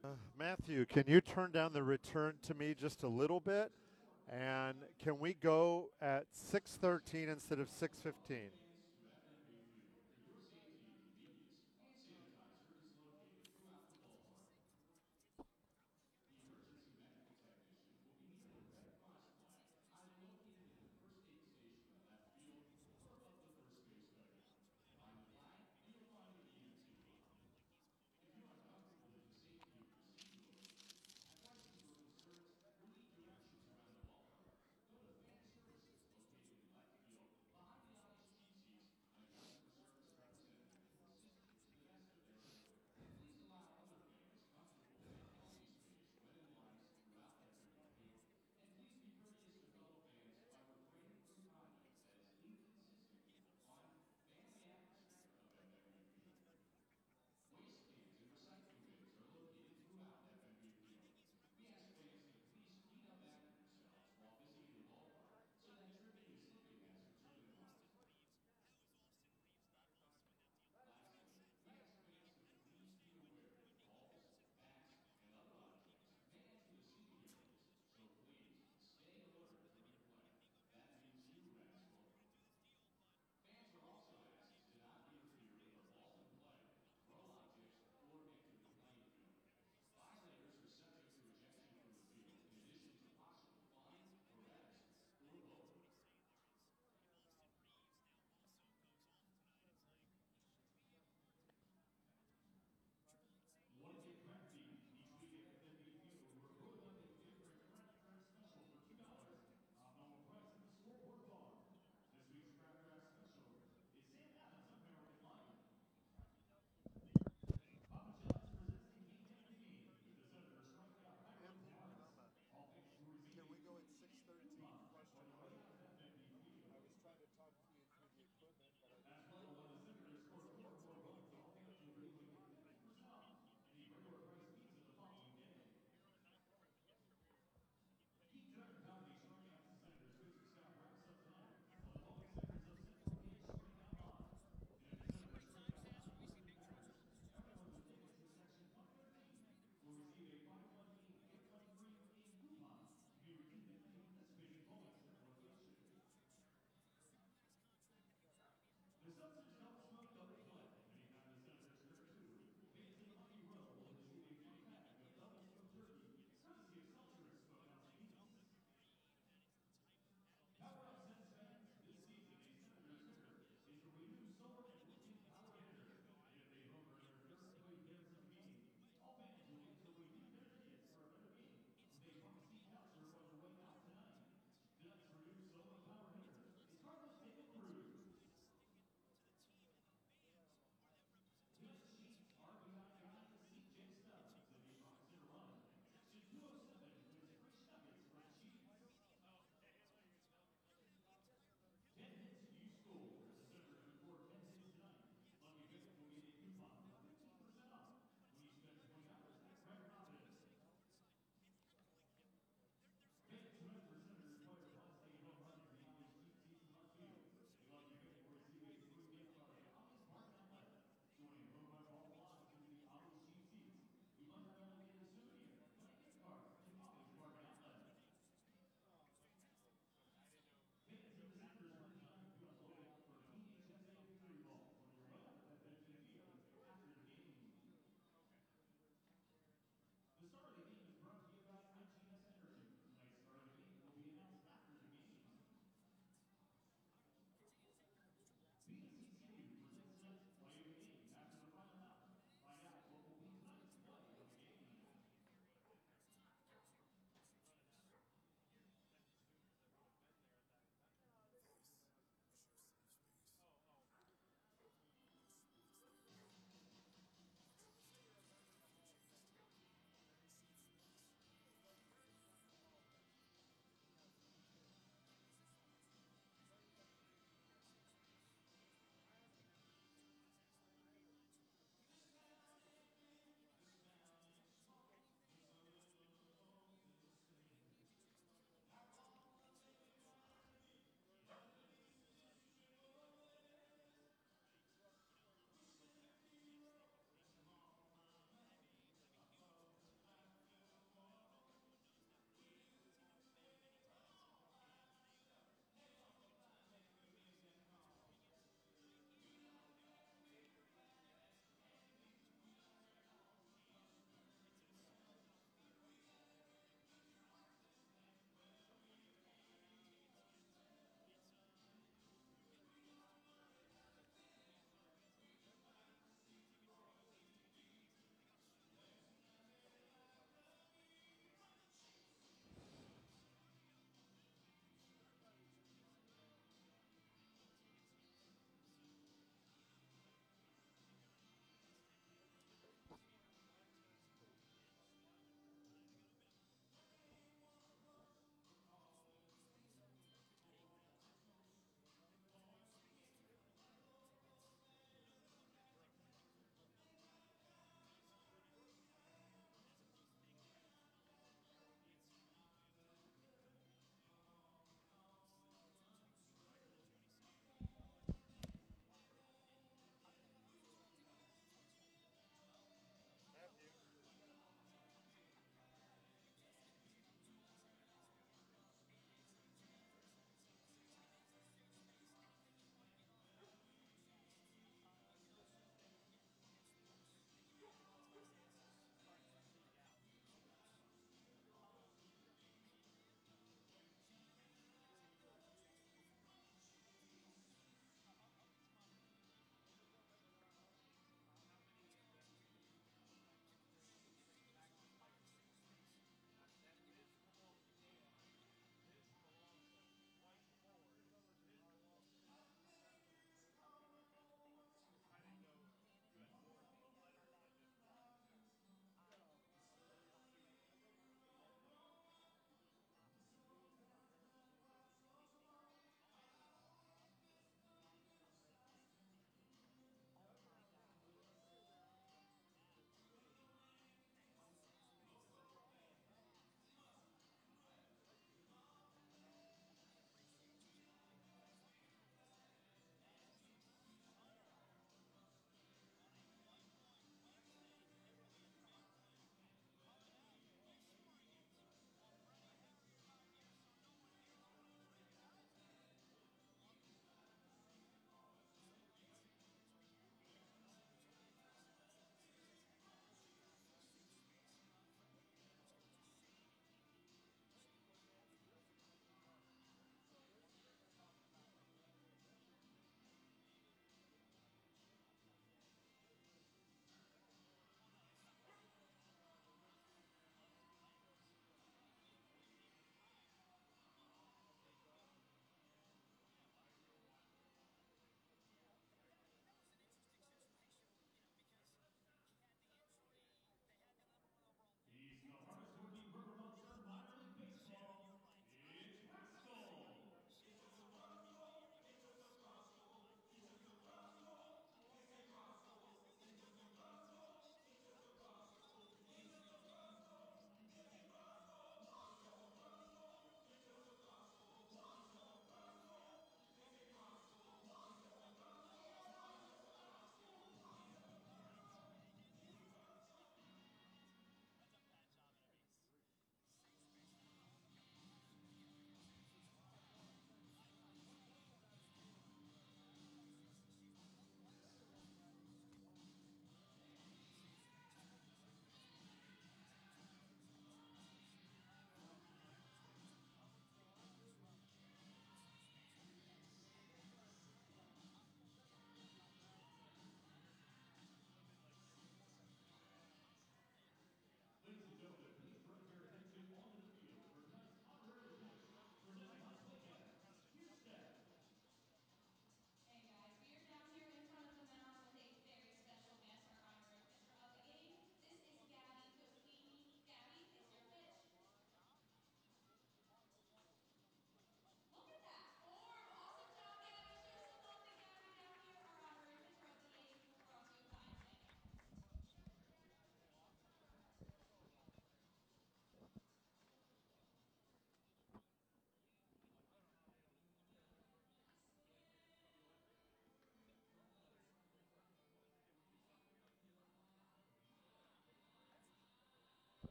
Matthew, can you turn down the return to me just a little bit? And can we go at 6:13 instead of 6:15?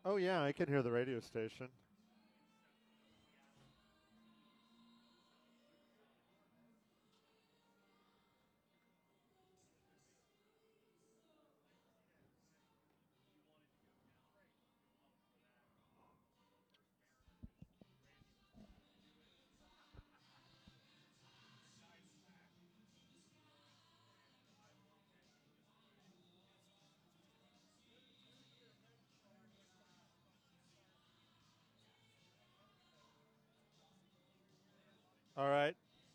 Oh, yeah, I can hear the radio station. All right.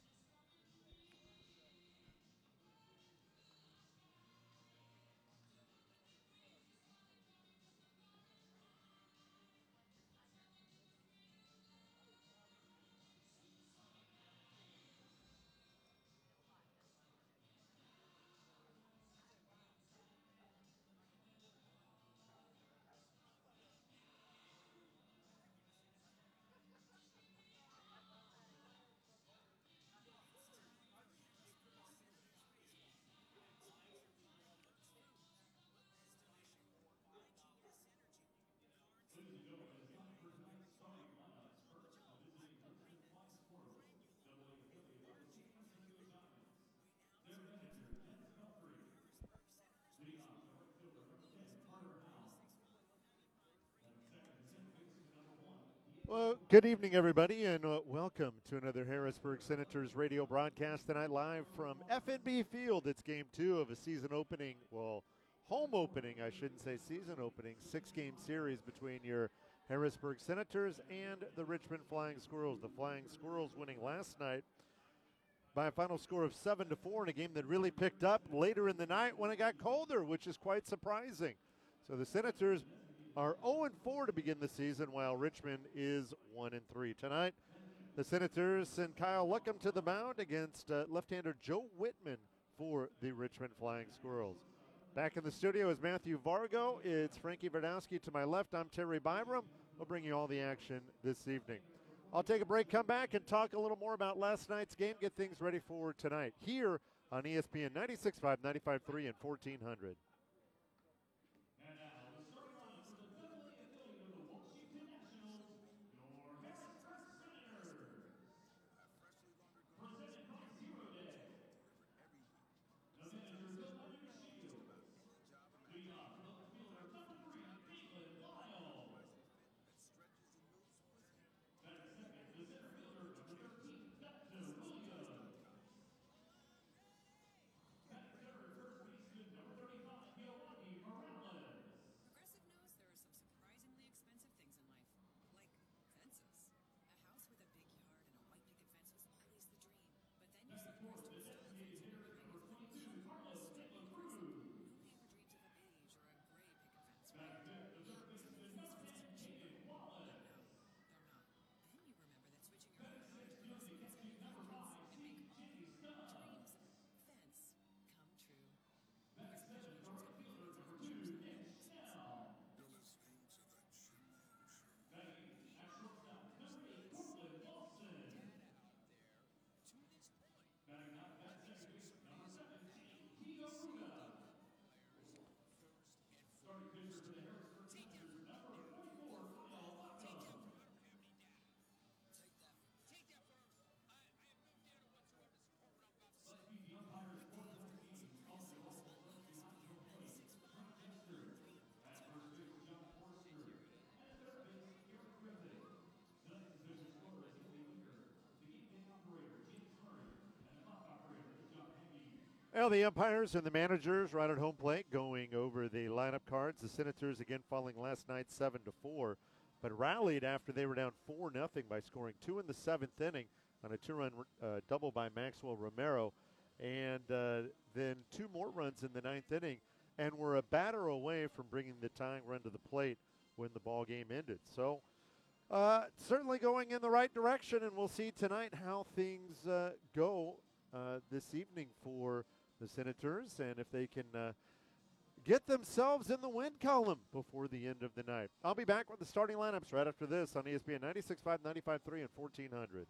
Well, good evening, everybody, and welcome to another Harrisburg Senators radio broadcast tonight live from FNB Field. It's game 2 of a season opening, well, home opening, I shouldn't say season opening, 6-game series between your Harrisburg Senators and the Richmond Flying Squirrels. The Flying Squirrels winning last night by a final score of 7-4 in a game that really picked up later in the night when it got colder, which is quite surprising. So the Senators are 0-4 to begin the season, while Richmond is 1-3. Tonight, the Senators send Kyle Luckham to the mound against left-hander Joe Whitman for the Richmond Flying Squirrels. Back in the studio is Matthew Vargo. It's Frankie Verdowski to my left. I'm Terry Byram. We'll bring you all the action this evening. I'll take a break, come back, and talk a little more about last night's game, get things ready for tonight here on ESPN 96.5, 95.3, and 1400. Well, the umpires and the managers right at home plate going over the lineup cards. The Senators again falling last night 7-4, but rallied after they were down 4-0 by scoring 2 in the 7th inning on a 2-run double by Maxwell Romero, and then 2 more runs in the 9th inning, and were a batter away from bringing the tying run to the plate when the ball game ended. So certainly going in the right direction, and we'll see tonight how things go this evening for the Senators, and if they can get themselves in the win column before the end of the night. I'll be back with the starting lineups right after this on ESPN 96.5, 95.3, and 1400.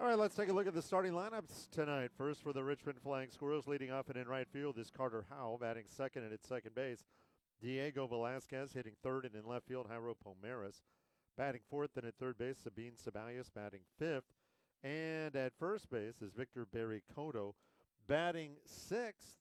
All right, let's take a look at the starting lineups tonight. First for the Richmond Flying Squirrels, leading off and in right field is Carter Howe, batting second and at second base. Diego Velasquez hitting third, and in left field, Jairo Pomares. Batting fourth and at third base, Sabine Ceballos batting fifth. And at first base is Victor Barry-Cotto batting sixth.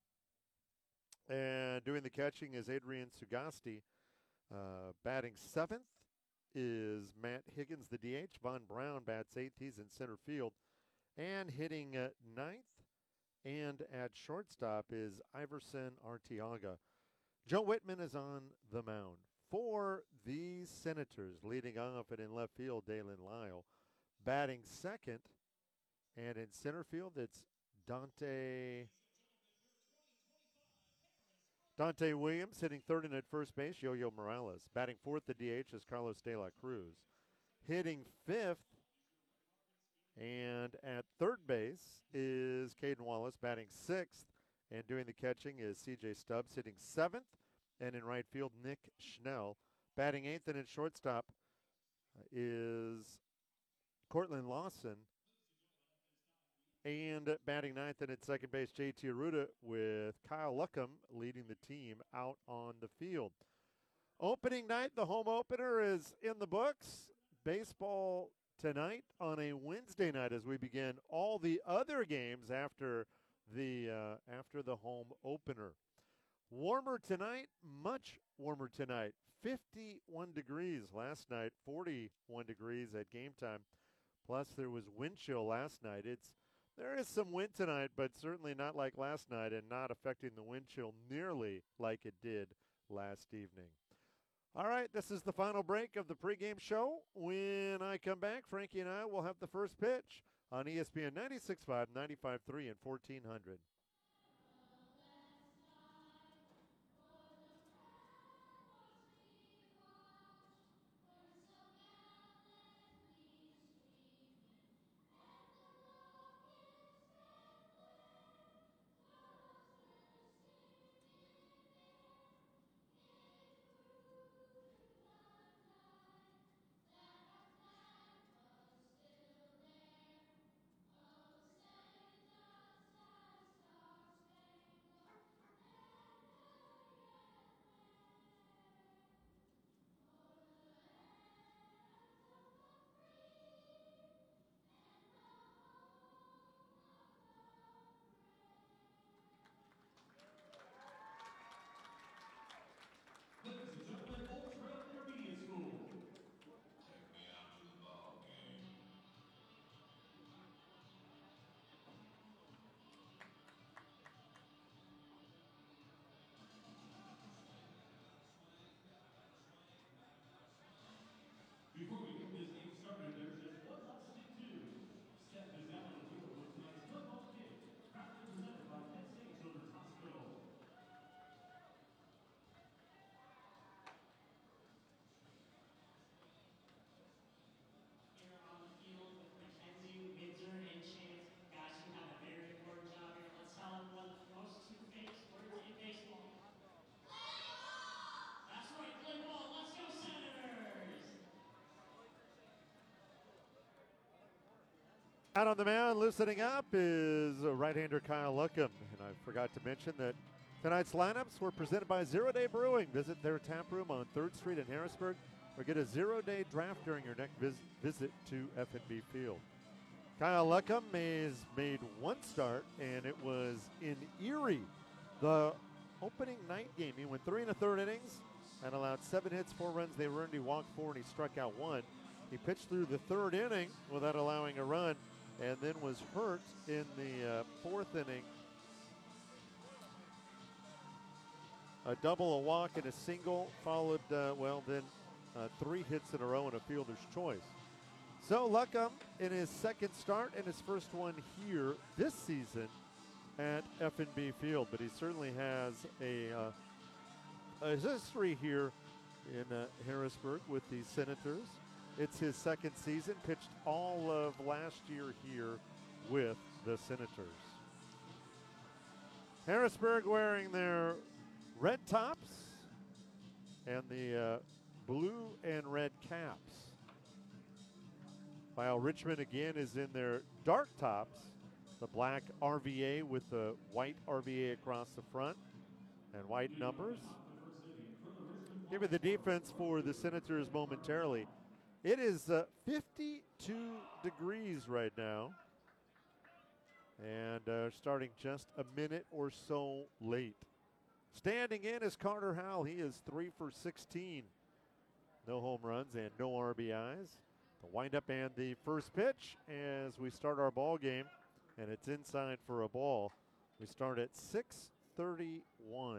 And doing the catching is Adrian Sugasti. Batting seventh is Matt Higgins, the DH. Von Brown bats eighth. He's in center field. And hitting ninth and at shortstop is Iverson Arteaga. Joe Whitman is on the mound. For the Senators, leading off and in left field, Dalen Lyle. Batting second and in center field, it's Dante Williams. Hitting third and at first base, Yo-Yo Morales. Batting fourth, the DH, is Carlos De La Cruz. Hitting fifth and at third base is Caden Wallace. Batting sixth and doing the catching is C.J. Stubbs. Hitting seventh. And in right field, Nick Schnell. Batting eighth and at shortstop is Cortland Lawson. And batting ninth and at second base, J.T. Arruda, with Kyle Luckham leading the team out on the field. Opening night, the home opener is in the books. Baseball tonight on a Wednesday night as we begin all the other games after the home opener. Warmer tonight, much warmer tonight. 51 degrees last night, 41 degrees at game time. Plus there was wind chill last night. There is some wind tonight, but certainly not like last night and not affecting the wind chill nearly like it did last evening. All right, this is the final break of the pregame show. When I come back, Frankie and I will have the first pitch on ESPN 96.5, 95.3, and 1400. Before we get this game started, there's just one last thing to do. Step is out on the field with tonight's football kick, proudly presented by Penn State Children's Hospital. Here on the field with Mackenzie, Windsor, and Chance. Guys, you have a very important job here. Let's tell everyone the most two famous words in baseball. That's right, play ball. Let's go, Senators! Out on the mound, loosening up, is right-hander Kyle Luckham. And I forgot to mention that tonight's lineups were presented by Zero Day Brewing. Visit their tap room on 3rd Street in Harrisburg or get a zero-day draft during your next visit to F&B Field. Kyle Luckham has made one start, and it was in Erie, the opening night game. He went 3 1/3 innings and allowed 7 hits, 4 runs. They earned. He walked 4, and he struck out 1. He pitched through the 3rd inning without allowing a run, and then was hurt in the 4th inning. A double, a walk, and a single, followed, then 3 hits in a row and a fielder's choice. So Luckham in his second start and his first one here this season at F&B Field, but he certainly has a history here in Harrisburg with the Senators. It's his second season, pitched all of last year here with the Senators. Harrisburg wearing their red tops and the blue and red caps. while Richmond again is in their dark tops, the black RVA with the white RVA across the front and white numbers. Give me the defense for the Senators momentarily. It is 52 degrees right now, and starting just a minute or so late. Standing in is Carter Howell. He is 3 for 16. No home runs and no RBIs. The windup and the first pitch as we start our ball game, and it's inside for a ball. We start at 6:31.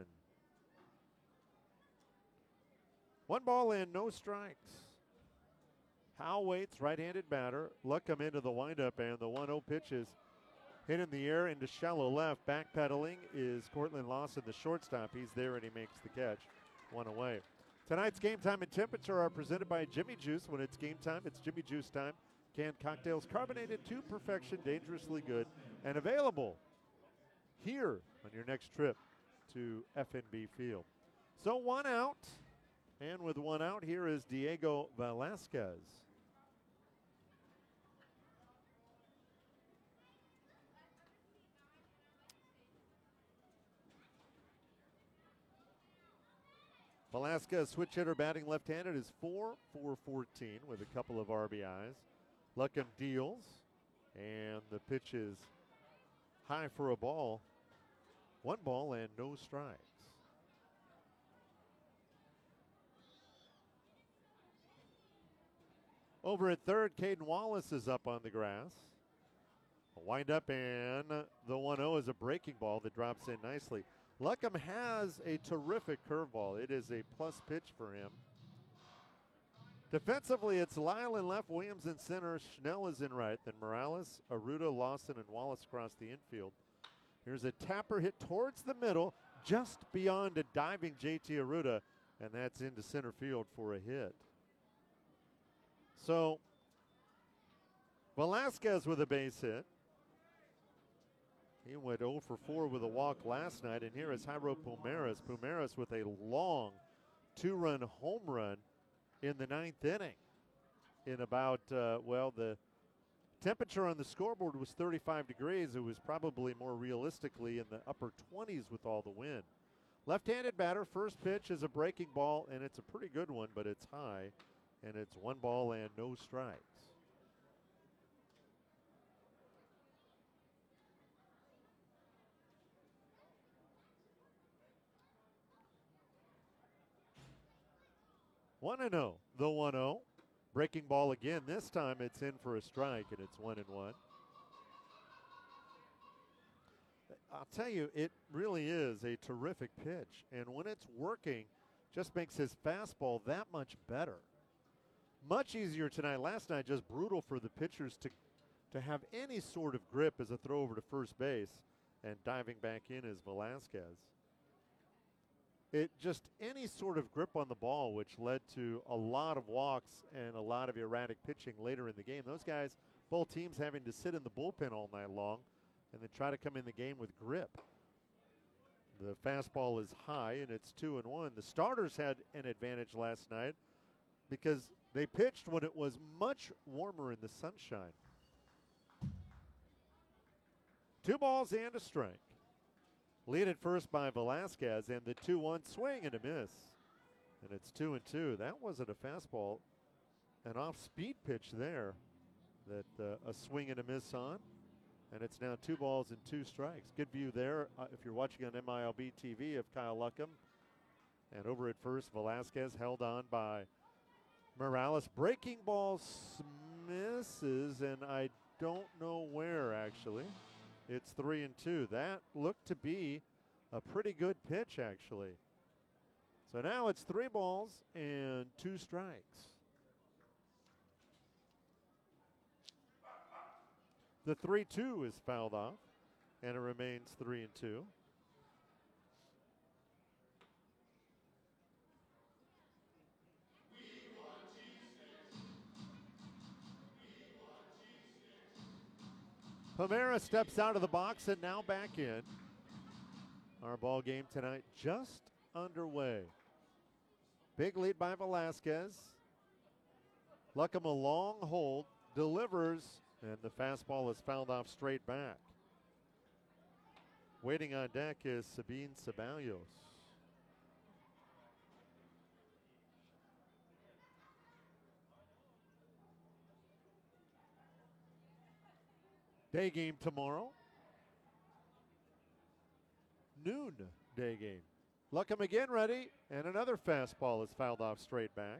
1 ball and no strikes. Howell waits, right-handed batter. Luckham into the windup, and the 1-0 pitch is hit in the air into shallow left. Backpedaling is Cortland Lawson, the shortstop. He's there and he makes the catch. 1 away. Tonight's game time and temperature are presented by Jimmy Juice. When it's game time, it's Jimmy Juice time. Canned cocktails carbonated to perfection, dangerously good, and available here on your next trip to FNB Field. So 1 out, and with 1 out, here is Diego Velasquez. Velasquez, switch hitter, batting left-handed, is 4 for 14 with a couple of RBIs. Luckham deals, and the pitch is high for a ball. 1 ball and no strikes. Over at third, Caden Wallace is up on the grass. A windup, and the 1-0 is a breaking ball that drops in nicely. Luckham has a terrific curveball. It is a plus pitch for him. Defensively, it's Lyle in left, Williams in center, Schnell is in right, then Morales, Aruda, Lawson, and Wallace across the infield. Here's a tapper hit towards the middle, just beyond a diving JT Aruda, and that's into center field for a hit. So, Velasquez with a base hit. He went 0 for 4 with a walk last night, and here is Jairo Pumares. Pumares with a long 2-run home run in the 9th inning. In about, the temperature on the scoreboard was 35 degrees. It was probably more realistically in the upper 20s with all the wind. Left-handed batter, first pitch is a breaking ball, and it's a pretty good one, but it's high, and it's 1 ball and no strikes. One and 0, the 1-0. Breaking ball again. This time it's in for a strike, and it's 1-1. I'll tell you, it really is a terrific pitch, and when it's working, just makes his fastball that much better. Much easier tonight. Last night, just brutal for the pitchers to have any sort of grip as a throw over to first base, and diving back in is Velasquez. It just any sort of grip on the ball, which led to a lot of walks and a lot of erratic pitching later in the game. Those guys, both teams having to sit in the bullpen all night long and then try to come in the game with grip. The fastball is high, and it's 2-1. The starters had an advantage last night because they pitched when it was much warmer in the sunshine. 2 balls and a strike. Lead at first by Velasquez, and the 2-1 swing and a miss. And it's 2-2. That wasn't a fastball. An off-speed pitch there that a swing and a miss on. And it's now 2 balls and 2 strikes. Good view there if you're watching on MILB TV of Kyle Luckham. And over at first, Velasquez held on by Morales. Breaking ball misses, and I don't know where actually. It's 3-2. That looked to be a pretty good pitch, actually. So now it's 3 balls and 2 strikes. The 3-2 is fouled off, and it remains 3-2. Pomera steps out of the box and now back in. Our ball game tonight just underway. Big lead by Velasquez. Luckham a long hold. delivers, and the fastball is fouled off straight back. Waiting on deck is Sabine Ceballos. Day game tomorrow. Noon day game. Luckham again ready, and another fastball is fouled off straight back.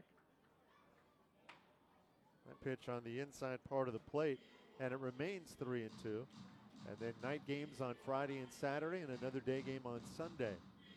That pitch on the inside part of the plate, and it remains 3-2. And then night games on Friday and Saturday, and another day game on Sunday.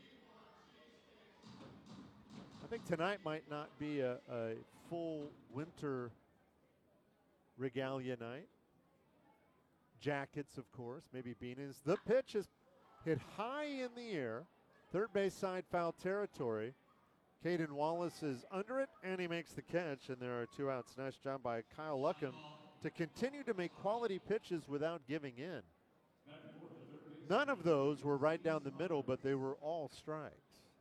I think tonight might not be a full winter regalia night. Jackets, of course, maybe beanies. The pitch is hit high in the air, third base side foul territory. Caden Wallace is under it, and he makes the catch, and there are 2 outs. Nice job by Kyle Luckham to continue to make quality pitches without giving in. None of those were right down the middle, but they were all strikes.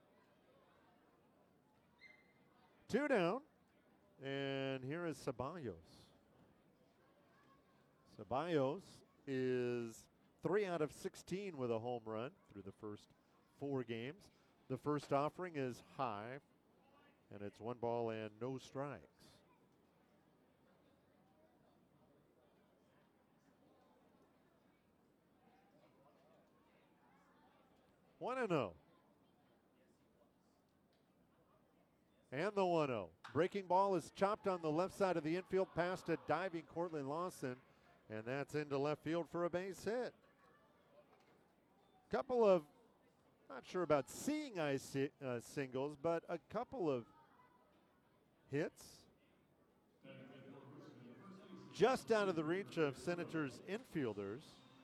2 down, and here is Ceballos. Ceballos is 3 out of 16 with a home run through the first 4 games. The first offering is high, and it's 1 ball and no strikes. 1-0. And the 1-0. Breaking ball is chopped on the left side of the infield past a diving Cortland Lawson, and that's into left field for a base hit. Couple of, not sure about seeing eye singles, but a couple of hits just out of the reach of Senators infielders.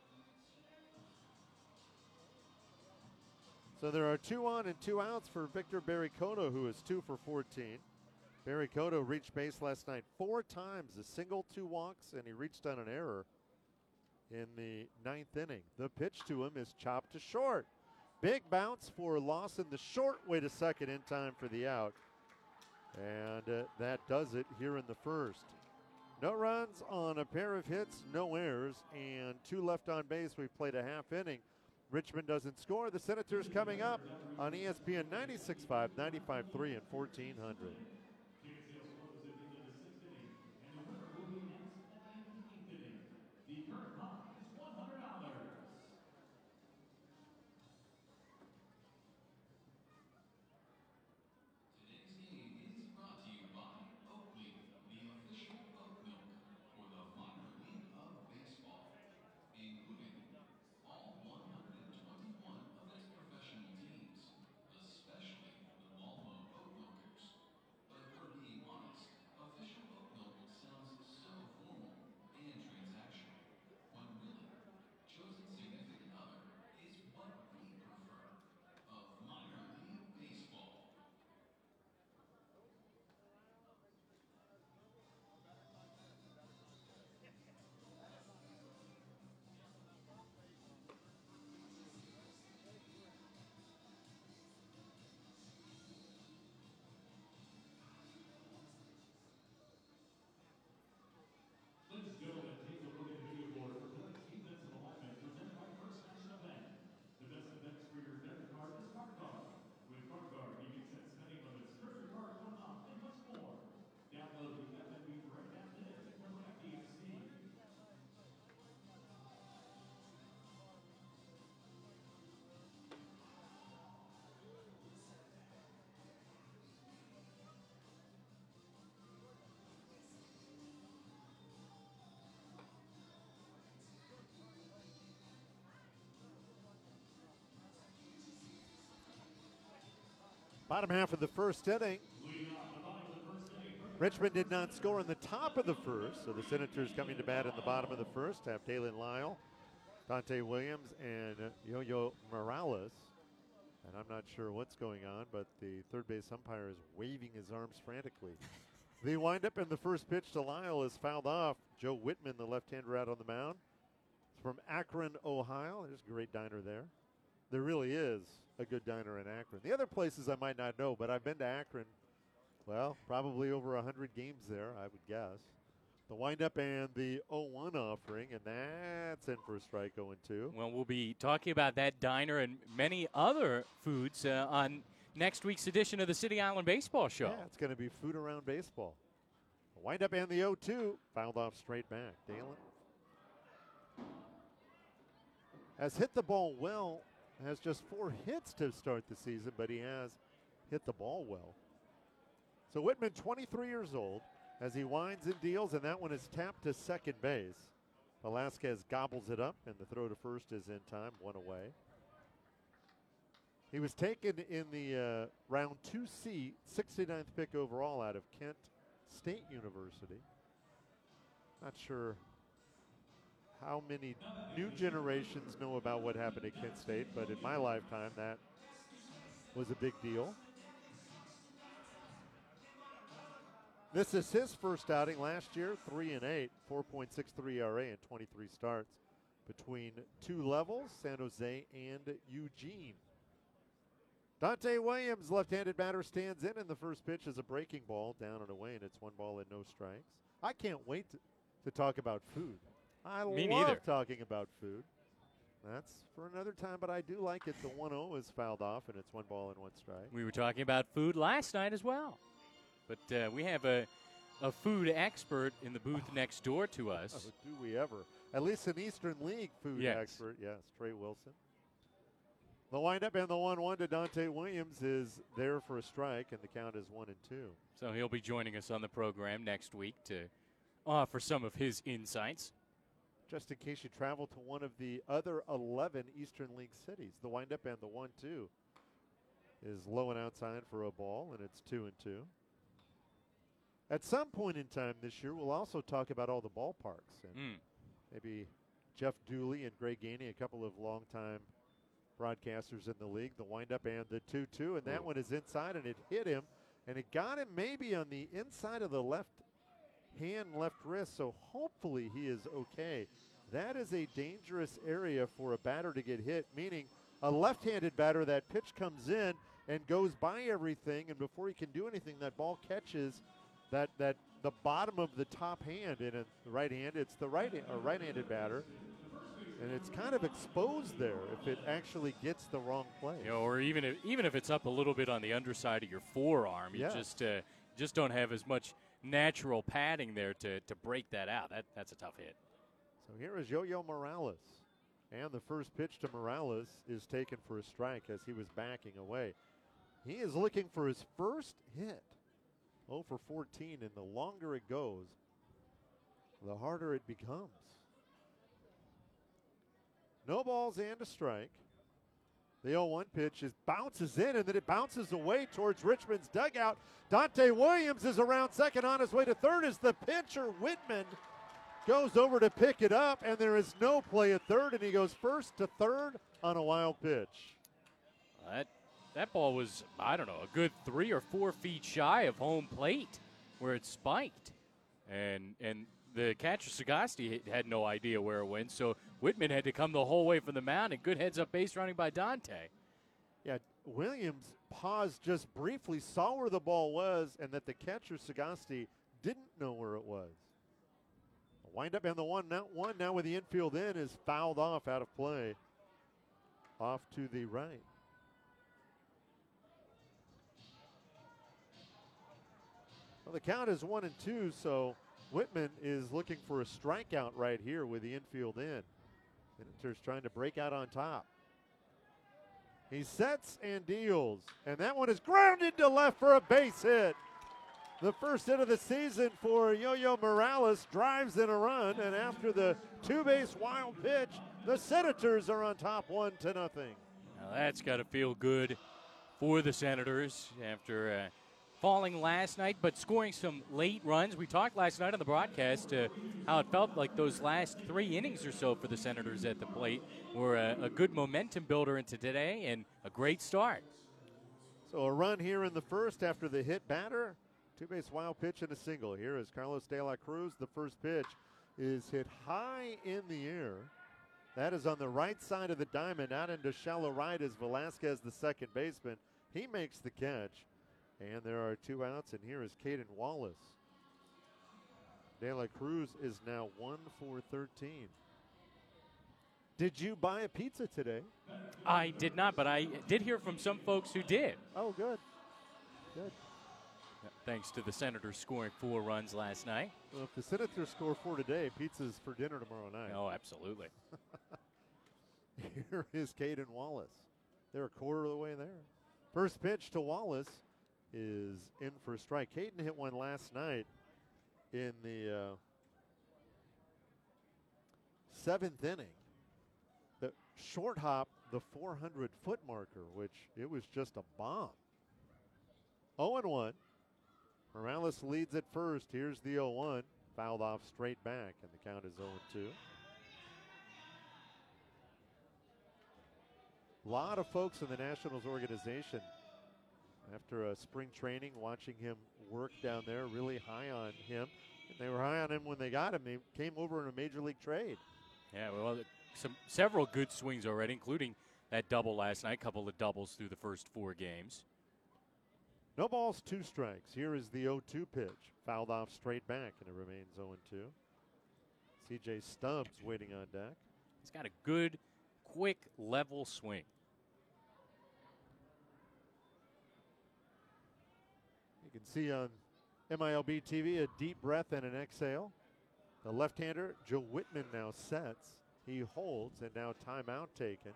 So there are 2 on and 2 outs for Victor Barricotto, who is 2 for 14. Barricotto reached base last night 4 times, a single, 2 walks, and he reached on an error in the 9th inning. The pitch to him is chopped to short. Big bounce for Lawson, the short way to second in time for the out. And that does it here in the first. No runs on a pair of hits, no errors, and 2 left on base. We've played a half inning. Richmond doesn't score. The Senators coming up on ESPN 96.5, 95.3, and 1400. Bottom half of the first inning. Richmond did not score in the top of the first, so the Senators coming to bat in the bottom of the first have Dalen Lyle, Dante Williams, and Yo-Yo Morales. And I'm not sure what's going on, but the third base umpire is waving his arms frantically. The windup in the first pitch to Lyle is fouled off. Joe Whitman, the left-hander, out on the mound. It's from Akron, Ohio. There's a great diner there. There really is a good diner in Akron. The other places I might not know, but I've been to Akron, well, probably over 100 games there, I would guess. The windup and the 0-1 offering, and that's in for a strike, 0-2. Well, we'll be talking about that diner and many other foods on next week's edition of the City Island Baseball Show. Yeah, it's going to be food around baseball. The windup and the 0-2, fouled off straight back. Dalen has hit the ball well, has just 4 hits to start the season, but he has hit the ball well. So Whitman, 23 years old, as he winds and deals, and that one is tapped to second base. Velasquez gobbles it up, and the throw to first is in time, 1 away. He was taken in the round 2C, 69th pick overall out of Kent State University. Not sure how many new generations know about what happened at Kent State, but in my lifetime, that was a big deal. This is his first outing last year, 3-8, 4.63 ERA in 23 starts between 2 levels, San Jose and Eugene. Dante Williams, left-handed batter, stands in, and the first pitch is a breaking ball down and away, and it's 1 ball and no strikes. I can't wait to talk about food. I Me love neither. talking about food. That's for another time, but I do like it. The 1-0 is fouled off, and it's 1 ball and 1 strike. We were talking about food last night as well. But we have a food expert in the booth next door to us. Oh, do we ever? At least an Eastern League food Yes. expert. Yes, Trey Wilson. The windup and the 1-1 to Dante Williams is there for a strike, and the count is 1-2. So he'll be joining us on the program next week to offer some of his insights. Just in case you travel to one of the other 11 Eastern League cities, the windup and the 1-2 is low and outside for a ball, and it's 2-2. At some point in time this year, we'll also talk about all the ballparks, and maybe Jeff Dooley and Greg Gainey, a couple of longtime broadcasters in the league. The windup and the 2-2, and that one is inside, and it hit him, and it got him maybe on the inside of the left hand, left wrist, so hopefully he is okay. That is a dangerous area for a batter to get hit, meaning a left-handed batter, that pitch comes in and goes by everything, and before he can do anything, that ball catches that the bottom of the top hand. In a right hand, it's the right-handed batter, and it's kind of exposed there if it actually gets the wrong place. You know, or even if it's up a little bit on the underside of your forearm, you just don't have as much natural padding there to break that out. That's a tough hit. So here is Yo-Yo Morales, and the first pitch to Morales is taken for a strike as he was backing away. He is looking for his first hit. 0 for 14, and the longer it goes, the harder it becomes. No balls and a strike. The 0-1 pitch bounces in, and then it bounces away towards Richmond's dugout. Dante Williams is around second on his way to third as the pitcher, Whitman, goes over to pick it up, and there is no play at third, and he goes first to third on a wild pitch. That ball was, I don't know, a good 3 or 4 feet shy of home plate where it spiked. And the catcher, Sagasti, had no idea where it went, so Whitman had to come the whole way from the mound, and good heads-up base running by Dante. Yeah, Williams paused just briefly, saw where the ball was, and that the catcher, Sagasti, didn't know where it was. The windup and the 1-1 now with the infield in is fouled off out of play. Off to the right. Well, the count is 1-2, so Whitman is looking for a strikeout right here with the infield in. Miniter's trying to break out on top. He sets and deals, and that one is grounded to left for a base hit. The first hit of the season for Yo-Yo Morales, drives in a run, and after the 2-base wild pitch, the Senators are on top 1-0. Now that's got to feel good for the Senators after falling last night, but scoring some late runs. We talked last night on the broadcast how it felt like those last 3 innings or so for the Senators at the plate were a good momentum builder into today and a great start. So a run here in the first after the hit batter. 2-base wild pitch and a single. Here is Carlos De La Cruz. The first pitch is hit high in the air. That is on the right side of the diamond. Out into shallow right is Velasquez, the second baseman. He makes the catch. And there are 2 outs, and here is Caden Wallace. De La Cruz is now 1 for 13. Did you buy a pizza today? I did not, but I did hear from some folks who did. Oh, good. Good. Thanks to the Senators scoring 4 runs last night. Well, if the Senators score 4 today, pizza's for dinner tomorrow night. Oh, absolutely. Here is Caden Wallace. They're a quarter of the way there. First pitch to Wallace is in for a strike. Caden hit one last night in the 7th inning. The short hop, the 400-foot marker, which it was just a bomb. 0-1. Morales leads at first. Here's the 0-1. Fouled off straight back, and the count is 0-2. A lot of folks in the Nationals organization, after spring training, watching him work down there, really high on him. And they were high on him when they got him. They came over in a major league trade. Yeah, well, several good swings already, including that double last night, couple of doubles through the first 4 games. No balls, 2 strikes. Here is the 0-2 pitch. Fouled off straight back, and it remains 0-2. C.J. Stubbs waiting on deck. He's got a good, quick, level swing. You can see on MILB TV a deep breath and an exhale. The left-hander, Joe Whitman, now sets. He holds, and now timeout taken.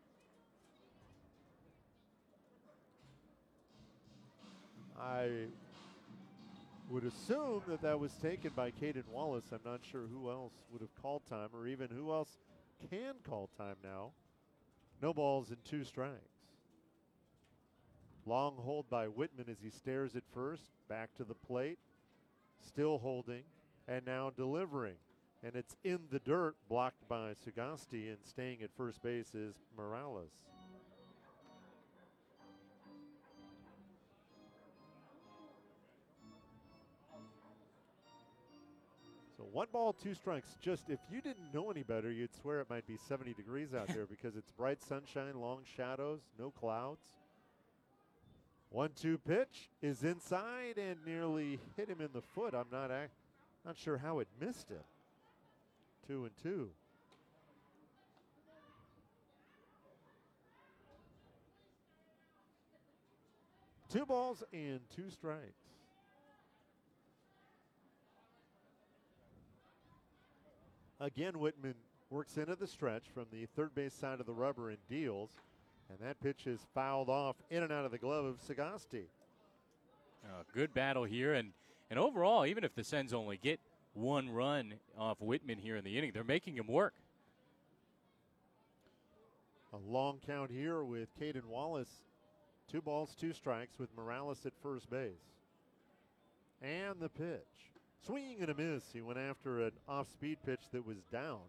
I would assume that that was taken by Caden Wallace. I'm not sure who else would have called time, or even who else can call time now. No balls and 2 strikes. Long hold by Whitman as he stares at first, back to the plate, still holding, and now delivering. And it's in the dirt, blocked by Sagasti, and staying at first base is Morales. So 1 ball, 2 strikes. Just if you didn't know any better, you'd swear it might be 70 degrees out there because it's bright sunshine, long shadows, no clouds. 1-2 pitch is inside and nearly hit him in the foot. I'm not sure how it missed it. 2-2. Two balls and 2 strikes. Again, Whitman works into the stretch from the third base side of the rubber and deals. And that pitch is fouled off in and out of the glove of Sagasti. Good battle here. And overall, even if the Sens only get 1 run off Whitman here in the inning, they're making him work. A long count here with Caden Wallace. 2 balls, 2 strikes with Morales at first base. And the pitch. Swing and a miss. He went after an off-speed pitch that was down.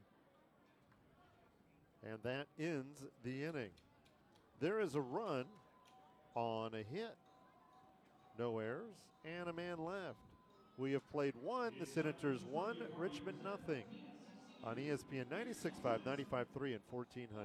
And that ends the inning. There is a run on a hit. No errors and a man left. We have played 1, the Senators 1, Richmond nothing. On ESPN 96.5, 95.3, and 1400.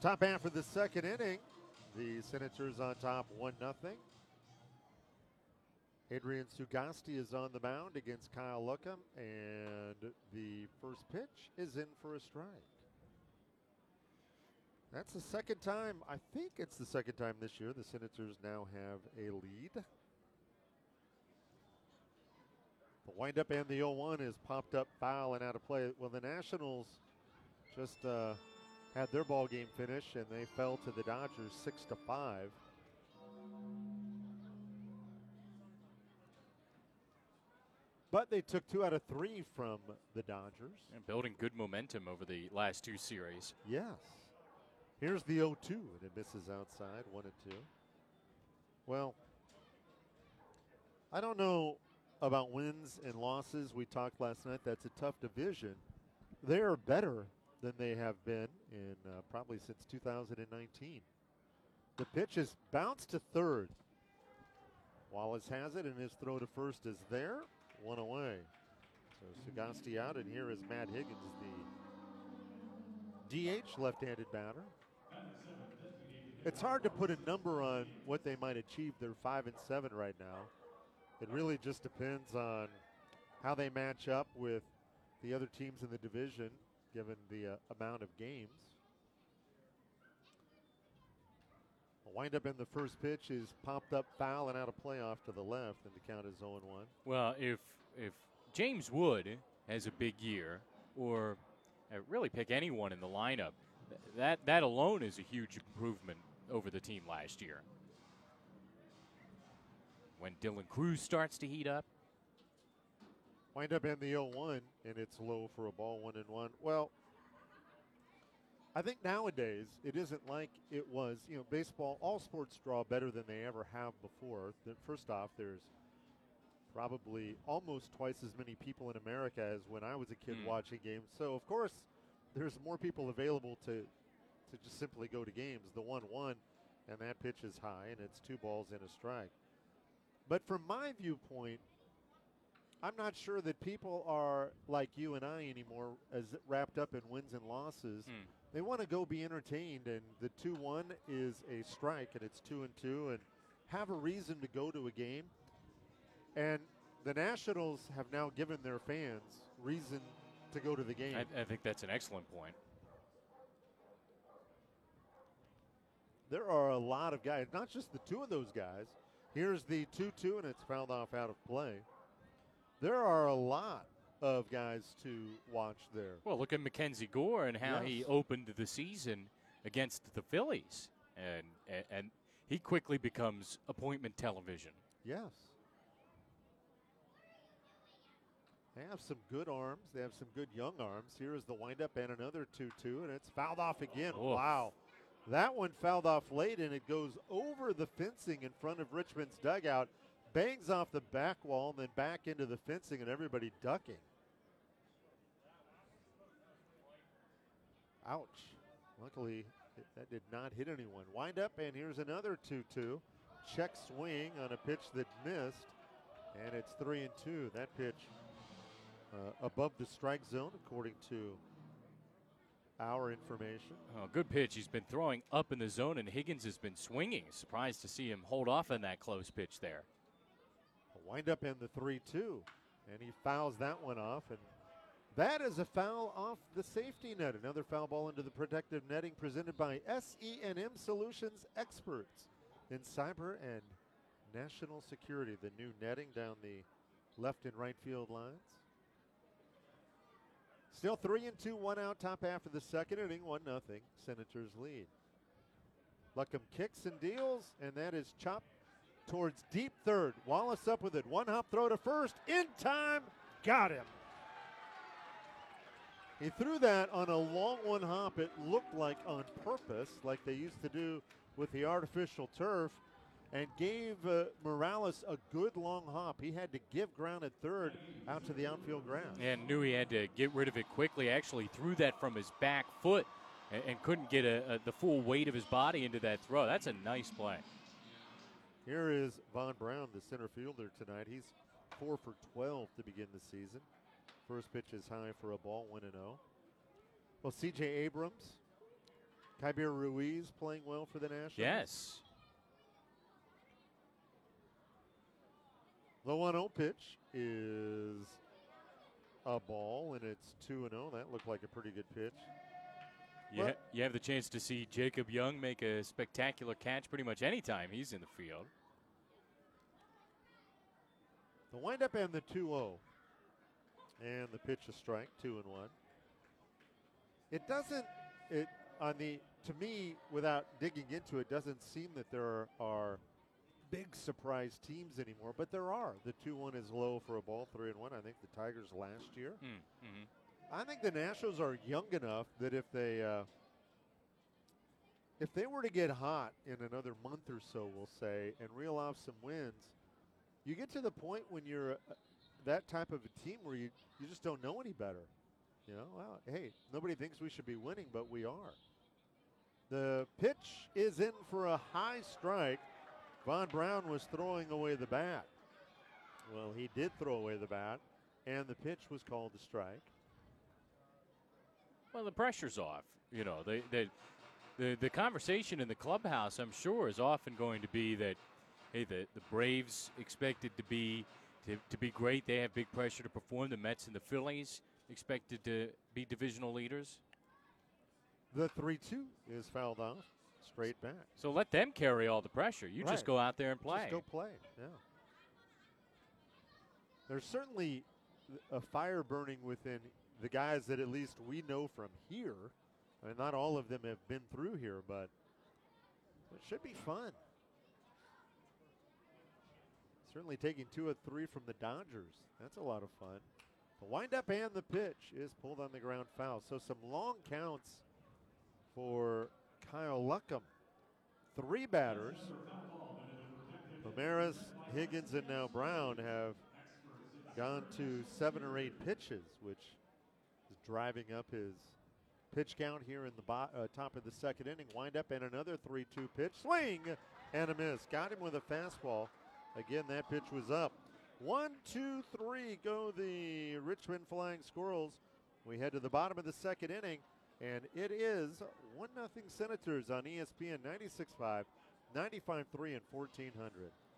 Top half of the second inning, the Senators on top 1-0. Adrian Sugasti is on the mound against Kyle Luckham, and the first pitch is in for a strike. That's the second time, I think it's the second time this year the Senators now have a lead. The windup and the 0-1 is popped up foul and out of play. Well, the Nationals just had their ball game finish, and they fell to the Dodgers 6-5. But they took 2 out of 3 from the Dodgers. And building good momentum over the last 2 series. Yes. Here's the 0-2, and it misses outside, 1-2. Well, I don't know about wins and losses. We talked last night. That's a tough division. They are better than they have been in probably since 2019. The pitch is bounced to third. Wallace has it, and his throw to first is there. 1 away. So Sugasti out, and here is Matt Higgins, the DH left-handed batter. It's hard to put a number on what they might achieve. They're 5-7 right now. It really just depends on how they match up with the other teams in the division, given the amount of games. A windup in the first pitch is popped up foul and out of play off to the left, and the count is 0-1. Well, if James Wood has a big year, or really pick anyone in the lineup, that alone is a huge improvement over the team last year. When Dylan Cruz starts to heat up. Wind up in the 0-1, and it's low for a ball, 1-1. Well, I think nowadays it isn't like it was, baseball, all sports draw better than they ever have before. First off, there's probably almost twice as many people in America as when I was a kid watching games. So, of course, there's more people available to just simply go to games. The 1-1, and that pitch is high, and it's 2 balls and a strike. But from my viewpoint, I'm not sure that people are like you and I anymore, as wrapped up in wins and losses. They want to go be entertained, and the 2-1 is a strike, and it's 2-2, and have a reason to go to a game. And the Nationals have now given their fans reason to go to the game. I think that's an excellent point. There are a lot of guys, not just the 2 of those guys. Here's the 2-2, and it's fouled off out of play. There are a lot of guys to watch there. Well, look at Mackenzie Gore and how he opened the season against the Phillies. And he quickly becomes appointment television. Yes. They have some good arms. They have some good young arms. Here is the windup and another 2-2, and it's fouled off again. Oof. Wow. That one fouled off late, and it goes over the fencing in front of Richmond's dugout, bangs off the back wall, and then back into the fencing, and everybody ducking. Ouch. Luckily, that did not hit anyone. Wind up, and here's another 2-2. Check swing on a pitch that missed, and it's 3-2. That pitch above the strike zone, according to our information. Oh, good pitch. He's been throwing up in the zone, and Higgins has been swinging. Surprised to see him hold off on that close pitch there. A wind up in the 3-2, and he fouls that one off, and that is a foul off the safety net. Another foul ball into the protective netting presented by SENM Solutions experts in cyber and national security. The new netting down the left and right field lines. Still 3-2, 1 out, top half of the second inning, 1-0, Senators lead. Luckham kicks and deals, and that is chopped towards deep third. Wallace up with it, 1-hop throw to first, in time, got him. He threw that on a long 1-hop. It looked like on purpose, like they used to do with the artificial turf, and gave Morales a good long hop. He had to give ground at third out to the outfield grass. And knew he had to get rid of it quickly. Actually threw that from his back foot and couldn't get the full weight of his body into that throw. That's a nice play. Here is Von Brown, the center fielder tonight. He's 4 for 12 to begin the season. First pitch is high for a ball, 1-0. Well, C.J. Abrams Kybir Ruiz playing well for the Nationals. Yes. The 1-0 pitch is a ball, and it's 2-0. That looked like a pretty good pitch. You have the chance to see Jacob Young make a spectacular catch pretty much anytime he's in the field. The windup and the 2-0. And the pitch is strike, 2-1. It doesn't, to me, without digging into it, doesn't seem that there are big surprise teams anymore, but there are. The 2-1 is low for a ball, 3-1. I think the Tigers last year. I think the Nationals are young enough that if they were to get hot in another month or so, we'll say, and reel off some wins, you get to the point when you're that type of a team where you just don't know any better. You know, well, hey, nobody thinks we should be winning, but we are. The pitch is in for a high strike. Von Brown was throwing away the bat. Well, he did throw away the bat, and the pitch was called a strike. Well, the pressure's off. You know, the conversation in the clubhouse, I'm sure, is often going to be that, hey, the Braves expected to be great. They have big pressure to perform. The Mets and the Phillies expected to be divisional leaders. The 3-2 is fouled off. Straight back. So let them carry all the pressure. You just go out there and play. Just go play, yeah. There's certainly a fire burning within the guys that at least we know from here. I mean, not all of them have been through here, but it should be fun. Certainly taking 2 of 3 from the Dodgers. That's a lot of fun. The windup and the pitch is pulled on the ground foul. So some long counts for Kyle Luckham. 3 batters. Ramirez, Higgins, and now Brown have gone to 7 or 8 pitches, which is driving up his pitch count here in the top of the second inning. Wind up and another 3-2 pitch. Swing and a miss. Got him with a fastball. Again, that pitch was up. 1, 2, 3 go the Richmond Flying Squirrels. We head to the bottom of the second inning, and it is 1-0 Senators on ESPN 96.5, 95.3, and 1400.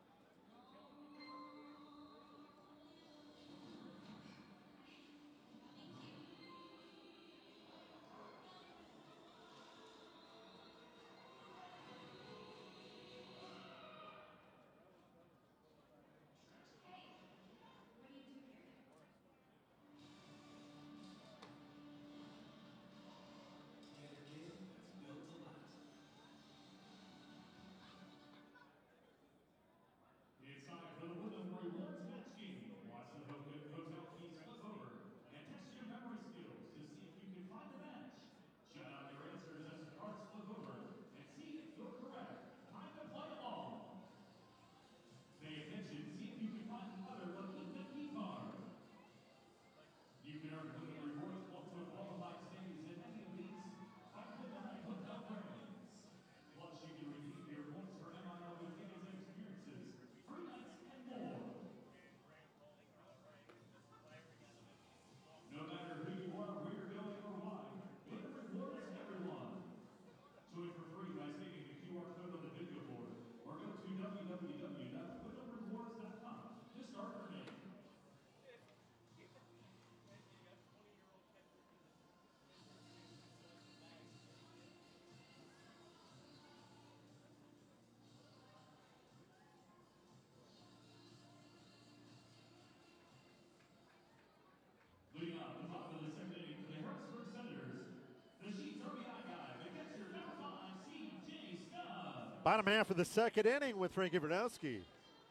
Leading off the top of the second inning for the Harrisburg Senators, the Sheets RBI guy, the catcher, number 5, C.J. Stubbs. Bottom half of the second inning with Frankie Bernowski.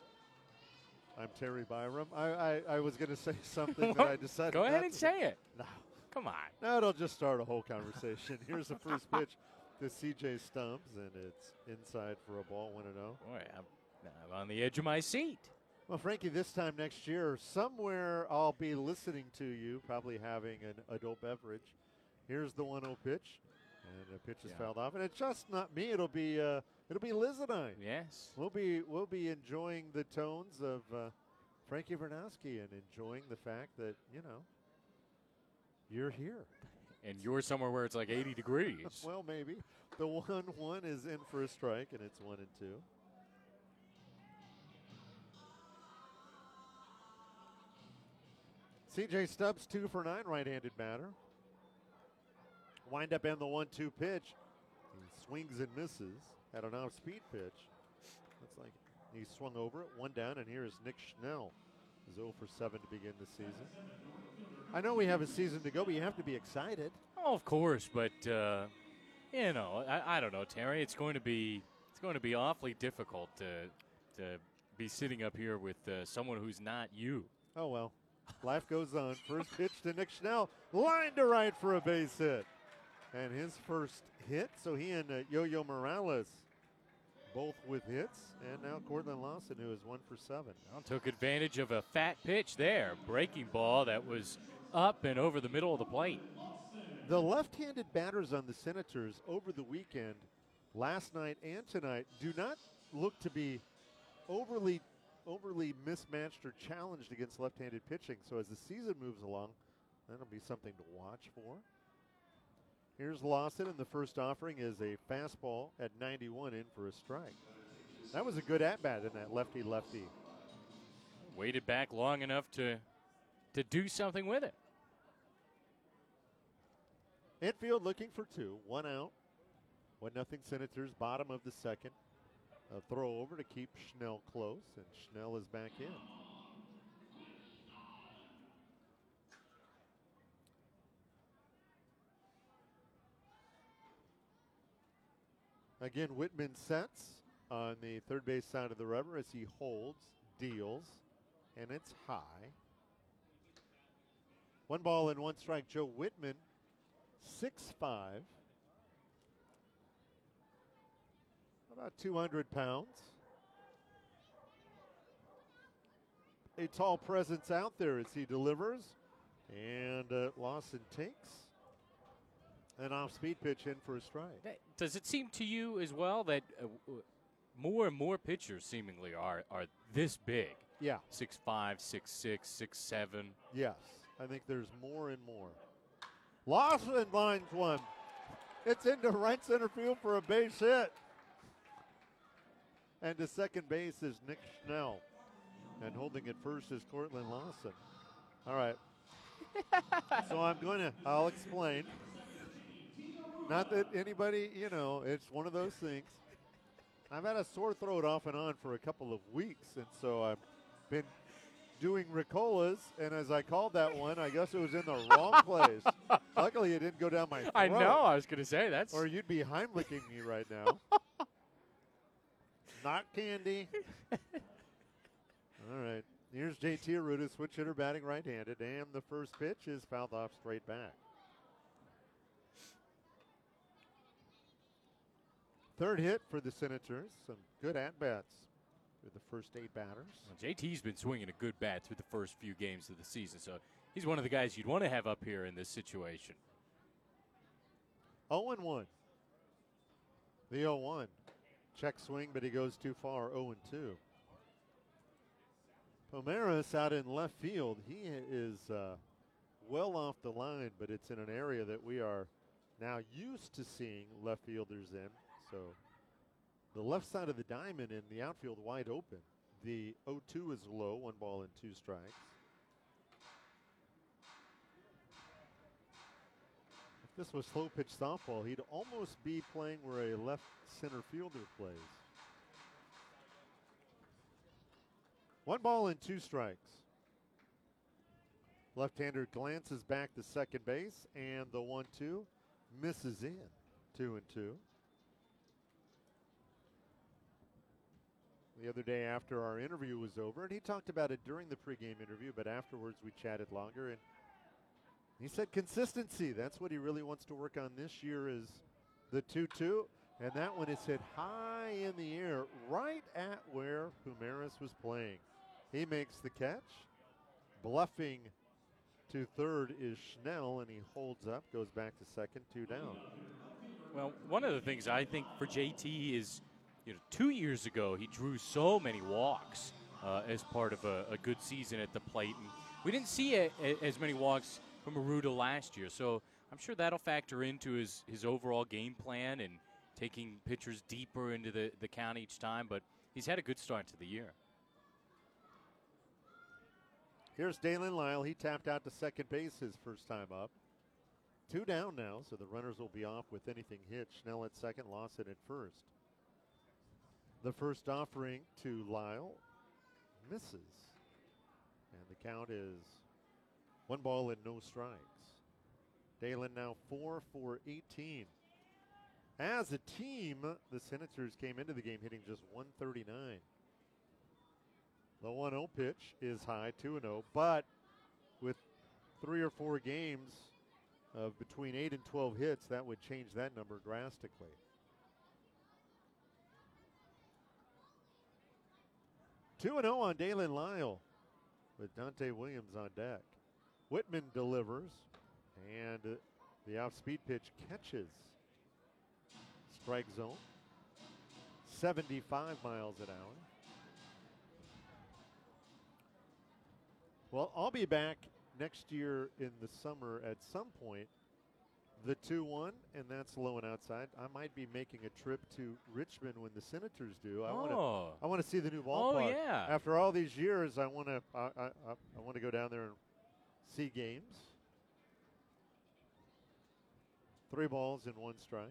I'm Terry Byram. I was going to say something that I decided Go ahead not and to. say it. No. Come on. No, it'll just start a whole conversation. Here's the first pitch to C.J. Stubbs, and it's inside for a ball, 1-0. Boy, I'm on the edge of my seat. Well, Frankie, this time next year, somewhere I'll be listening to you, probably having an adult beverage. Here's the 1-0 pitch, and the pitch is fouled off. And it's just not me. It'll be Liz and I. Yes. We'll be enjoying the tones of Frankie Bernowski and enjoying the fact that, you know, you're here. and you're somewhere where it's like 80 degrees. Well, maybe. The 1-1 is in for a strike, and it's 1-2. C.J. Stubbs 2 for 9, right-handed batter. Wind up and the 1-2 pitch. He swings and misses at an off-speed pitch. Looks like he swung over it, 1 down, and here is Nick Schnell. Is 0 for 7 to begin the season. I know we have a season to go, but you have to be excited. Oh, of course, but you know, I don't know, Terry. It's going to be awfully difficult to be sitting up here with someone who's not you. Oh well, life goes on. First pitch to Nick Schnell, line to right for a base hit, and his first hit. So he and Yo-Yo Morales both with hits, and now Cortland Lawson, who is 1 for 7. Well, took advantage of a fat pitch there, breaking ball that was up and over the middle of the plate. The left-handed batters on the Senators over the weekend, last night and tonight, do not look to be overly mismatched or challenged against left-handed pitching. So as the season moves along, that'll be something to watch for. Here's Lawson, and the first offering is a fastball at 91 in for a strike. That was a good at-bat in that lefty-lefty. Waited back long enough to do something with it. Infield looking for 2, 1 out. 1-0 Senators, bottom of the second. A throw over to keep Schnell close, and Schnell is back in. Again, Whitman sets on the third base side of the rubber as he holds, deals, and it's high. 1 ball and 1 strike. Joe Whitman, 6'5", about 200 pounds. A tall presence out there as he delivers, and Lawson takes an off-speed pitch in for a strike. Does it seem to you as well that more and more pitchers seemingly are this big? Yeah. 6'5", 6'6", 6'7". Yes, I think there's more and more. Lawson lines one. It's into right center field for a base hit. And to second base is Nick Schnell. And holding it first is Cortland Lawson. All right. So I'll explain. Not that anybody, it's one of those things. I've had a sore throat off and on for a couple of weeks, and so I've been doing Ricolas, and as I called that one, I guess it was in the wrong place. Luckily, it didn't go down my throat. I know. I was going to say that's. Or you'd be Heimlicking me right now. Not candy. All right. Here's JT Arruda, switch hitter batting right-handed, and the first pitch is fouled off straight back. Third hit for the Senators. Some good at-bats with the first 8 batters. Well, JT's been swinging a good bat through the first few games of the season, so he's one of the guys you'd want to have up here in this situation. 0-1. The 0-1. Check swing, but he goes too far, 0-2. Pomeranz out in left field. He is well off the line, but it's in an area that we are now used to seeing left fielders in. So the left side of the diamond in the outfield wide open. The 0-2 is low, 1 ball and 2 strikes. If this was slow pitch softball, he'd almost be playing where a left center fielder plays. 1 ball and 2 strikes. Left-hander glances back to second base, and the 1-2 misses in. 2-2. The other day after our interview was over, and he talked about it during the pregame interview, but afterwards we chatted longer, and he said consistency. That's what he really wants to work on this year is the 2-2, and that one is hit high in the air, right at where Pomeranz was playing. He makes the catch. Bluffing to third is Schnell, and he holds up, goes back to second, 2 down. Well, one of the things I think for JT is, 2 years ago he drew so many walks as part of a good season at the plate, and we didn't see as many walks from Arruda last year. So I'm sure that'll factor into his overall game plan and taking pitchers deeper into the count each time. But he's had a good start to the year. Here's Dalen Lyle. He tapped out to second base his first time up. 2 down now, so the runners will be off with anything hit. Schnell at second, Lawson at first. The first offering to Lyle misses. And the count is 1 ball and no strikes. Dalen now 4 for 18. As a team, the Senators came into the game hitting just 139. The 1-0 pitch is high, 2-0, but with 3 or 4 games of between 8 and 12 hits, that would change that number drastically. Two and 0 on Dalen Lyle with Dante Williams on deck. Whitman delivers, and the off-speed pitch catches. Strike zone, 75 miles an hour. Well, I'll be back next year in the summer at some point. The 2-1, and that's low and outside. I might be making a trip to Richmond when the Senators do. I want to see the new ballpark. Oh, yeah. After all these years, I want to go down there and see games. 3 balls and 1 strike.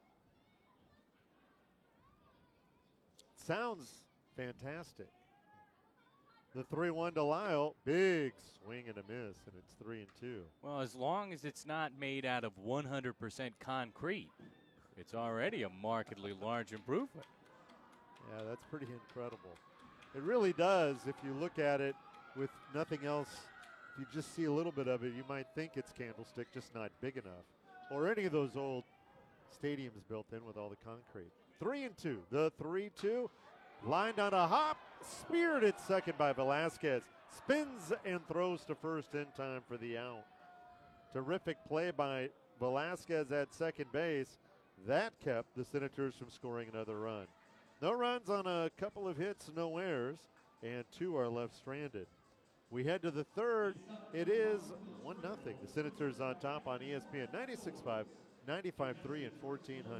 Sounds fantastic. The 3-1 to Lyle, big swing and a miss, and it's 3-2. Well, as long as it's not made out of 100% concrete, it's already a markedly large improvement. Yeah, that's pretty incredible. It really does. If you look at it with nothing else, if you just see a little bit of it, you might think it's Candlestick, just not big enough. Or any of those old stadiums built in with all the concrete. 3-2. The 3-2. Lined on a hop, speared at second by Velasquez. Spins and throws to first in time for the out. Terrific play by Velasquez at second base. That kept the Senators from scoring another run. No runs on a couple of hits, no errors, and 2 are left stranded. We head to the third. It is 1-0. The Senators on top on ESPN 96.5, 95.3, and 1400.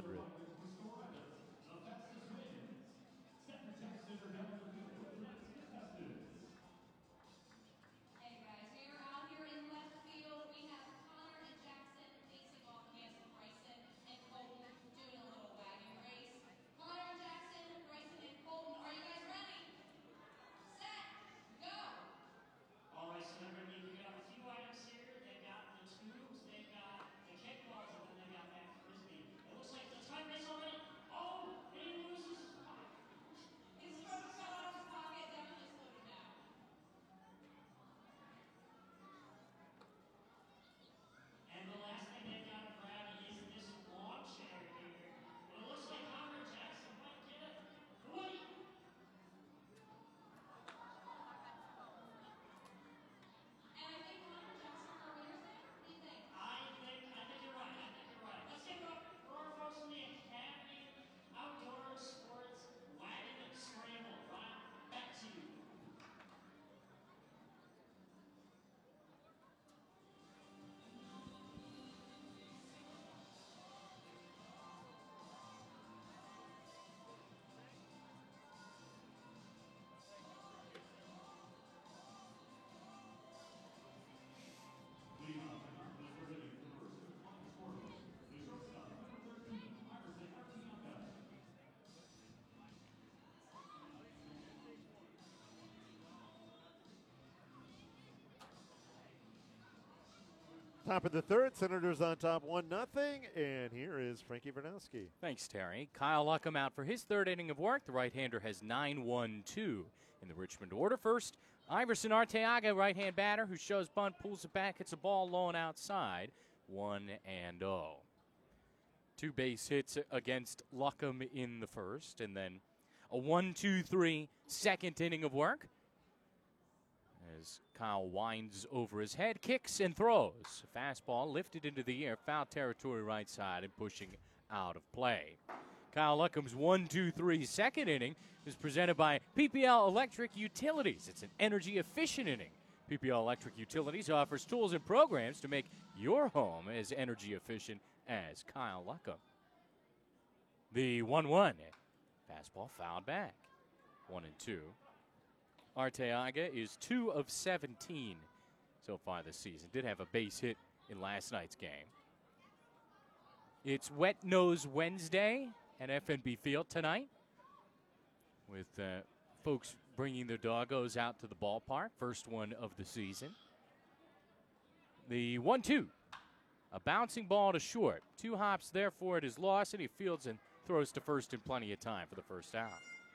Top of the third, Senators on top 1-0, and here is Frankie Vernowski. Thanks, Terry. Kyle Luckham out for his third inning of work. The right-hander has 9-1-2 in the Richmond order. First, Iverson Arteaga, right-hand batter, who shows bunt, pulls it back, hits a ball low and outside, 1-0. 2 base hits against Luckham in the first, and then a 1-2-3 second inning of work. As Kyle winds over his head, kicks and throws. Fastball lifted into the air, foul territory right side and pushing out of play. Kyle Luckham's 1-2-3 second inning is presented by PPL Electric Utilities. It's an energy efficient inning. PPL Electric Utilities offers tools and programs to make your home as energy efficient as Kyle Luckham. The 1-1. Fastball fouled back. 1-2. Arteaga is 2 of 17 so far this season. Did have a base hit in last night's game. It's Wet Nose Wednesday at FNB Field tonight, with folks bringing their doggos out to the ballpark. First one of the season. The 1-2. A bouncing ball to short. 2 hops, therefore it is lost, and he fields and throws to first in plenty of time for the first out.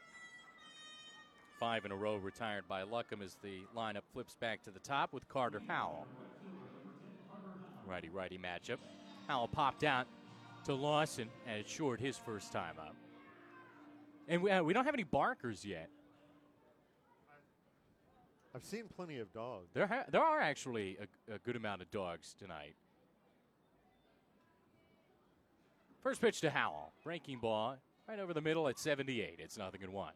5 in a row retired by Luckham as the lineup flips back to the top with Carter Howell. Righty-righty matchup. Howell popped out to Lawson at short his first time up. And we don't have any barkers yet. I've seen plenty of dogs. There are actually a good amount of dogs tonight. First pitch to Howell. Breaking ball right over the middle at 78. It's 0-1.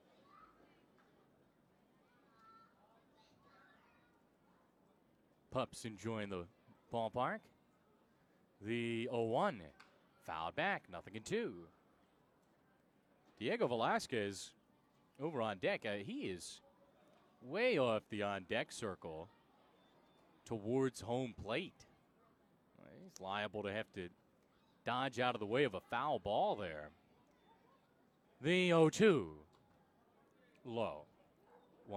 Pups enjoying the ballpark. The 0-1. Fouled back. 0-2. Diego Velasquez over on deck. He is way off the on-deck circle towards home plate. He's liable to have to dodge out of the way of a foul ball there. The 0-2. Low. 1-2.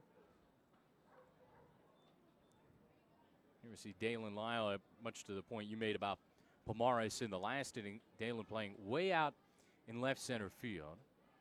Here we see Dalen Lyle, much to the point you made about Pomares in the last inning. Dalen playing way out in left center field.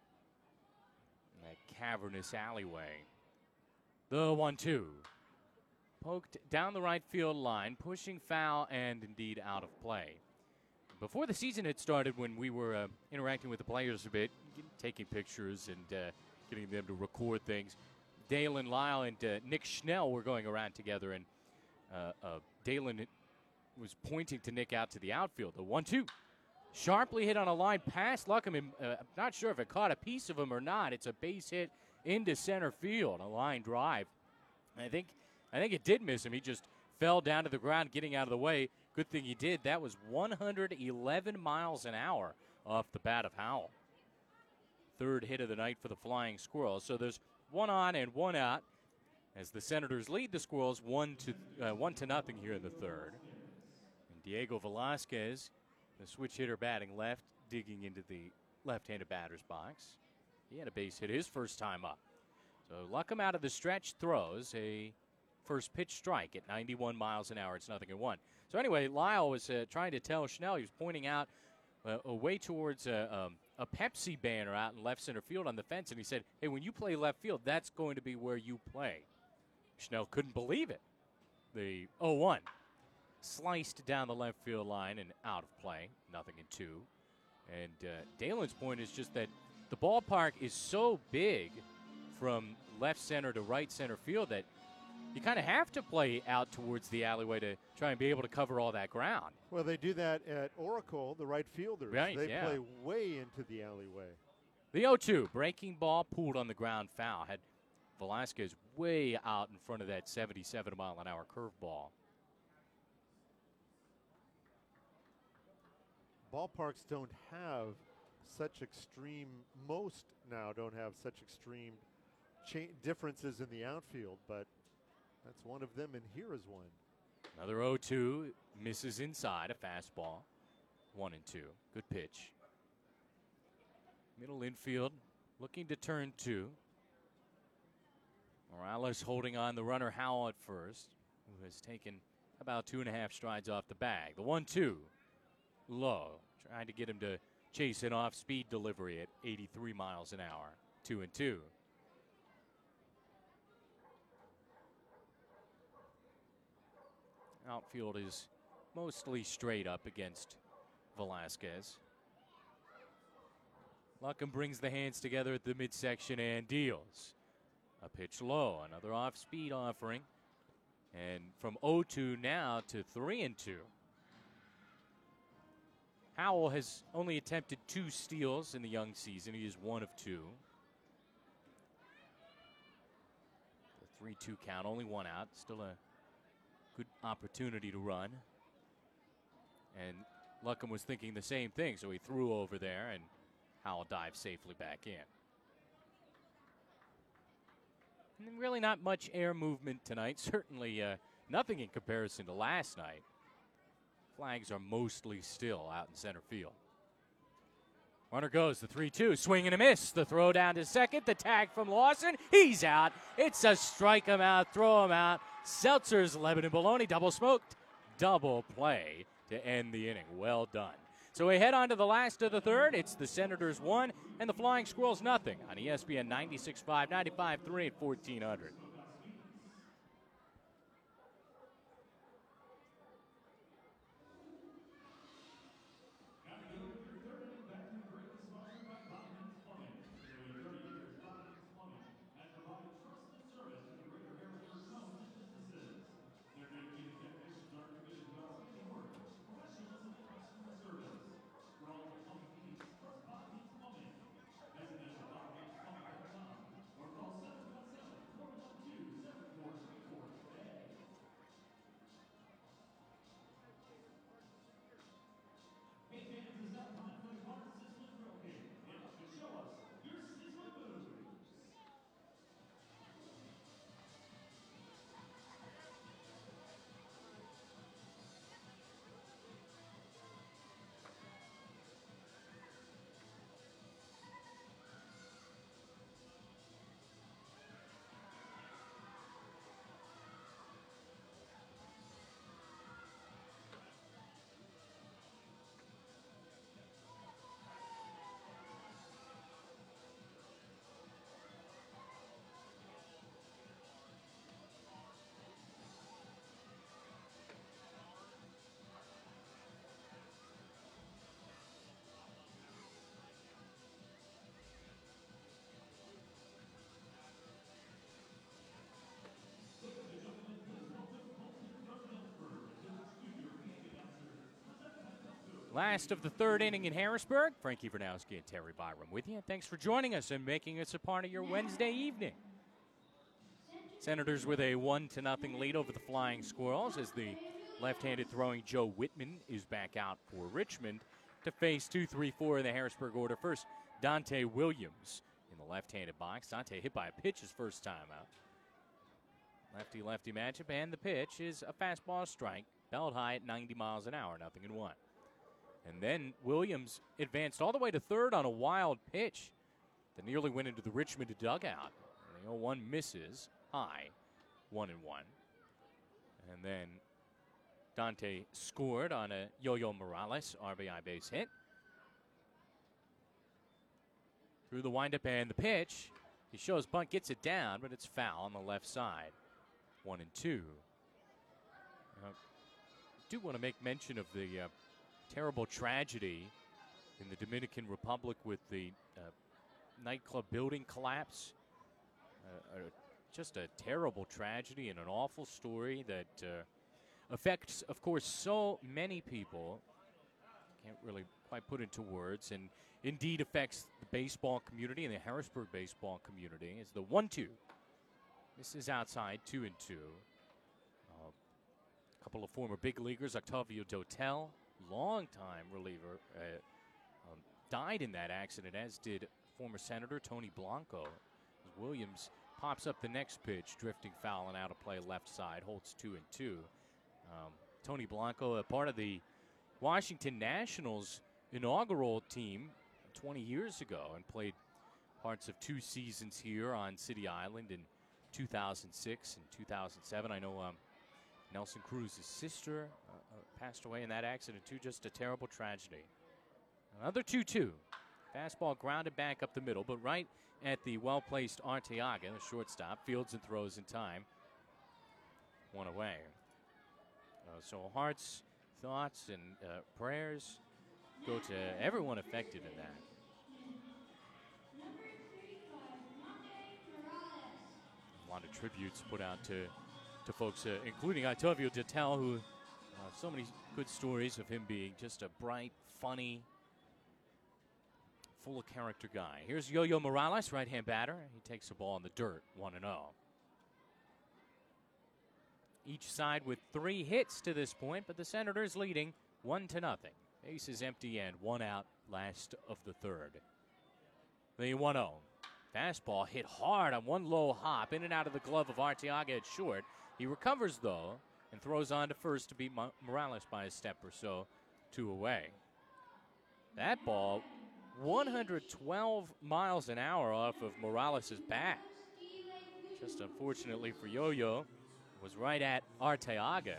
In that cavernous alleyway. The 1-2. Poked down the right field line, pushing foul and indeed out of play. Before the season had started, when we were interacting with the players a bit, taking pictures and getting them to record things, Dalen Lyle and Nick Schnell were going around together, and Dalen was pointing to Nick out to the outfield. The 1-2. Sharply hit on a line past Luckham. I'm not sure if it caught a piece of him or not. It's a base hit into center field, a line drive. I think it did miss him. He just fell down to the ground, getting out of the way. Good thing he did. That was 111 miles an hour off the bat of Howell. Third hit of the night for the Flying Squirrels. So there's 1 on and 1 out as the Senators lead the Squirrels 1-0 here in the third. And Diego Velasquez, the switch hitter batting left, digging into the left-handed batter's box. He had a base hit his first time up. So Luckham out of the stretch throws a first pitch strike at 91 miles an hour. It's 0-1. So anyway, Lyle was trying to tell Schnell, he was pointing out away towards a Pepsi banner out in left center field on the fence, and he said, hey, when you play left field, that's going to be where you play. Schnell couldn't believe it. The 0-1 sliced down the left field line and out of play, 0-2. And Dalen's point is just that the ballpark is so big from left center to right center field that you kind of have to play out towards the alleyway to try and be able to cover all that ground. Well, they do that at Oracle, the right fielders. Right, they yeah. play way into the alleyway. The 0-2, breaking ball, pulled on the ground, foul. Had Velasquez way out in front of that 77-mile-an-hour curveball. Ballparks don't have such extreme, most now don't have such extreme differences in the outfield, but that's one of them, and here is one. Another 0-2, misses inside, a fastball. 1-2, good pitch. Middle infield, looking to turn 2. Morales holding on the runner Howell at first, who has taken about 2.5 strides off the bag. The 1-2, low, trying to get him to chase an off-speed delivery at 83 miles an hour. 2-2. Outfield is mostly straight up against Velasquez. Luckham brings the hands together at the midsection and deals. A pitch low, another off-speed offering. And from 0-2 now to 3-2. Howell has only attempted 2 steals in the young season. He is 1 of 2. 3-2 count, only one out. Still a good opportunity to run. And Luckham was thinking the same thing, so he threw over there, and Howell dived safely back in. And really not much air movement tonight. Certainly nothing in comparison to last night. Flags are mostly still out in center field. Runner goes, the 3-2, swing and a miss. The throw down to second, the tag from Lawson. He's out. It's a strike him out, throw him out. Seltzer's Lebanon Bologna double smoked. Double play to end the inning. Well done. So we head on to the last of the third. It's the Senators 1 and the Flying Squirrels nothing on ESPN 96.5, 95.3 at 1400. Last of the third inning in Harrisburg. Frankie Vernowski and Terry Byram with you. Thanks for joining us and making us a part of your Wednesday evening. Senators with a 1-0 lead over the Flying Squirrels as the left-handed throwing Joe Whitman is back out for Richmond to face 2-3-4 in the Harrisburg order. First, Dante Williams in the left-handed box. Dante hit by a pitch his first time out. Lefty-lefty matchup, and the pitch is a fastball strike, belled high at 90 miles an hour, 0-1. And then Williams advanced all the way to third on a wild pitch that nearly went into the Richmond dugout. And the 0-1 misses high, 1-1. And then Dante scored on a Yo-Yo Morales RBI base hit. Through the windup and the pitch, he shows bunt, gets it down, but it's foul on the left side, 1-2. I do want to make mention of the terrible tragedy in the Dominican Republic with the nightclub building collapse. Just a terrible tragedy and an awful story that affects, of course, so many people. Can't really quite put into words, and indeed affects the baseball community and the Harrisburg baseball community. It's the 1-2. This is outside, 2-2. A couple of former big leaguers, Octavio Dotel, longtime reliever, died in that accident, as did former Senator Tony Blanco. Williams pops up the next pitch, drifting foul and out of play left side, holds 2-2. Tony Blanco, a part of the Washington Nationals inaugural team 20 years ago, and played parts of 2 seasons here on City Island in 2006 and 2007. I know Nelson Cruz's sister passed away in that accident too. Just a terrible tragedy. Another 2-2. Fastball grounded back up the middle, but right at the well-placed Arteaga, the shortstop, fields and throws in time. 1 away. So hearts, thoughts, and prayers go to everyone affected in that. A lot of tributes put out to folks, including Octavio Dotel, who so many good stories of him being just a bright, funny, full of character guy. Here's Yo-Yo Morales, right-hand batter. He takes the ball in the dirt, 1-0. each side with 3 hits to this point, but the Senators leading 1-0. Bases empty and 1 out, last of the third. The 1-0. Fastball hit hard on one low hop, in and out of the glove of Arteaga at short. He recovers, though, and throws on to first to beat Morales by a step or so, 2 away. That ball, 112 miles an hour off of Morales' bat. Just unfortunately for Yo-Yo, was right at Arteaga.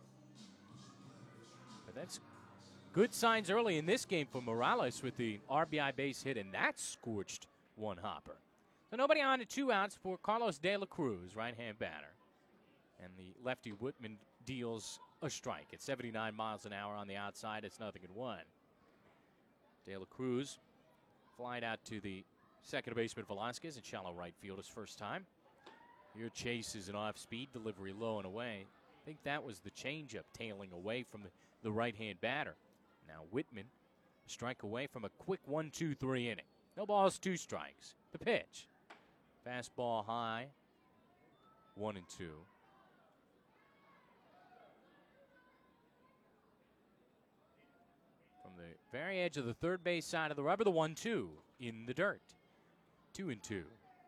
But that's good signs early in this game for Morales with the RBI base hit, and that scorched one hopper. So nobody on to 2 outs for Carlos De La Cruz, right-hand batter. And the lefty Whitman deals a strike at 79 miles an hour on the outside. It's 0-1. De La Cruz flied out to the second baseman Velasquez in shallow right field his first time. Here Chase is an off-speed delivery low and away. I think that was the changeup tailing away from the right-hand batter. Now Whitman, a strike away from a quick 1-2-3 inning. No balls, 2 strikes. The pitch. Fastball high, 1-2. From the very edge of the third base side of the rubber, the 1-2 in the dirt. 2-2.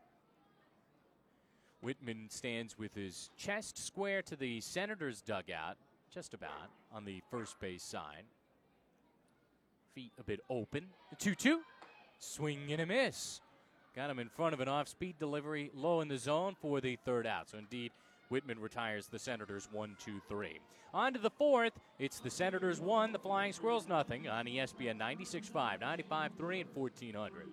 Whitman stands with his chest square to the Senators' dugout, just about, on the first base side. Feet a bit open. The 2-2. Swing and a miss. Got him in front of an off-speed delivery low in the zone for the third out. So indeed, Whitman retires the Senators 1-2-3. On to the fourth. It's the Senators 1, the Flying Squirrels nothing on ESPN 96.5, 95.3, and 1400.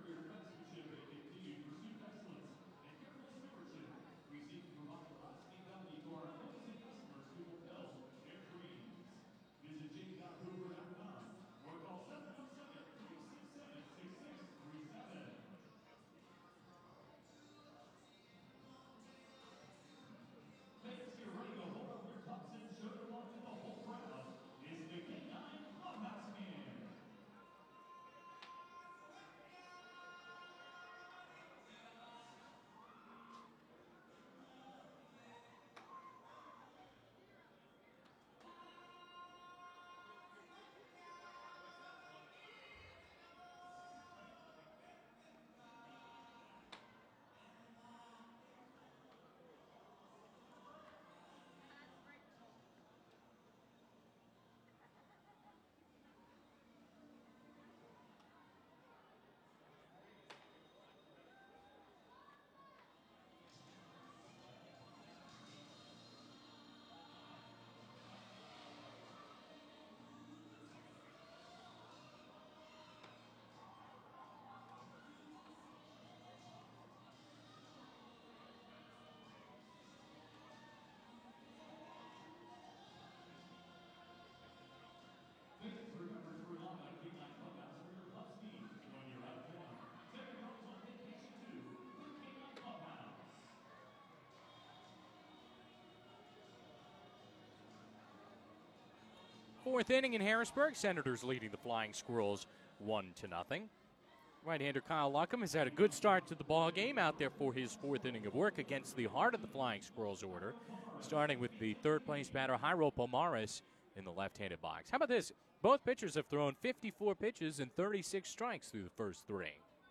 Fourth inning in Harrisburg. Senators leading the Flying Squirrels 1-0. Right-hander Kyle Luckham has had a good start to the ball game out there for his fourth inning of work against the heart of the Flying Squirrels order, starting with the third-place batter Jairo Pomares in the left-handed box. How about this? Both pitchers have thrown 54 pitches and 36 strikes through the first 3.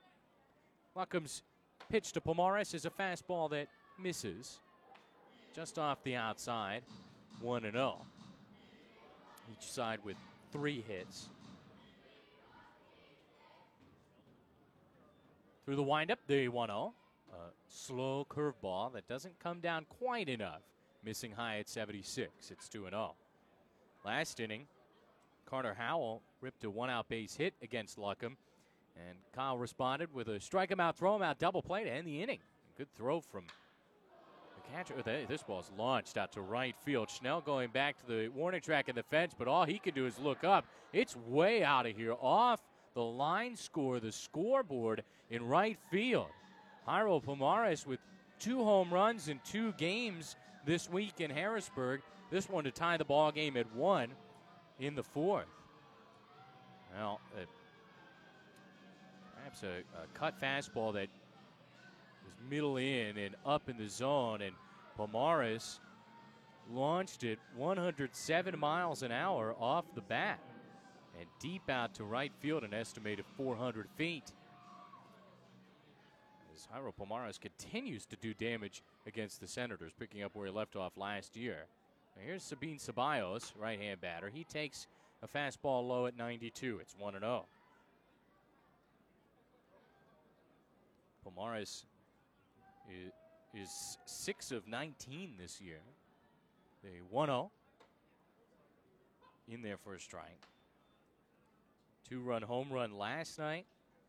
Luckham's pitch to Pomares is a fastball that misses just off the outside, 1-0. Each side with 3 hits. Through the windup, the 1-0. A slow curveball that doesn't come down quite enough. Missing high at 76. It's 2-0. Last inning, Carter Howell ripped a 1-out base hit against Luckham. And Kyle responded with a strike him out, throw him out double play to end the inning. Good throw from the catcher. This ball's launched out to right field. Schnell going back to the warning track in the fence, but all he can do is look up. It's way out of here, off the line score, the scoreboard in right field. Jairo Pomares with 2 home runs in 2 games this week in Harrisburg. This one to tie the ball game at 1 in the 4th. Well, perhaps a cut fastball that was middle in and up in the zone, and Pomares launched it 107 miles an hour off the bat and deep out to right field, an estimated 400 feet. As Jairo Pomares continues to do damage against the Senators, picking up where he left off last year. Now here's Sabine Ceballos, right-hand batter. He takes a fastball low at 92. It's 1-0. Pomares is 6 of 19 this year. The 1-0 in there for a strike. 2-run home run last night.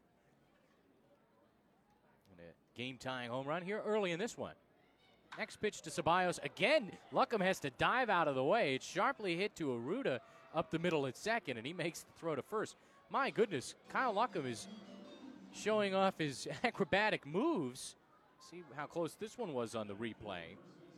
And a game-tying home run here early in this one. Next pitch to Ceballos. Again, Luckham has to dive out of the way. It's sharply hit to Arruda up the middle at second, and he makes the throw to first. My goodness, Kyle Luckham is showing off his acrobatic moves. See how close this one was on the replay.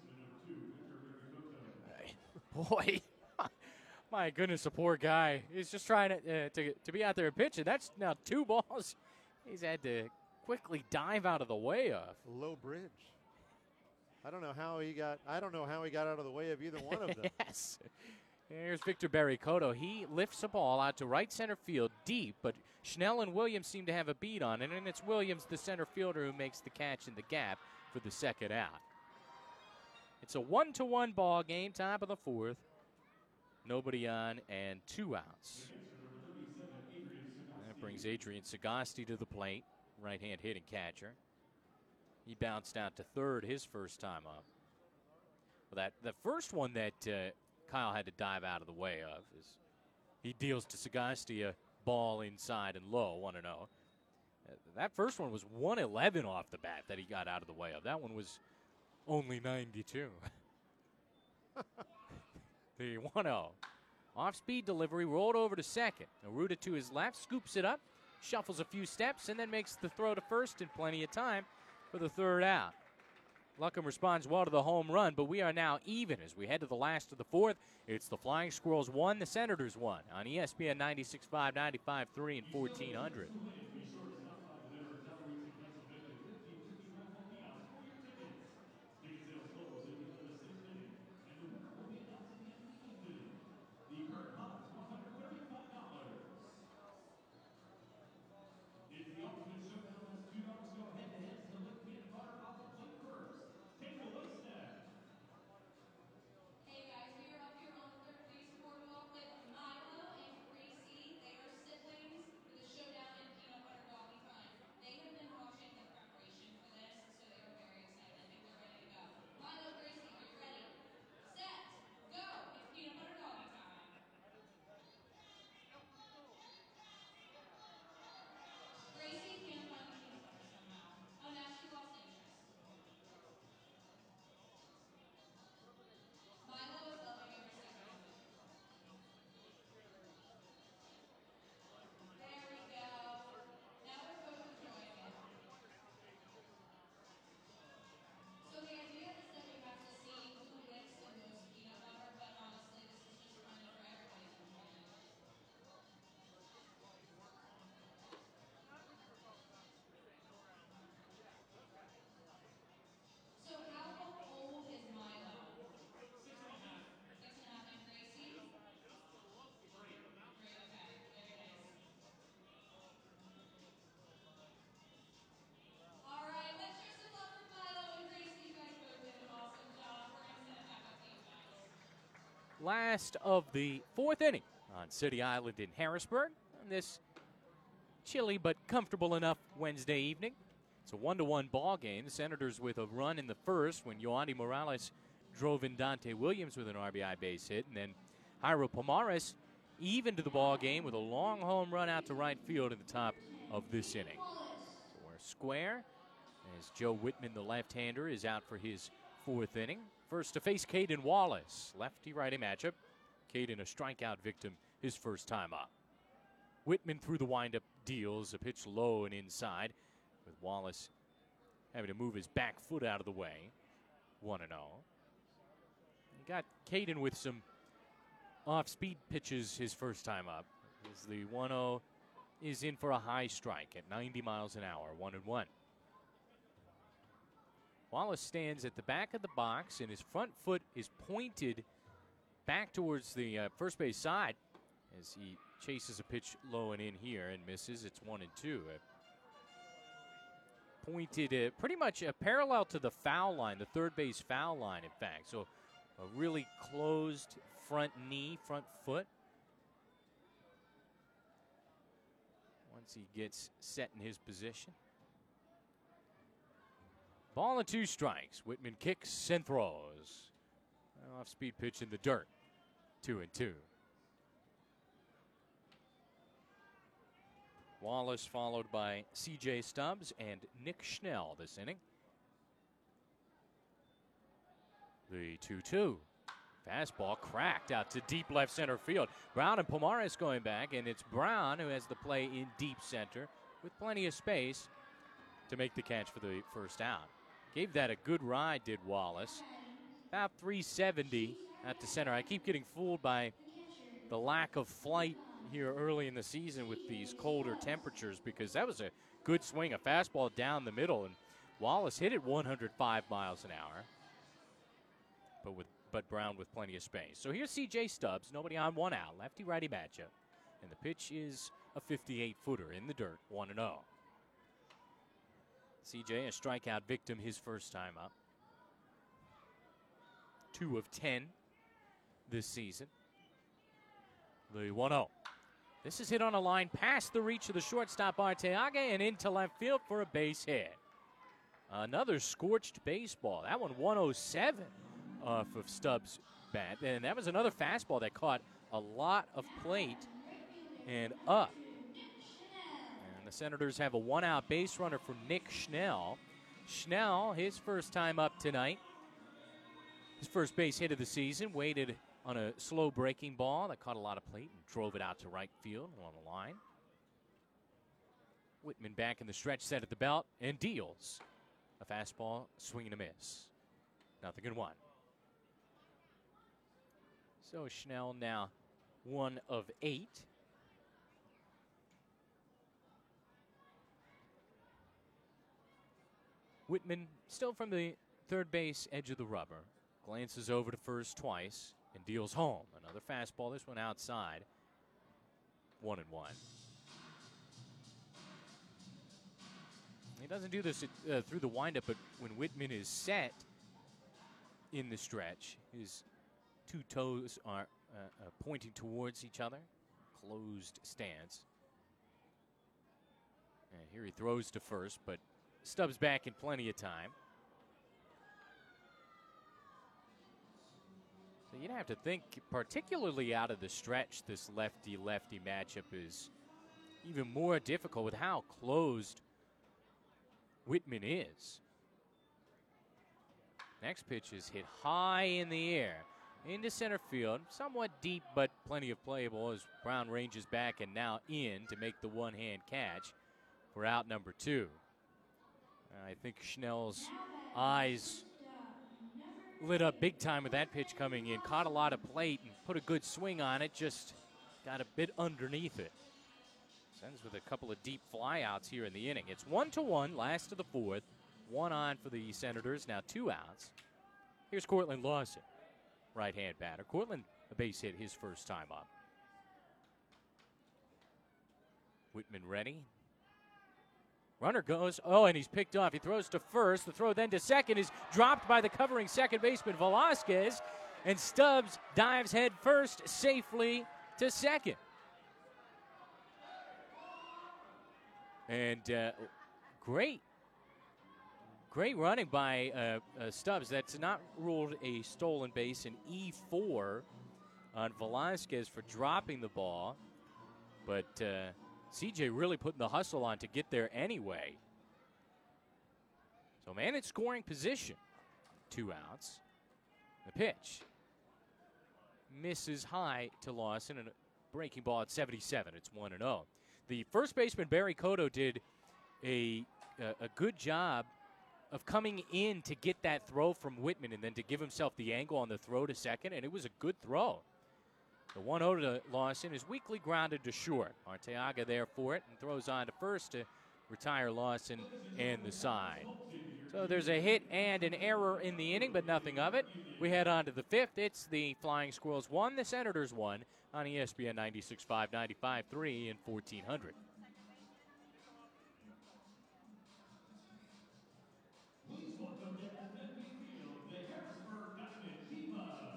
Boy, my goodness, the poor guy. He's just trying to be out there and pitching. That's now 2 balls he's had to quickly dive out of the way of. Low bridge. I don't know how he got out of the way of either one of them. Yes. Here's Victor Barricotto. He lifts a ball out to right center field deep, but Schnell and Williams seem to have a beat on it, and it's Williams, the center fielder, who makes the catch in the gap for the second out. It's a 1-1 ball game, top of the 4th. Nobody on and 2 outs. That brings Adrian Sagasti to the plate, right-hand hitting catcher. He bounced out to third his first time up. Well, the first one that Kyle had to dive out of the way of is he deals to Sagasti a ball inside and low, 1-0. That first one was 111 off the bat that he got out of the way of. That one was only 92. The 1-0. Off-speed delivery, rolled over to second. Arruda to his left, scoops it up, shuffles a few steps, and then makes the throw to first in plenty of time for the third out. Luckham responds well to the home run, but we are now even as we head to the last of the 4th. It's the Flying Squirrels 1, the Senators 1 on ESPN 96.5, 95.3, and 1400. Last of the 4th inning on City Island in Harrisburg on this chilly but comfortable enough Wednesday evening. It's a 1-1 ball game. The Senators with a run in the first when Yoandy Morales drove in Dante Williams with an RBI base hit, and then Jairo Pomares even to the ball game with a long home run out to right field at the top of this inning. So we're square as Joe Whitman, the left-hander, is out for his 4th inning. First to face Caden Wallace. Lefty-righty matchup. Caden a strikeout victim his first time up. Whitman through the windup deals a pitch low and inside, with Wallace having to move his back foot out of the way. 1-0. Got Caden with some off-speed pitches his first time up. As the 1-0 is in for a high strike at 90 miles an hour. 1-1. Wallace stands at the back of the box, and his front foot is pointed back towards the first base side as he chases a pitch low and in here and misses. It's 1-2. Pointed pretty much parallel to the foul line, the third base foul line, in fact. So a really closed front knee, front foot. Once he gets set in his position. Ball and 2 strikes. Whitman kicks and throws. Off-speed pitch in the dirt. 2-2. Wallace followed by C.J. Stubbs and Nick Schnell this inning. The 2-2. Fastball cracked out to deep left center field. Brown and Pomares going back, and it's Brown who has the play in deep center with plenty of space to make the catch for the first out. Gave that a good ride, did Wallace. About 370 at the center. I keep getting fooled by the lack of flight here early in the season with these colder temperatures, because that was a good swing, a fastball down the middle, and Wallace hit it 105 miles an hour. But Brown with plenty of space. So here's C.J. Stubbs, nobody on, 1 out, lefty-righty matchup. And the pitch is a 58-footer in the dirt, 1-0. C.J. a strikeout victim his first time up. 2 of 10 this season. The 1-0. This is hit on a line past the reach of the shortstop Arteaga and into left field for a base hit. Another scorched baseball. That one 107 off of Stubbs' bat. And that was another fastball that caught a lot of plate and up. And the Senators have a 1-out base runner for Nick Schnell. Schnell, his first time up tonight. His first base hit of the season, waited on a slow breaking ball that caught a lot of plate and drove it out to right field along the line. Whitman back in the stretch, set at the belt, and deals a fastball, swing and a miss. 0-1. So Schnell now 1 of 8. Whitman still from the third base edge of the rubber. Glances over to first twice and deals home. Another fastball, this one outside. 1-1. He doesn't do this through the windup, but when Whitman is set in the stretch, his 2 toes are pointing towards each other. Closed stance. And here he throws to first, but Stubbs back in plenty of time. So you'd have to think, particularly out of the stretch, this lefty-lefty matchup is even more difficult with how closed Whitman is. Next pitch is hit high in the air into center field, somewhat deep, but plenty of playable as Brown ranges back and now in to make the one-hand catch for out number 2. I think Schnell's eyes lit up big time with that pitch coming in. Caught a lot of plate and put a good swing on it. Just got a bit underneath it. Sends with a couple of deep flyouts here in the inning. It's 1-1, last of the 4th. 1 on for the Senators. Now 2 outs. Here's Cortland Lawson, right-hand batter. Cortland, a base hit his first time up. Whitman ready. Runner goes, and he's picked off. He throws to first. The throw then to second is dropped by the covering second baseman Velasquez, and Stubbs dives head first safely to second. And great running by Stubbs. That's not ruled a stolen base, an E4 on Velasquez for dropping the ball, but CJ really putting the hustle on to get there anyway. So man in scoring position. 2 outs. The pitch misses high to Lawson, and a breaking ball at 77. It's 1-0. The first baseman Barry Cotto did a good job of coming in to get that throw from Whitman and then to give himself the angle on the throw to second, and it was a good throw. The 1-0 to Lawson is weakly grounded to short. Arteaga there for it and throws on to first to retire Lawson and the side. So there's a hit and an error in the inning, but nothing of it. We head on to the fifth. It's the Flying Squirrels 1, the Senators 1 on ESPN 96.5, 95.3, and 1400. Please welcome to FNB Field, the Harrisburg Diamond Divas.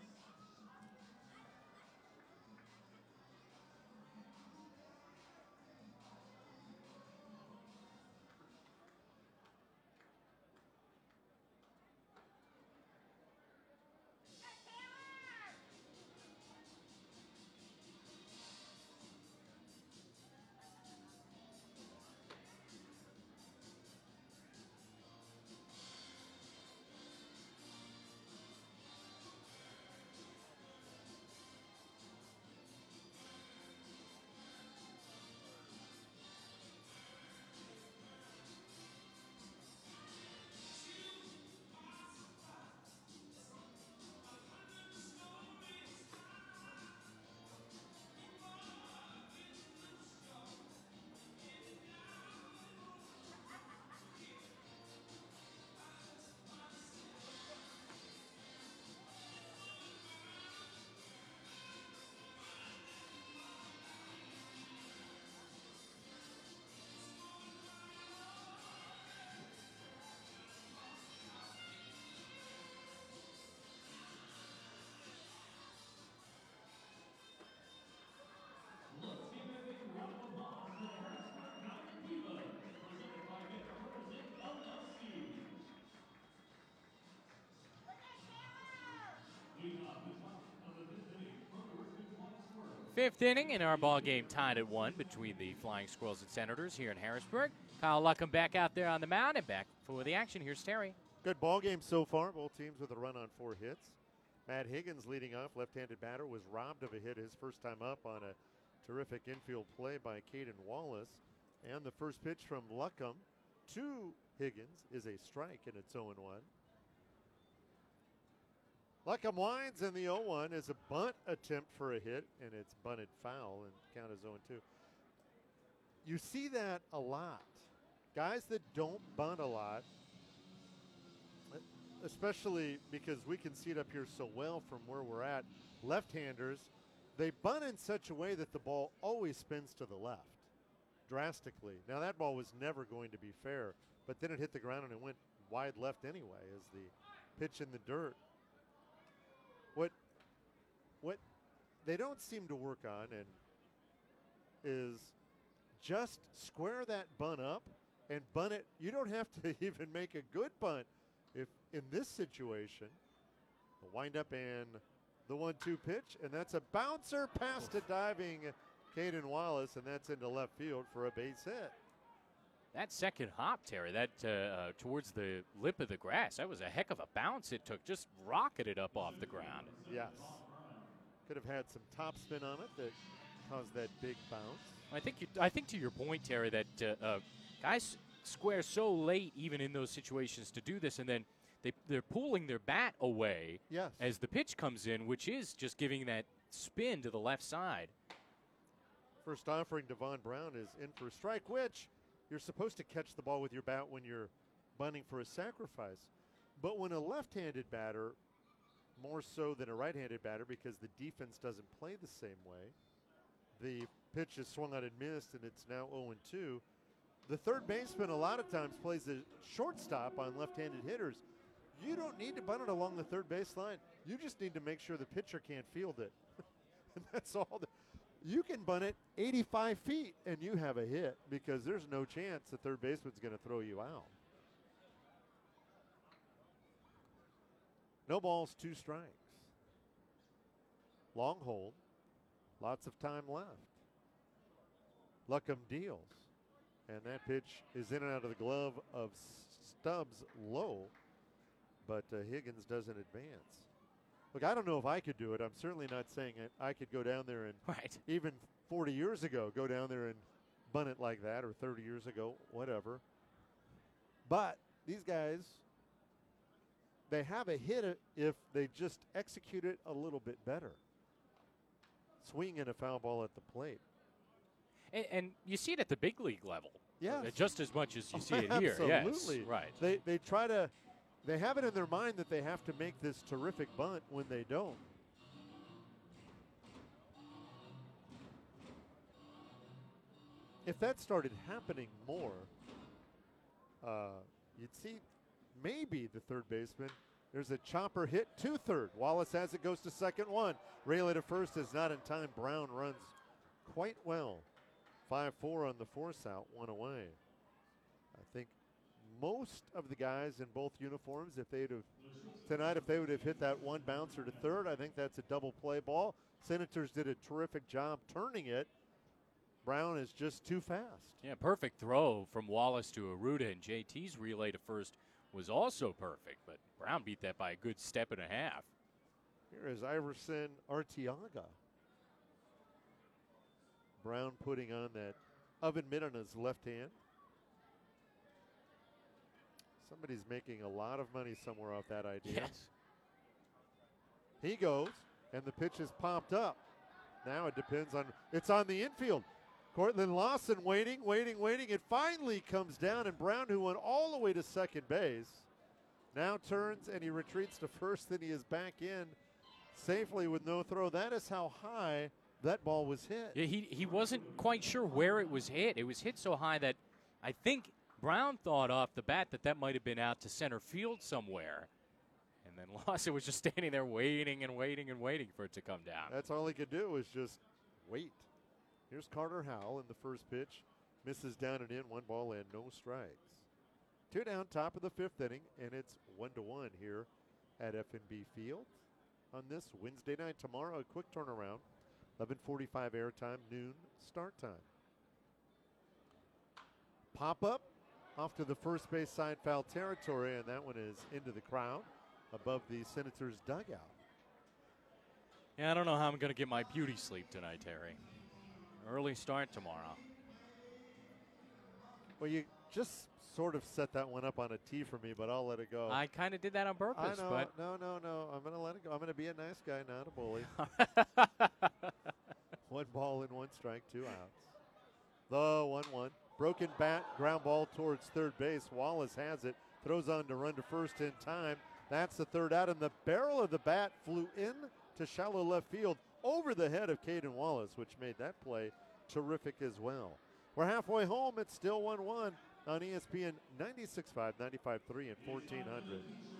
Fifth inning in our ball game, tied at 1 between the Flying Squirrels and Senators here in Harrisburg. Kyle Luckham back out there on the mound and back for the action. Here's Terry. Good ball game so far. Both teams with a run on 4 hits. Matt Higgins leading off, left-handed batter, was robbed of a hit his first time up on a terrific infield play by Caden Wallace. And the first pitch from Luckham to Higgins is a strike, and it's 0-1. Luckham winds, and the 0-1 is a bunt attempt for a hit, and it's bunted foul and count as 0-2. You see that a lot. Guys that don't bunt a lot, especially because we can see it up here so well from where we're at, left-handers, they bunt in such a way that the ball always spins to the left drastically. Now, that ball was never going to be fair, but then it hit the ground and it went wide left anyway as the pitch in the dirt. What they don't seem to work on and is just square that bunt up and bunt it. You don't have to even make a good bunt. If in this situation, the windup and the 1-2 pitch, and that's a bouncer past a diving Caden Wallace, and that's into left field for a base hit. That second hop, Terry, that towards the lip of the grass, that was a heck of a bounce it took. Just rocketed up off the ground. Yes. Could have had some topspin on it that caused that big bounce. I think to your point, Terry, that guys square so late even in those situations to do this, and then they're pulling their bat away as the pitch comes in, which is just giving that spin to the left side. First offering, Devon Brown is in for a strike, which you're supposed to catch the ball with your bat when you're bunting for a sacrifice. But when a left-handed batter, more so than a right-handed batter because the defense doesn't play the same way, the pitch is swung out and missed, and it's now 0-2. The third baseman a lot of times plays the shortstop on left-handed hitters. You don't need to bunt it along the third baseline. You just need to make sure the pitcher can't field it. And that's all. You can bunt it 85 feet and you have a hit because there's no chance the third baseman's going to throw you out. No balls, 2 strikes. Long hold. Lots of time left. Luckham deals. And that pitch is in and out of the glove of Stubbs low. But Higgins doesn't advance. Look, I don't know if I could do it. I'm certainly not saying I could go down there and even 40 years ago go down there and bunt it like that, or 30 years ago, whatever. But these guys, they have a hit if they just execute it a little bit better. Swing and a foul ball at the plate. And you see it at the big league level. Yes. Just as much as you see it here. Absolutely. Yes, right. They try to, they have it in their mind that they have to make this terrific bunt when they don't. If that started happening more, you'd see maybe the third baseman. There's a chopper hit to third. Wallace has it, goes to second, one. Rayleigh to first is not in time. Brown runs quite well. 5-4 on the force out, one away. I think most of the guys in both uniforms, if they'd have tonight, if they would have hit that one bouncer to third, I think that's a double play ball. Senators did a terrific job turning it. Brown is just too fast. Yeah, perfect throw from Wallace to Aruda, and JT's relay to first was also perfect, but Brown beat that by a good step and a half. Here is Iverson Arteaga. Brown putting on that oven mitt on his left hand. Somebody's making a lot of money somewhere off that idea. Yes. He goes, and the pitch is popped up. Now it depends on, it's on the infield. Cortland Lawson waiting. It finally comes down, and Brown, who went all the way to second base, now turns and he retreats to first, then he is back in safely with no throw. That is how high that ball was hit. Yeah, he wasn't quite sure where it was hit. It was hit so high that I think Brown thought off the bat that might have been out to center field somewhere. And then Lawson was just standing there waiting for it to come down. That's all he could do was just wait. Here's Carter Howell in the first pitch. Misses down and in, 1 ball and no strikes. 2 down, top of the 5th inning, and it's 1-1 here at FNB Field on this Wednesday night. Tomorrow, a quick turnaround. 11:45 airtime, noon start time. Pop up off to the first base side, foul territory, and that one is into the crowd above the Senators' dugout. Yeah, I don't know how I'm going to get my beauty sleep tonight, Terry. Early start tomorrow. Well, you just sort of set that one up on a tee for me, but I'll let it go. I kind of did that on purpose. I know. But No. I'm going to let it go. I'm going to be a nice guy, not a bully. 1 ball and 1 strike, 2 outs. The 1-1. Broken bat, ground ball towards third base. Wallace has it, throws on to run to first in time. That's the third out, and the barrel of the bat flew in to shallow left field over the head of Caden Wallace, which made that play terrific as well. We're halfway home. It's still 1-1 on ESPN 96.5, 95.3, and 1400.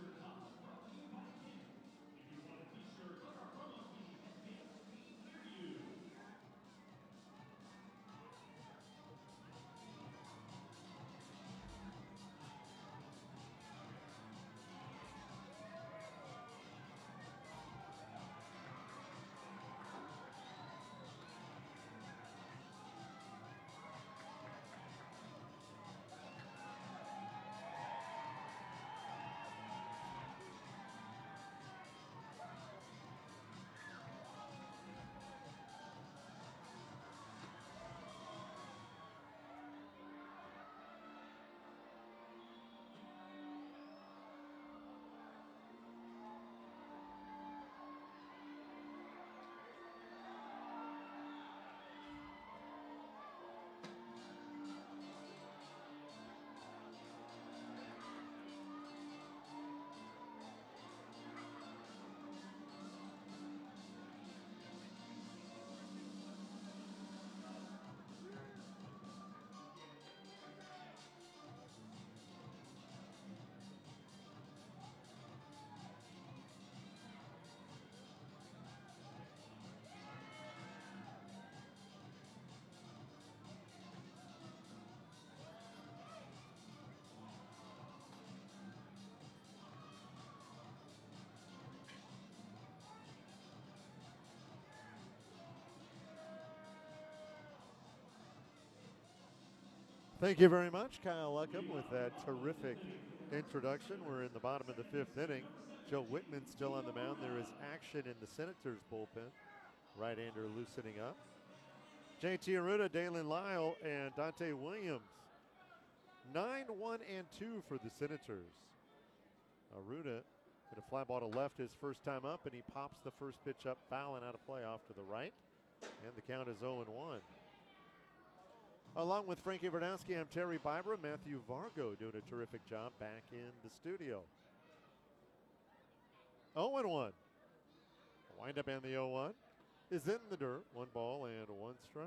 Thank you very much, Kyle Luckham, with that terrific introduction. We're in the bottom of the 5th inning. Joe Whitman still on the mound. There is action in the Senators bullpen. Right-hander loosening up. JT Aruda, Dalen Lyle, and Dante Williams. 9-1-2 for the Senators. Aruda hit a fly ball to left his first time up, and he pops the first pitch up, foul and out of play off to the right. And the count is 0-1. Along with Frankie Verdowski, I'm Terry Bybra. Matthew Vargo doing a terrific job back in the studio. 0-1. Wind up and the 0-1 is in the dirt. 1 ball and 1 strike.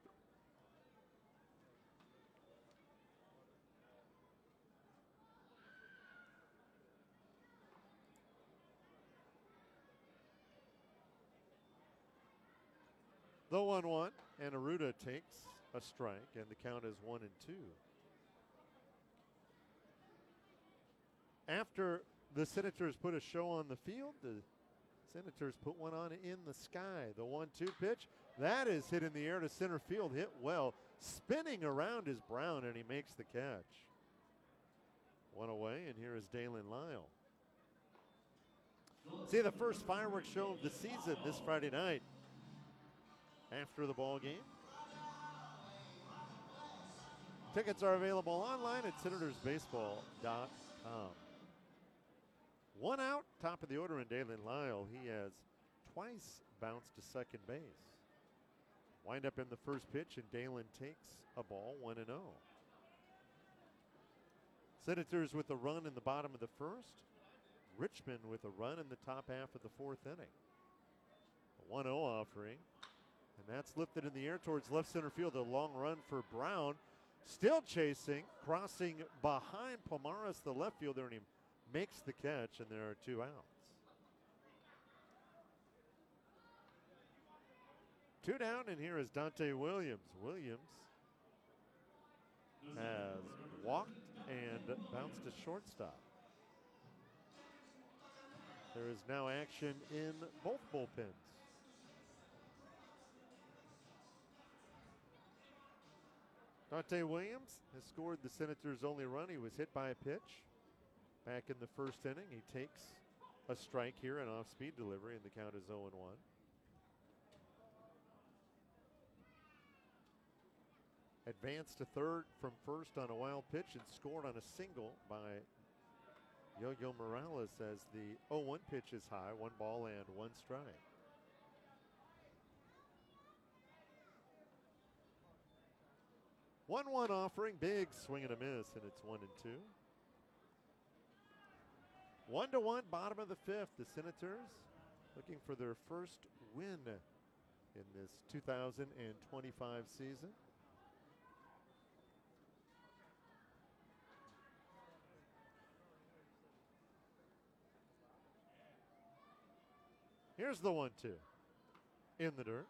The 1-1, and Arruda takes a strike, and the count is 1-2. After the Senators put a show on the field, the Senators put one on in the sky. The 1-2 pitch, that is hit in the air to center field, hit well. Spinning around is Brown, and he makes the catch. One away, and here is Dalen Lyle. See the first fireworks show of the season this Friday night after the ball game. Tickets are available online at senatorsbaseball.com. 1 out, top of the order in Dalen Lyle. He has twice bounced to second base. Wind up in the first pitch, and Dalen takes a ball, 1-0. Senators with a run in the bottom of the first. Richmond with a run in the top half of the 4th inning. A 1-0 offering. And that's lifted in the air towards left center field. A long run for Brown. Still chasing, crossing behind Pomares, the left fielder, and he makes the catch, and there are 2 outs. 2 down, and here is Dante Williams. Williams has walked and bounced to shortstop. There is now action in both bullpens. Dante Williams has scored the Senators' only run. He was hit by a pitch back in the first inning. He takes a strike here, an off-speed delivery, and the count is 0-1. Advanced to third from first on a wild pitch and scored on a single by Yo-Yo Morales as the 0-1 pitch is high. 1 ball and 1 strike. One offering, big swing and a miss, and it's 1-2. 1-1, bottom of the 5th. The Senators looking for their first win in this 2025 season. Here's the 1-2 in the dirt.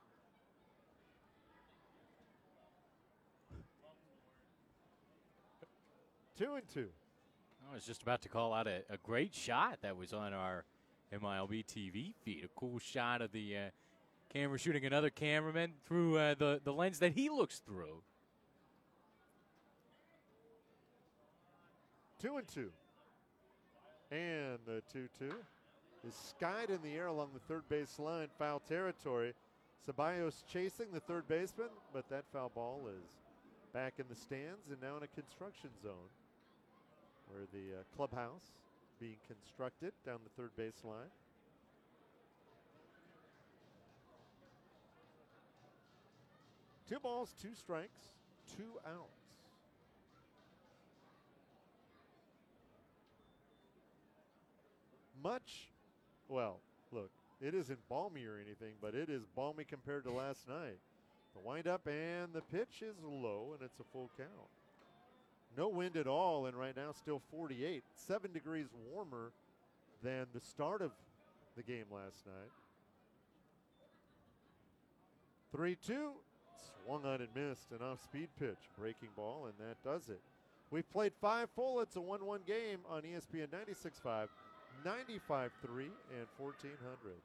2-2. I was just about to call out a great shot that was on our MILB TV feed. A cool shot of the camera shooting another cameraman through the lens that he looks through. 2-2. And the 2-2 is skied in the air along the third base line. Foul territory. Ceballos chasing the third baseman, but that foul ball is back in the stands and now in a construction zone, where the clubhouse being constructed down the third base line. Two balls, 2 strikes, 2 outs. Well, look, it isn't balmy or anything, but it is balmy compared to last night. The windup and the pitch is low, and it's a full count. No wind at all, and right now still 48. 7 degrees warmer than the start of the game last night. 3-2, swung on and missed. An off-speed pitch, breaking ball, and that does it. We've played 5 full. It's a 1-1 game on ESPN 96.5, 95.3, and 1400.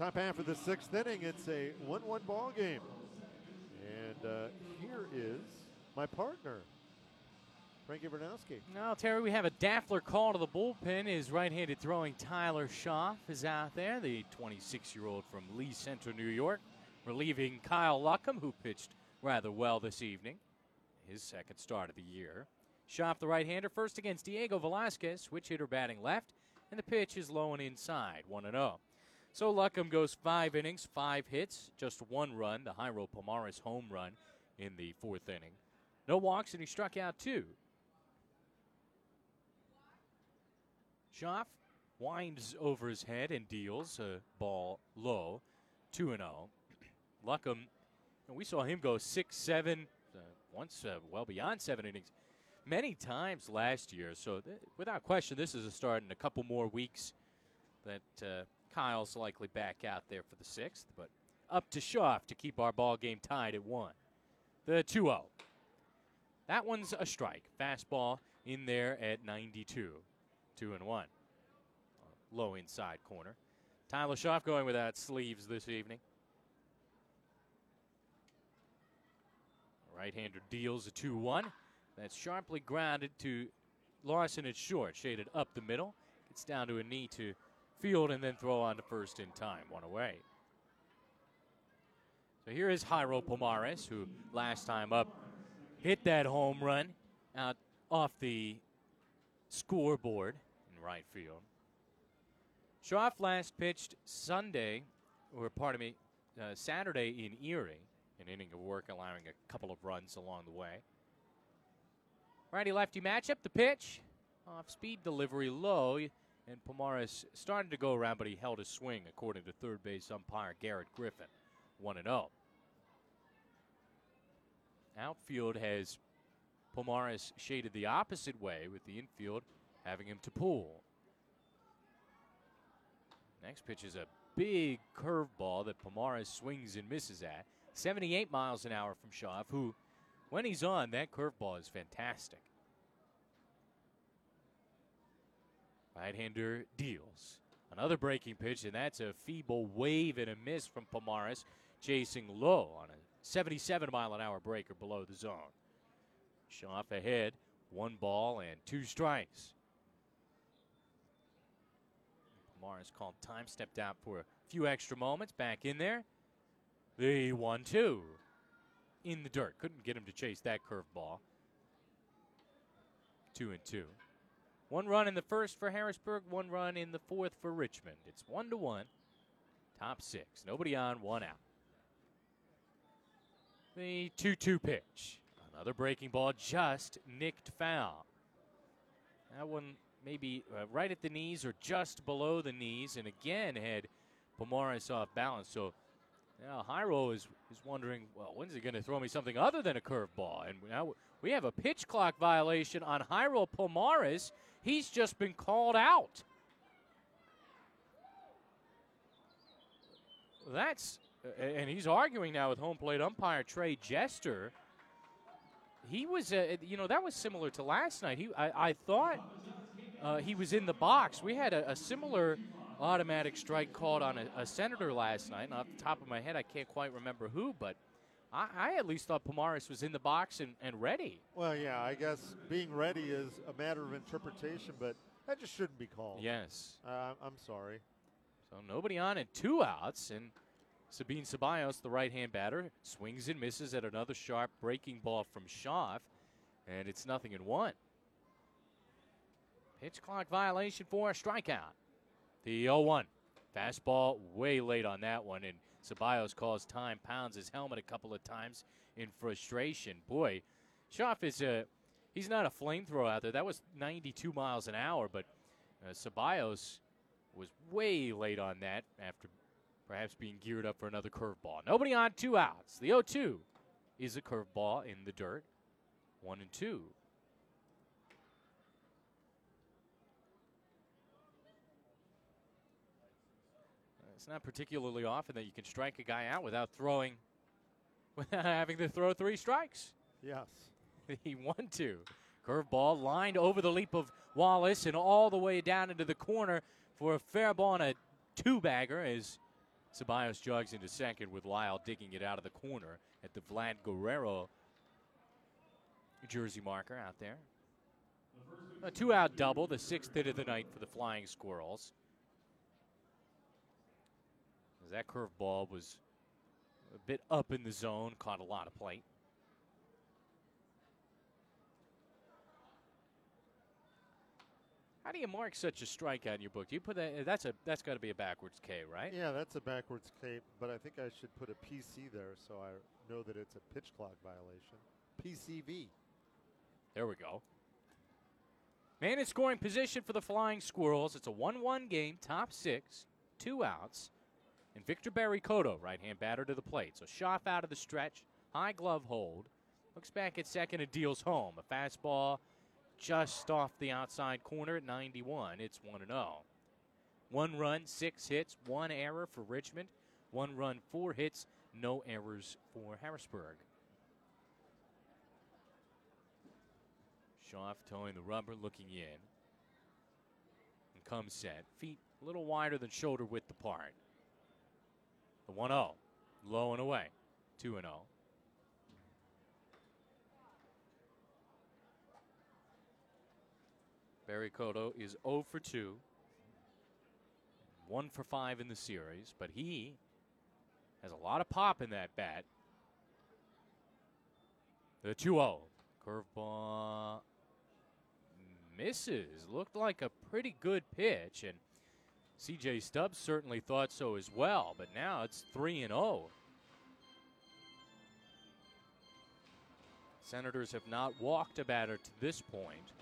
Top half of the 6th inning, it's a 1-1 ball game. And here is my partner, Frankie Bernowski. Now, Terry, we have a Daffler call to the bullpen. His right-handed throwing Tyler Schaff is out there, the 26-year-old from Lee Center, New York, relieving Kyle Luckham, who pitched rather well this evening, his second start of the year. Schaff, the right-hander, first against Diego Velasquez, switch hitter batting left, and the pitch is low and inside, 1-0. So Luckham goes 5 innings, 5 hits, just 1 run, the Jairo Pomares home run in the 4th inning. No walks, and he struck out 2. Schaff winds over his head and deals a ball low, 2-0. Luckham, we saw him go 6, 7, once well beyond 7 innings many times last year. So without question, this is a start in a couple more weeks that Kyle's likely back out there for the 6th. But up to Schaff to keep our ball game tied at 1. The 2-0. That one's a strike. Fastball in there at 92. 2-1. Low inside corner. Tyler Schaff going without sleeves this evening. Right-hander deals a 2-1. That's sharply grounded to Larson at short. Shaded up the middle. Gets down to a knee to field and then throw on to first in time. 1 away. So here is Jairo Pomares, who last time up hit that home run out off the scoreboard in right field. Schaff last pitched Saturday in Erie, an inning of work allowing a couple of runs along the way. Righty-lefty matchup, the pitch. Off-speed delivery low, and Pomares started to go around, but he held his swing, according to third base umpire Garrett Griffin. 1-0. Outfield has Pomares shaded the opposite way, with the infield having him to pull. Next pitch is a big curveball that Pomares swings and misses at. 78 miles an hour from Schaff, who, when he's on, that curveball is fantastic. Right-hander deals. Another breaking pitch, and that's a feeble wave and a miss from Pomares, chasing low on a 77-mile-an-hour breaker below the zone. Schaff ahead, 1 ball and 2 strikes. Pomares called time, stepped out for a few extra moments, back in there. The 1-2 in the dirt. Couldn't get him to chase that curveball. 2-2. 1 run in the first for Harrisburg, 1 run in the 4th for Richmond. It's 1-1. Top 6. Nobody on, 1 out. The 2-2 pitch. Another breaking ball just nicked foul. That one maybe right at the knees or just below the knees, and again had Pomares off balance. So now Jairo is wondering, well, when's he going to throw me something other than a curveball? And now we have a pitch clock violation on Jairo Pomares. He's just been called out. That's, and he's arguing now with home plate umpire Trey Jester. He was, that was similar to last night. I thought he was in the box. We had a similar automatic strike called on a Senator last night. And off the top of my head, I can't quite remember who, but I at least thought Pomares was in the box and ready. Well, yeah, I guess being ready is a matter of interpretation, but that just shouldn't be called. Yes. I'm sorry. So nobody on and 2 outs, and Sabine Ceballos, the right-hand batter, swings and misses at another sharp breaking ball from Schaff, and it's 0-1. Pitch clock violation for a strikeout. The 0-1. Fastball way late on that one, and Ceballos calls time, pounds his helmet a couple of times in frustration. Boy, Schaff is he's not a flamethrower out there. That was 92 miles an hour, but Ceballos was way late on that after perhaps being geared up for another curveball. Nobody on, 2 outs. The 0-2 is a curveball in the dirt. 1-2. It's not particularly often that you can strike a guy out without having to throw 3 strikes. Yes. The 1-2. Curveball lined over the leap of Wallace and all the way down into the corner for a fair ball and a 2-bagger as Ceballos jogs into second with Lyle digging it out of the corner at the Vlad Guerrero jersey marker out there. A 2-out double, the 6th hit of the night for the Flying Squirrels. As that curveball was a bit up in the zone, caught a lot of plate. How do you mark such a strikeout in your book? Do you put that? That's got to be a backwards K, right? Yeah, that's a backwards K, but I think I should put a PC there so I know that it's a pitch clock violation. PCV. There we go. Man in scoring position for the Flying Squirrels. It's a 1-1 game, top 6, 2 outs. And Victor Barry-Cotto, right-hand batter to the plate. So Schaff out of the stretch, high glove hold. Looks back at second and deals home. A fastball just off the outside corner at 91. It's 1-0. 1 run, 6 hits, 1 error for Richmond. 1 run, 4 hits, no errors for Harrisburg. Schaff towing the rubber, looking in. And comes set. Feet a little wider than shoulder width apart. The 1-0. Low and away. 2-0. Barry-Cotto is 0 for 2. 1 for 5 in the series, but he has a lot of pop in that bat. The 2-0. Curveball misses. Looked like a pretty good pitch, and C.J. Stubbs certainly thought so as well, but now it's 3-0. Senators have not walked a batter to this point.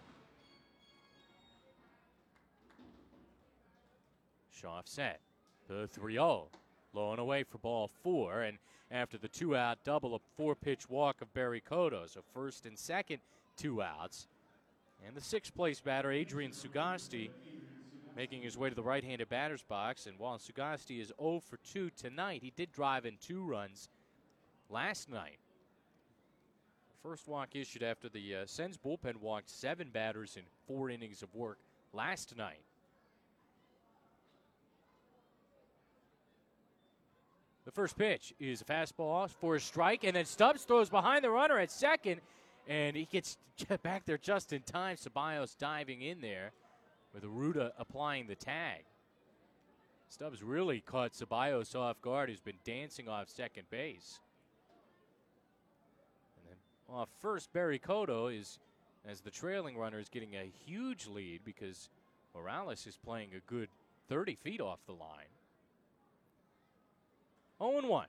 Schaff set. The 3-0. Low and away for ball 4, and after the 2-out double, a 4-pitch walk of Barry-Cotto. So first and second, 2 outs. And the 6th place batter, Adrian Sugasti, making his way to the right-handed batter's box. And while Sugasti is 0 for 2 tonight, he did drive in 2 runs last night. First walk issued after the Sens bullpen walked 7 batters in 4 innings of work last night. The first pitch is a fastball for a strike, and then Stubbs throws behind the runner at second, and he gets back there just in time. Ceballos diving in there with Arruda applying the tag. Stubbs really caught Ceballos off guard, who's been dancing off second base. And then off first, Barry-Cotto is, as the trailing runner, is getting a huge lead because Morales is playing a good 30 feet off the line. 0-1.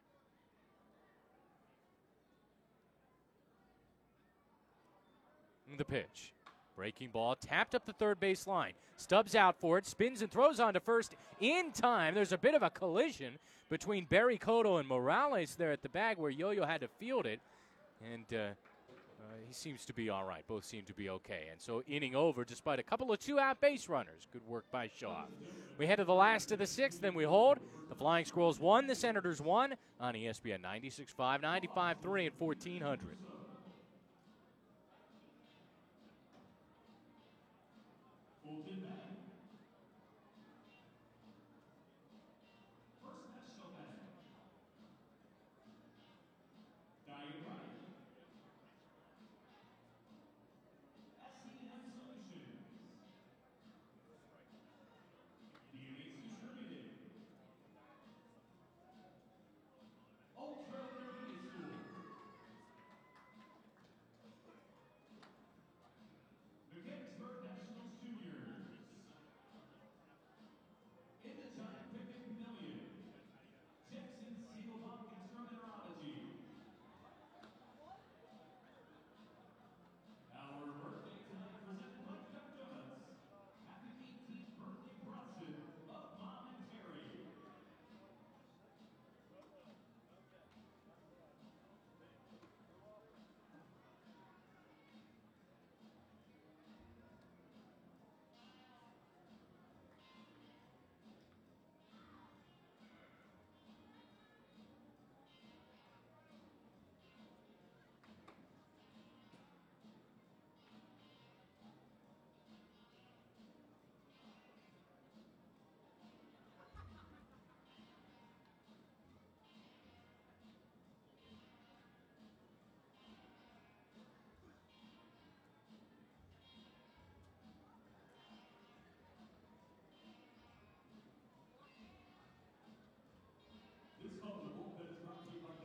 The pitch. Breaking ball, tapped up the third base line. Stubbs out for it, spins and throws on to first in time. There's a bit of a collision between Barry-Cotto and Morales there at the bag where Yo-Yo had to field it. And he seems to be all right. Both seem to be okay. And so inning over despite a couple of 2-out base runners. Good work by Shaw. We head to the last of the 6th, then we hold. The Flying Squirrels won, the Senators won on ESPN 96.5, 95.3, and 1400. Fulton back. First National batter. Diane Wright. SCM Solutions. Felix Distributed. Ultra Intermediate School. Mechanicsburg Nationals Juniors.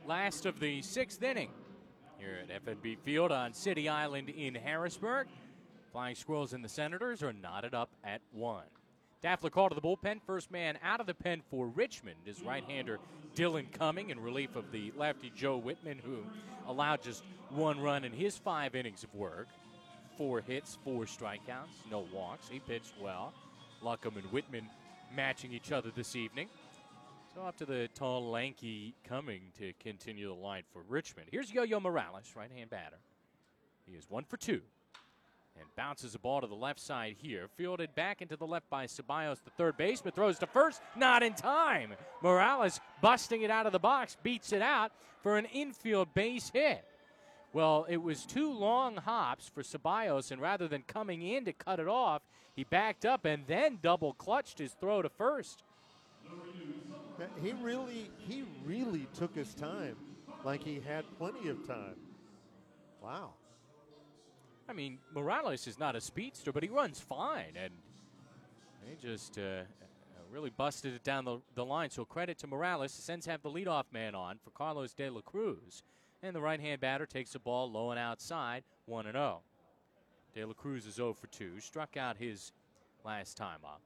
last of the 6th inning here at FNB Field on City Island in Harrisburg. Flying Squirrels and the Senators are knotted up at 1. Daffler called to the bullpen. First man out of the pen for Richmond is right-hander Dylan Cumming in relief of the lefty Joe Whitman, who allowed just 1 run in his 5 innings of work. 4 hits, 4 strikeouts, no walks. He pitched well. Luckham and Whitman matching each other this evening. So up to the tall, lanky Cumming to continue the line for Richmond. Here's Yo-Yo Morales, right-hand batter. He is 1 for 2 and bounces a ball to the left side here. Fielded back into the left by Ceballos, the third baseman, throws to first, not in time. Morales busting it out of the box, beats it out for an infield base hit. Well, it was 2 long hops for Ceballos, and rather than coming in to cut it off, he backed up and then double clutched his throw to first. He really took his time, like he had plenty of time. Wow. I mean, Morales is not a speedster, but he runs fine, and he just really busted it down the line. So credit to Morales. The Sens have the leadoff man on for Carlos De La Cruz. And the right-hand batter takes the ball low and outside, 1-0. De La Cruz is 0 for 2, struck out his last time up.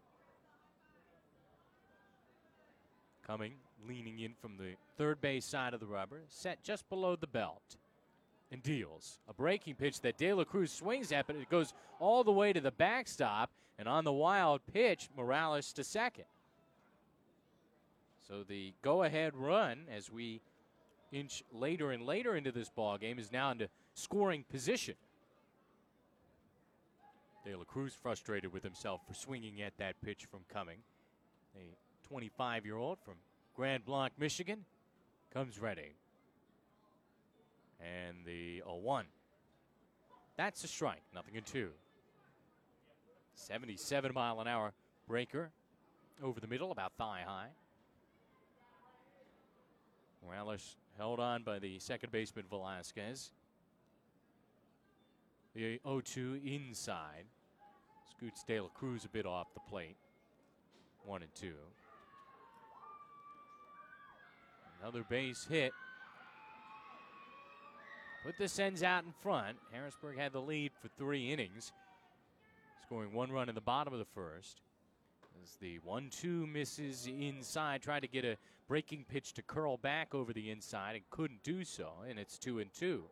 Cumming, leaning in from the third base side of the rubber, set just below the belt, and deals a breaking pitch that De La Cruz swings at, but it goes all the way to the backstop, and on the wild pitch, Morales to second. So the go-ahead run, as we inch later and later into this ball game, is now into scoring position. De La Cruz frustrated with himself for swinging at that pitch from Cumming. A 25-year-old from Grand Blanc, Michigan, comes ready. And the 0-1. That's a strike, 0-2. 77-mile-an-hour breaker over the middle, about thigh high. Morales held on by the second baseman Velasquez. The 0-2 inside. Scoots De La Cruz a bit off the plate. 1-2. Another base hit. Put the Sens out in front. Harrisburg had the lead for 3 innings, scoring 1 run in the bottom of the first. As the 1-2 misses inside, tried to get a breaking pitch to curl back over the inside and couldn't do so, and it's 2-2.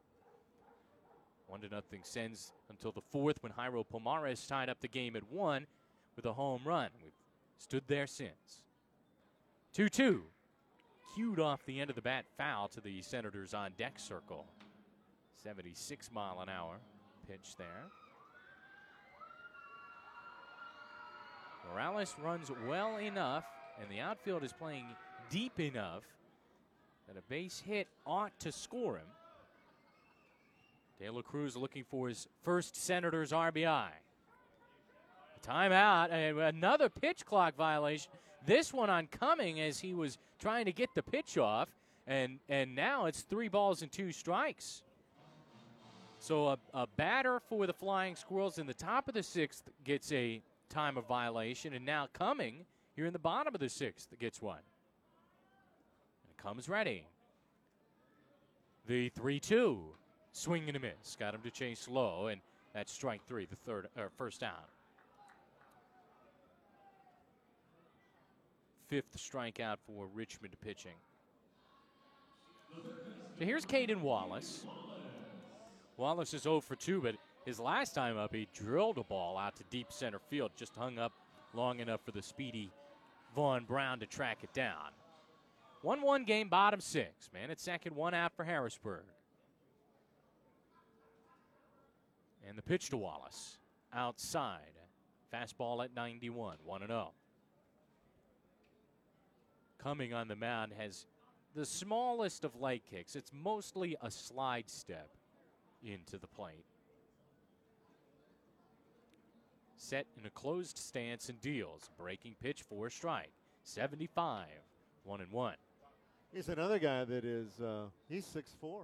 1-0 Sens until the 4th, when Jairo Pomares tied up the game at 1 with a home run. We've stood there since. 2-2. Cued off the end of the bat foul to the Senators on deck circle. 76-mile-an-hour pitch there. Morales runs well enough, and the outfield is playing deep enough that a base hit ought to score him. De La Cruz looking for his first Senators RBI. Timeout, and another pitch clock violation. This one on Cumming as he was trying to get the pitch off, and now it's 3 balls and 2 strikes. So a batter for the Flying Squirrels in the top of the 6th gets a time of violation, and now Cumming here in the bottom of the 6th gets one. And comes ready. The 3-2. Swing and a miss. Got him to chase low, and that's strike 3, the first out. 5th strikeout for Richmond pitching. So here's Caden Wallace. Wallace is 0 for 2, but his last time up, he drilled a ball out to deep center field, just hung up long enough for the speedy Vaughn Brown to track it down. 1-1 game, bottom 6. Man at second, 1 out for Harrisburg. And the pitch to Wallace. Outside. Fastball at 91, 1-0. Cumming on the mound has the smallest of leg kicks. It's mostly a slide step into the plate. Set in a closed stance and deals. Breaking pitch for a strike. 75, 1-1. He's another guy that is, he's 6'4".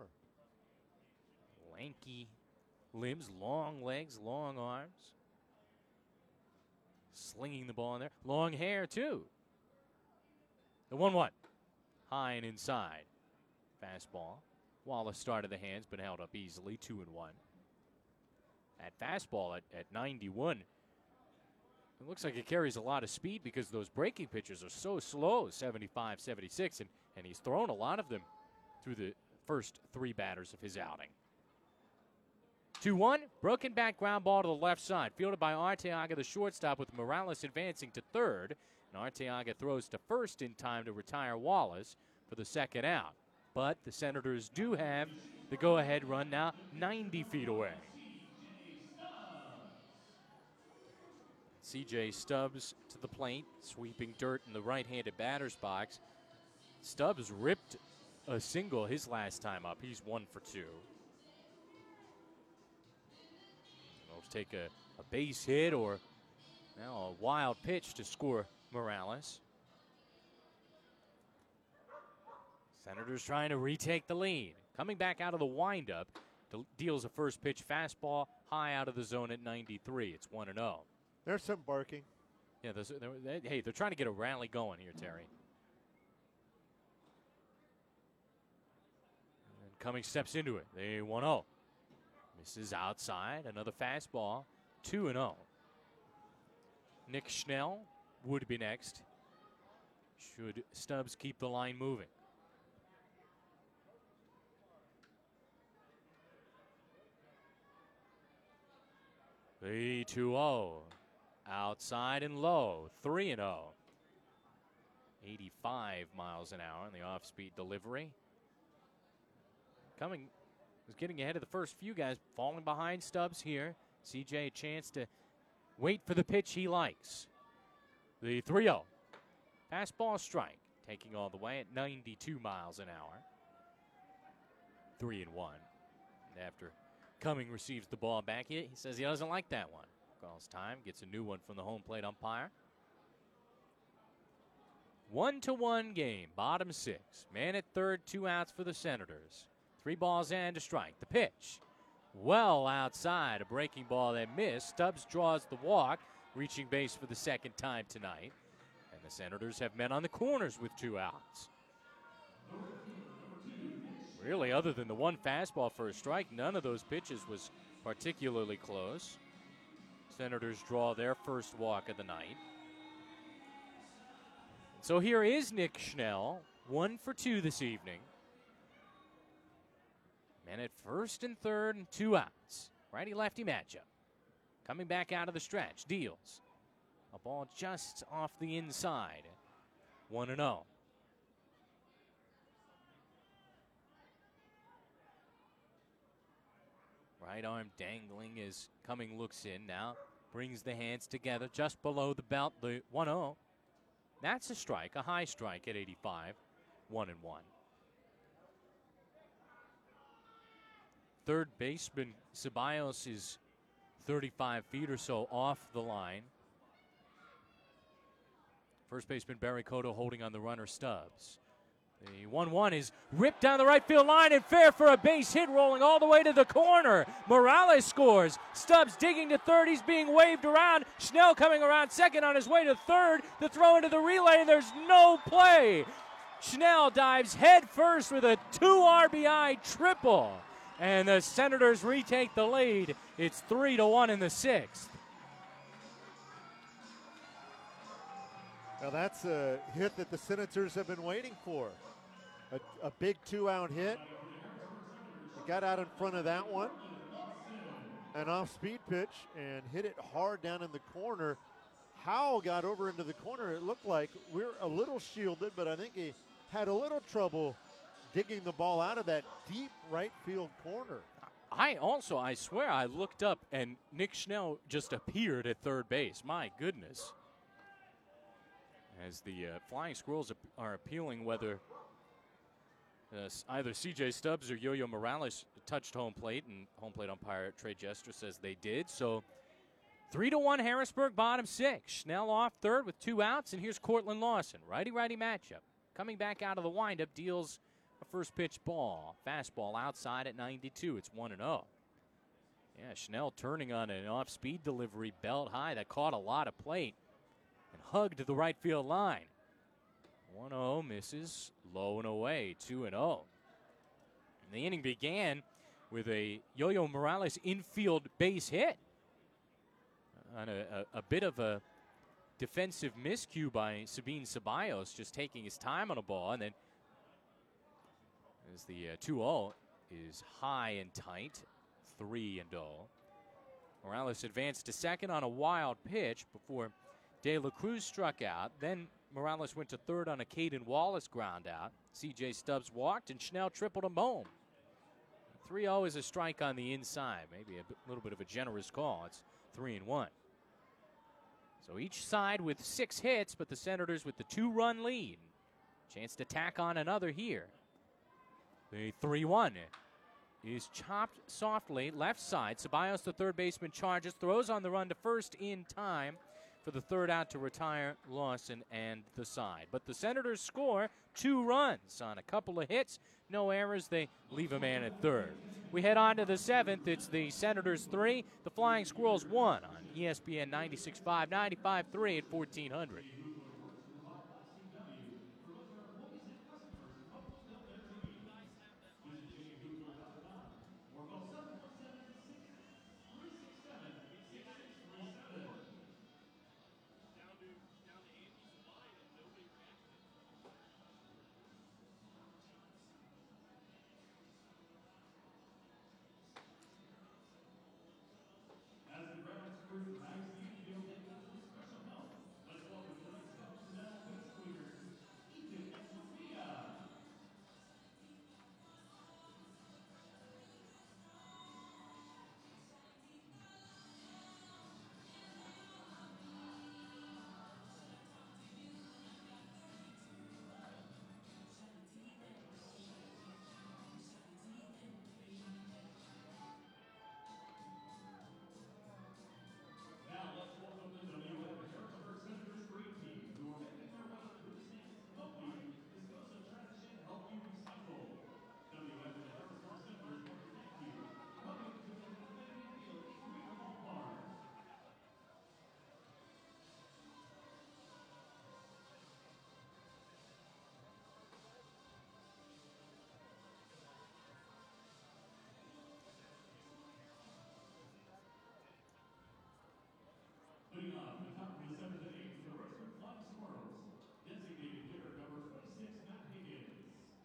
Lanky limbs, long legs, long arms. Slinging the ball in there. Long hair, too. The 1-1. High and inside. Fastball. Wallace started the hands, but held up easily, 2-1. That fastball at 91. It looks like it carries a lot of speed because those breaking pitches are so slow, 75, 76, and he's thrown a lot of them through the first 3 batters of his outing. 2-1, broken back ground ball to the left side, fielded by Arteaga, the shortstop, with Morales advancing to third. And Arteaga throws to first in time to retire Wallace for the second out. But the Senators do have the go-ahead run now 90 feet away. C.J. Stubbs to the plate, sweeping dirt in the right-handed batter's box. Stubbs ripped a single his last time up. He's 1 for 2. He'll take a base hit or now a wild pitch to score Morales. Senators trying to retake the lead. Coming back out of the windup, deals a first pitch fastball high out of the zone at 93. It's 1-0. There's some barking. Yeah, hey, they're trying to get a rally going here, Terry. And Cumming steps into it. They 1-0. Misses outside. Another fastball. 2-0. Nick Schnell would be next. Should Stubbs keep the line moving? The 2-0. Outside and low. 3-0. 85 miles an hour in the off-speed delivery. Cumming was getting ahead of the first few guys, falling behind Stubbs here. CJ a chance to wait for the pitch he likes. The 3-0. Fastball strike, taking all the way at 92 miles an hour. 3-1. And after Cumming receives the ball back, he says he doesn't like that one. Calls time, gets a new one from the home plate umpire. 1-1 game, bottom 6. Man at third, 2 outs for the Senators. 3 balls and a strike. The pitch, well outside, a breaking ball that missed. Stubbs draws the walk, reaching base for the second time tonight. And the Senators have men on the corners with 2 outs. Really, other than the one fastball for a strike, none of those pitches was particularly close. Senators draw their first walk of the night. So here is Nick Schnell, 1 for 2 this evening. Men at first and third and 2 outs. Righty-lefty matchup. Coming back out of the stretch, deals. A ball just off the inside. 1-0. Right arm dangling as Cumming looks in now. Brings the hands together just below the belt. The 1-0. That's a strike, a high strike at 85. 1-1. Third baseman Ceballos is 35 feet or so off the line. First baseman Barry Cotto holding on the runner Stubbs. The 1-1 is ripped down the right field line and fair for a base hit, rolling all the way to the corner. Morales scores. Stubbs digging to third. He's being waved around. Schnell coming around second on his way to third. The throw into the relay, and there's no play. Schnell dives head first with a 2 RBI triple. And the Senators retake the lead. It's 3-1 in the 6th. Now that's a hit that the Senators have been waiting for. A big 2-out hit. He got out in front of that one. An off-speed pitch and hit it hard down in the corner. Howell got over into the corner. It looked like we're a little shielded, but I think he had a little trouble digging the ball out of that deep right field corner. I swear I looked up and Nick Schnell just appeared at third base. My goodness. As the Flying Squirrels are appealing whether either C.J. Stubbs or Yo-Yo Morales touched home plate, and home plate umpire Trey Jester says they did. So 3-1 Harrisburg, bottom 6. Schnell off third with 2 outs, and here's Cortland Lawson. Righty-righty matchup. Coming back out of the windup, deals a first pitch ball. Fastball outside at 92. It's 1-0. Yeah, Schnell turning on an off-speed delivery belt high that caught a lot of plate and hugged the right field line. 1-0 misses, low and away, 2-0. And the inning began with a Yo-Yo Morales infield base hit on a bit of a defensive miscue by Sabine Ceballos, just taking his time on a ball. And then as the 2-0 is high and tight, 3-0. Morales advanced to second on a wild pitch before De La Cruz struck out. Then Morales went to third on a Caden Wallace ground out. C.J. Stubbs walked, and Schnell tripled him home. 3-0 is a strike on the inside. Maybe a little bit of a generous call. It's 3-1. So each side with 6 hits, but the Senators with the 2-run lead. Chance to tack on another here. The 3-1 is chopped softly, left side. Ceballos, the third baseman, charges, throws on the run to first in time for the third out to retire Lawson and the side. But the Senators score 2 runs on a couple of hits, no errors. They leave a man at third. We head on to the 7th. It's the Senators 3, the Flying Squirrels 1 on ESPN 96.5, 95.3 at 1400. Putting on the top of the 7th inning for the Richmond Flying Squirrels, designated hitter number 46, Matt Higgins.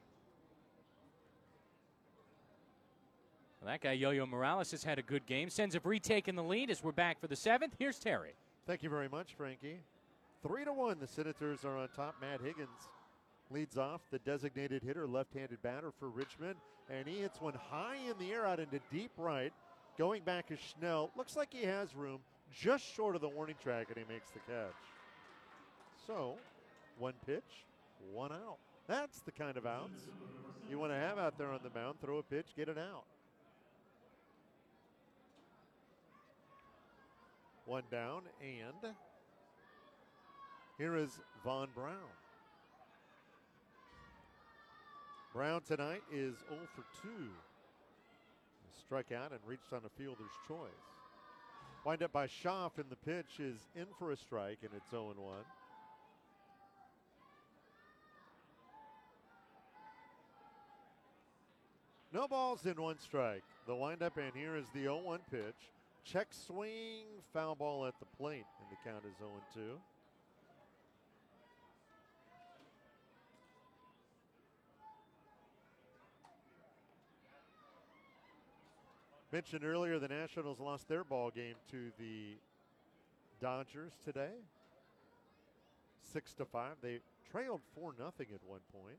Well, that guy, Yo-Yo Morales, has had a good game. Sens have retaken the lead as we're back for the 7th. Here's Terry. Thank you very much, Frankie. 3-1, the Senators are on top. Matt Higgins leads off, the designated hitter, left-handed batter for Richmond, and he hits one high in the air out into deep right. Going back is Schnell. Looks like he has room just short of the warning track, and he makes the catch. So, 1 pitch, 1 out. That's the kind of outs you want to have out there on the mound. Throw a pitch, get it out. 1 down, and here is Von Brown. Brown tonight is 0 for 2. He struck out and reached on a fielder's choice. Wind up by Schaff, and the pitch is in for a strike, and it's 0-1. No balls in 1 strike. The windup, and here is the 0-1 pitch. Check swing, foul ball at the plate, and the count is 0-2. Mentioned earlier, the Nationals lost their ball game to the Dodgers today, 6-5. They trailed 4-0 at one point.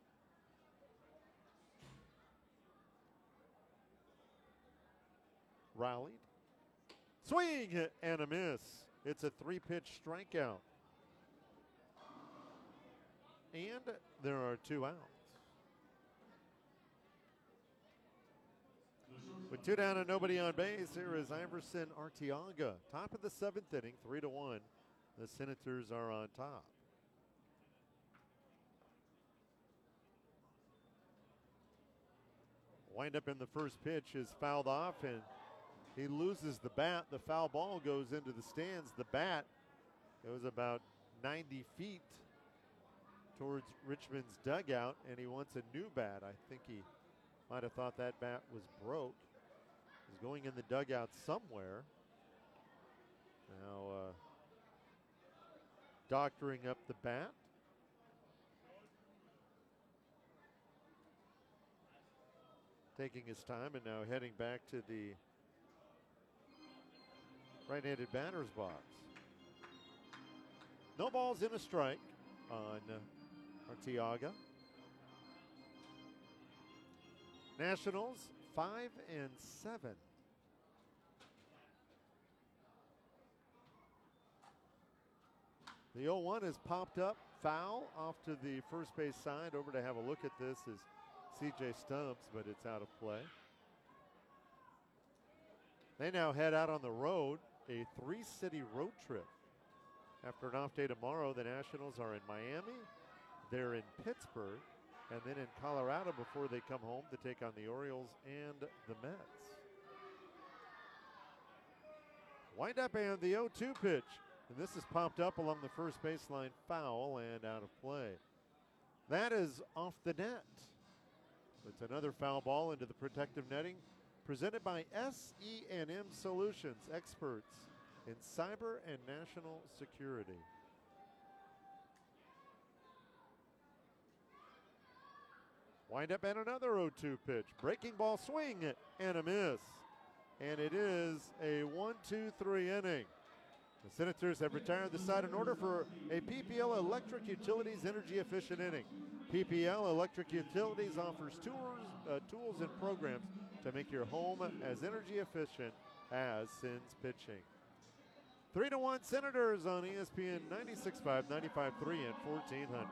Rallied. Swing and a miss. It's a 3-pitch strikeout. And there are 2 outs. With 2 down and nobody on base, here is Iverson Arteaga. Top of the 7th inning, 3-1. The Senators are on top. Wind up in the first pitch is fouled off, and he loses the bat. The foul ball goes into the stands. The bat goes about 90 feet towards Richmond's dugout, and he wants a new bat. I think he Might have thought that bat was broke. He's going in the dugout somewhere. Now doctoring up the bat. Taking his time and now heading back to the right-handed batter's box. No balls in a strike on Arteaga. Nationals 5-7. The 0-1 is popped up, foul off to the first base side. Over to have a look at this is C.J. Stubbs, but it's out of play. They now head out on the road, a 3-city road trip. After an off day tomorrow, the Nationals are in Miami, they're in Pittsburgh, and then in Colorado before they come home to take on the Orioles and the Mets. Wind up and the 0-2 pitch. And this is popped up along the first baseline, foul and out of play. That is off the net. It's another foul ball into the protective netting, presented by SE&M Solutions, experts in cyber and national security. Wind up and another 0-2 pitch. Breaking ball swing and a miss. And it is a 1-2-3 inning. The Senators have retired the side in order for a PPL Electric Utilities energy efficient inning. PPL Electric Utilities offers tools and programs to make your home as energy efficient as Sins Pitching. 3-1 Senators on ESPN 96.5, 95.3, and 1400.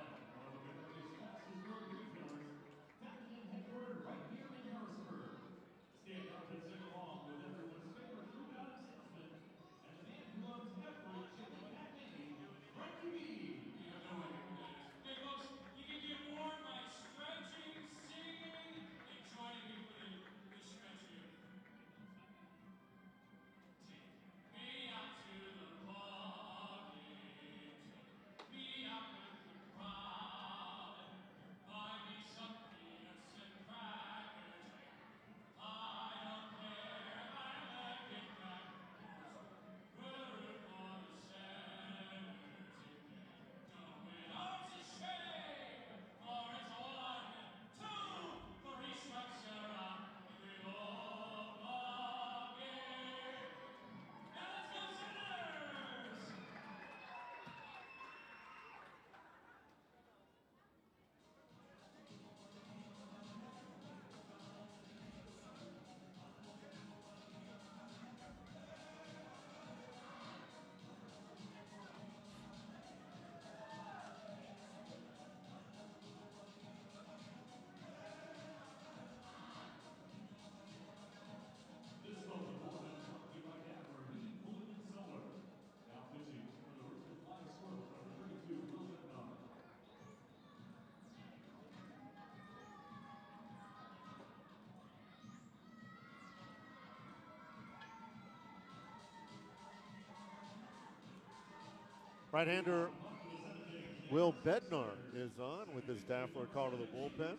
Right-hander Will Bednar is on with his Daffler call to the bullpen.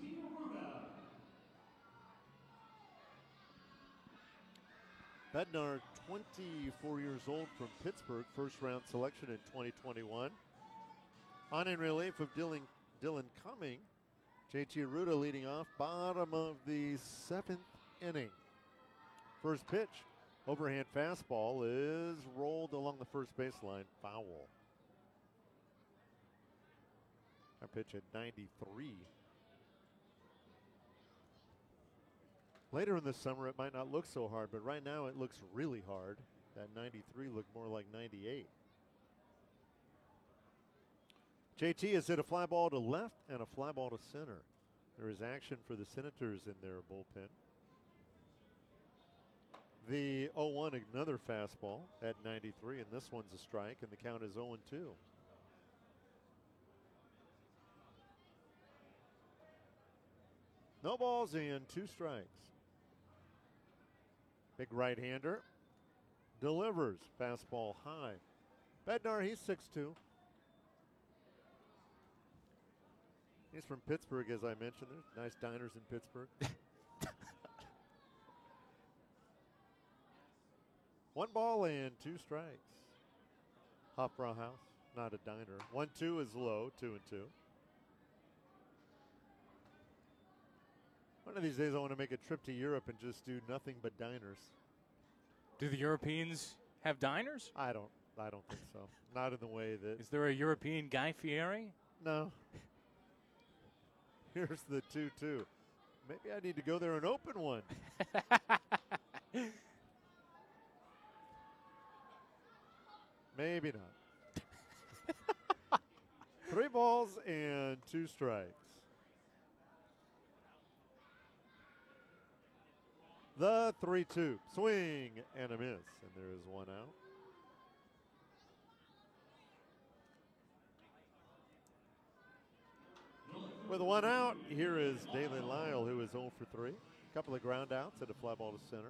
Bednar, 24 years old from Pittsburgh, first-round selection in 2021. On in relief of Dylan Cumming, JT Arruda leading off, bottom of the 7th inning. First pitch, overhand fastball is rolled along the first baseline, foul. Our pitch at 93. Later in the summer, it might not look so hard, but right now it looks really hard. That 93 looked more like 98. JT has hit a fly ball to left and a fly ball to center. There is action for the Senators in their bullpen. The 0-1, another fastball at 93, and this one's a strike, and the count is 0-2. No balls and 2 strikes. Big right-hander delivers. Fastball high. Bednar, he's 6'2". He's from Pittsburgh, as I mentioned. There's nice diners in Pittsburgh. 1 ball and 2 strikes. Hofbrauhaus, not a diner. 1-2 is low, 2-2. One of these days I want to make a trip to Europe and just do nothing but diners. Do the Europeans have diners? I don't think so. Not in the way that. Is there a European Guy Fieri? No. Here's the 2-2. Maybe I need to go there and open one. Maybe not. 3 balls and 2 strikes. The 3-2. Swing and a miss. And there is 1 out. With 1 out, here is Dalen Lyle, who is 0 for 3. A couple of ground outs and a fly ball to center.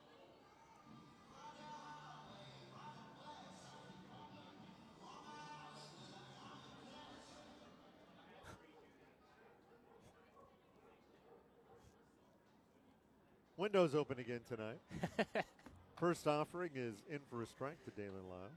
Windows open again tonight. First offering is in for a strike to Dalen Lyle.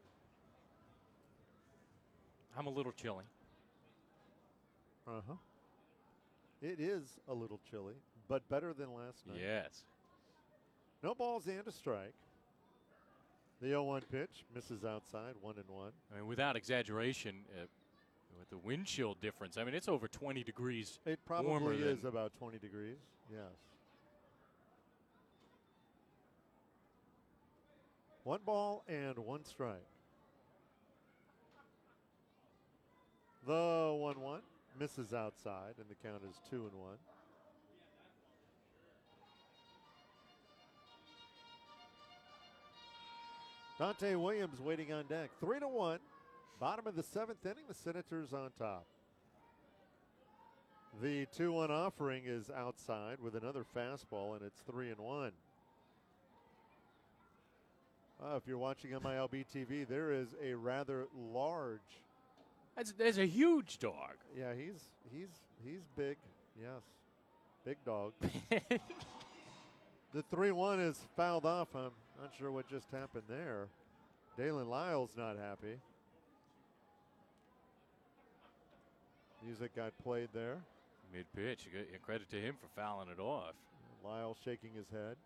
I'm a little chilly. Uh-huh. It is a little chilly, but better than last night. Yes. No balls and a strike. The 0-1 pitch misses outside, 1-1. I mean, without exaggeration, with the wind chill difference, I mean, it's over 20 degrees. It warmer probably is than- about 20 degrees, yes. 1 ball and 1 strike. The 1-1 misses outside, and the count is 2-1. Dante Williams waiting on deck. 3-1. Bottom of the 7th inning. The Senators on top. The 2-1 offering is outside with another fastball, and it's 3-1. If you're watching on my LB TV, there is a rather large. There's a huge dog. Yeah, he's big. Yes, big dog. The 3-1 is fouled off. I'm not sure what just happened there. Dalen Lyle's not happy. Music got played there. Mid-pitch. You get credit to him for fouling it off. Lyle shaking his head.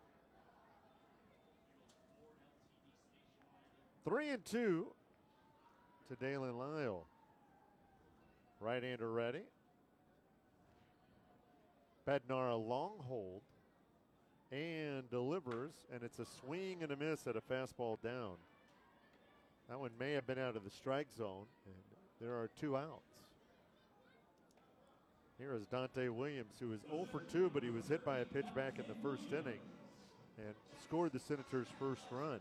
3-2 to Dalen Lyle. Right-hander ready. Bednar a long hold and delivers, and it's a swing and a miss at a fastball down. That one may have been out of the strike zone, and there are 2 outs. Here is Dante Williams, who is 0 for 2, but he was hit by a pitch back in the first inning and scored the Senators' first run.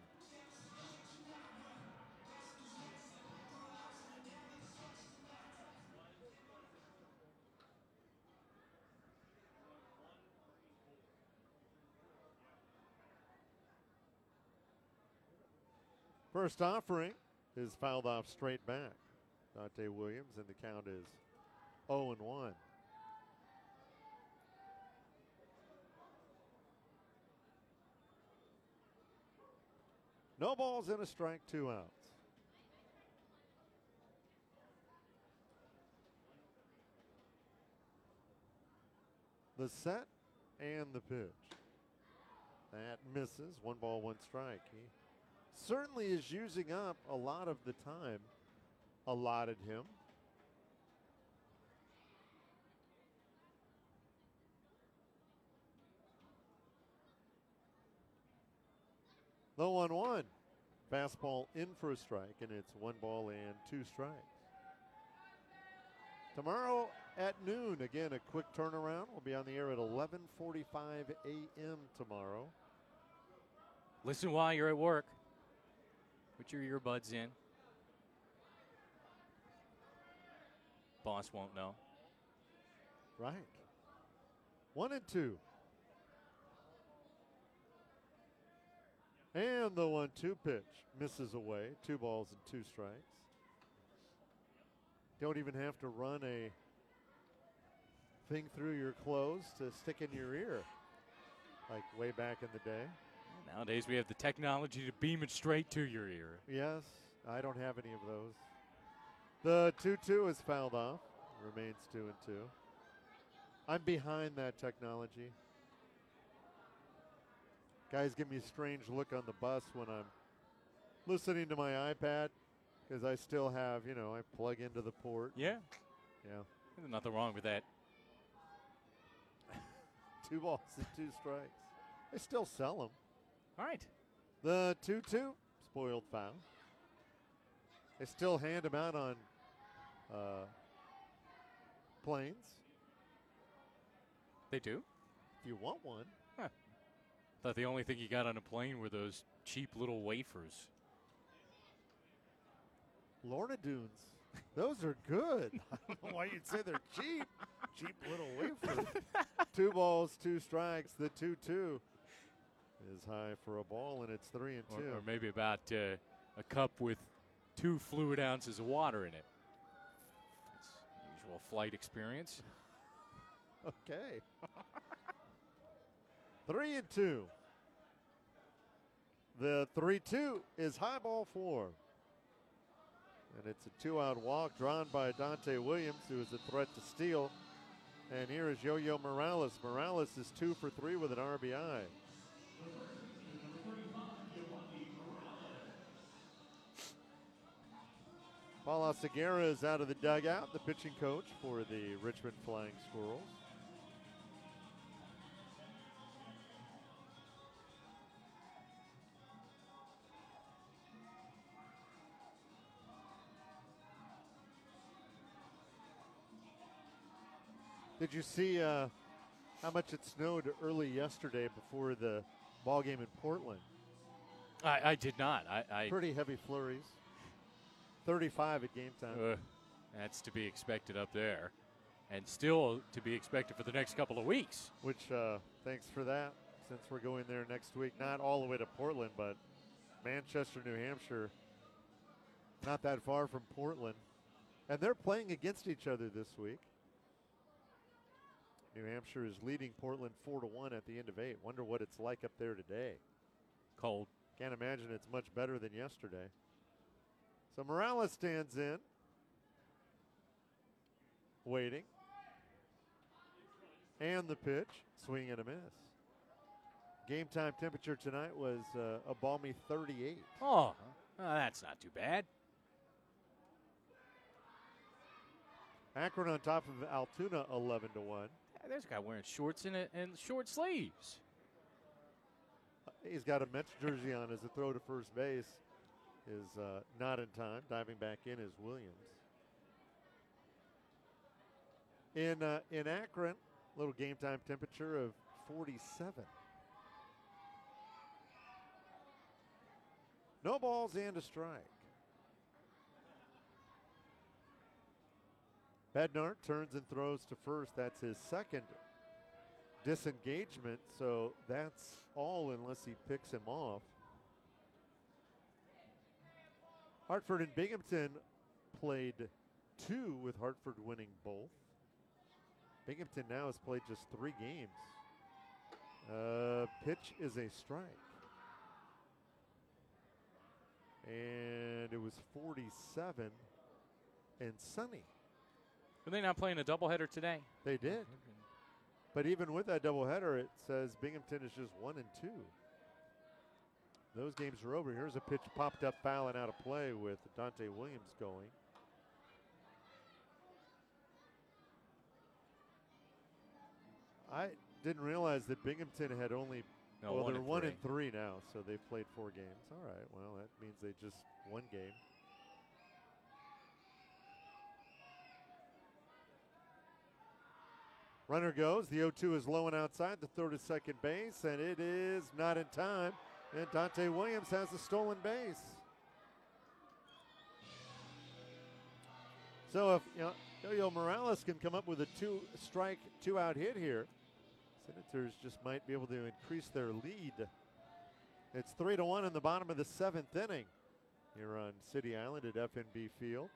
First offering is fouled off straight back. Dante Williams, and the count is 0-1. No balls and a strike, 2 outs. The set and the pitch. That misses. 1 ball, 1 strike. He certainly is using up a lot of the time allotted him. The 1-1. Fastball in for a strike, and it's 1 ball and 2 strikes. Tomorrow at noon, again, a quick turnaround. We'll be on the air at 11:45 a.m. tomorrow. Listen while you're at work. Put your earbuds in. Boss won't know. Right. 1-2. And the 1-2 pitch misses away. 2 balls and 2 strikes. Don't even have to run a thing through your clothes to stick in your ear like way back in the day. Nowadays, we have the technology to beam it straight to your ear. Yes, I don't have any of those. The 2-2 is fouled off. Remains 2-2. I'm behind that technology. Guys give me a strange look on the bus when I'm listening to my iPad because I still have, I plug into the port. Yeah, Yeah. there's nothing wrong with that. 2 balls and 2 strikes. They still sell them. All right. The 2-2, spoiled foul. They still hand them out on planes They do? if you want one. Thought the only thing you got on a plane were those cheap little wafers. Lorna Dunes. Those are good. I don't know why you'd say they're cheap. Cheap little wafers. 2 balls, 2 strikes. The 2-2 is high for a ball, and it's 3-2. Or maybe about a cup with 2 fluid ounces of water in it. It's usual flight experience. Okay. 3-2. The 3-2 is high ball 4. And it's a 2-out walk drawn by Dante Williams, who is a threat to steal. And here is Yo-Yo Morales. Morales is 2 for 3 with an RBI. Paul Segura is out of the dugout, the pitching coach for the Richmond Flying Squirrels. Did you see how much it snowed early yesterday before the ball game in Portland? I did not. Pretty heavy flurries. 35 at game time. That's to be expected up there. And still to be expected for the next couple of weeks. Which, thanks for that, since we're going there next week. Not all the way to Portland, but Manchester, New Hampshire, not that far from Portland. And they're playing against each other this week. New Hampshire is leading Portland 4-1 at the end of 8. Wonder what it's like up there today. Cold. Can't imagine it's much better than yesterday. So Morales stands in, waiting. And the pitch, swing and a miss. Game time temperature tonight was a balmy 38. Oh, that's not too bad. Akron on top of Altoona 11-1. There's a guy wearing shorts and short sleeves. He's got a Mets jersey on as a throw to first base is not in time. Diving back in is Williams. In Akron, little game time temperature of 47. No balls and a strike. Bednar turns and throws to first. That's his second disengagement, so that's all unless he picks him off. Hartford and Binghamton played 2 with Hartford winning both. Binghamton now has played just 3 games. Pitch is a strike. And it was 47 and sunny. Are they not playing a doubleheader today? They did. But even with that doubleheader, it says Binghamton is just 1-2. Those games are over. Here's a pitch popped up, foul and out of play with Dante Williams going. I didn't realize that Binghamton had only, well, they're 1-3 now, so they've played 4 games. All right, well, that means they just won game. Runner goes. The 0-2 is low and outside. The throw to second base, and it is not in time. And Dante Williams has a stolen base. So if Yo-Yo Morales can come up with a 2-strike, 2-out hit here, Senators just might be able to increase their lead. It's 3-1 in the bottom of the 7th inning here on City Island at FNB Field.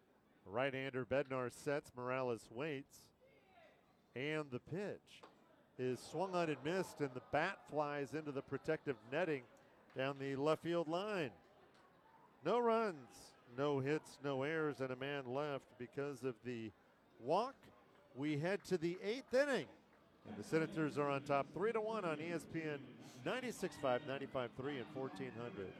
Right-hander Bednar sets, Morales waits, and the pitch. is swung on and missed, and the bat flies into the protective netting down the left field line. No runs, no hits, no errors, and a man left because of the walk. We head to the 8th inning, and the Senators are on top 3-1 on ESPN 96.5, 95.3, and 1400.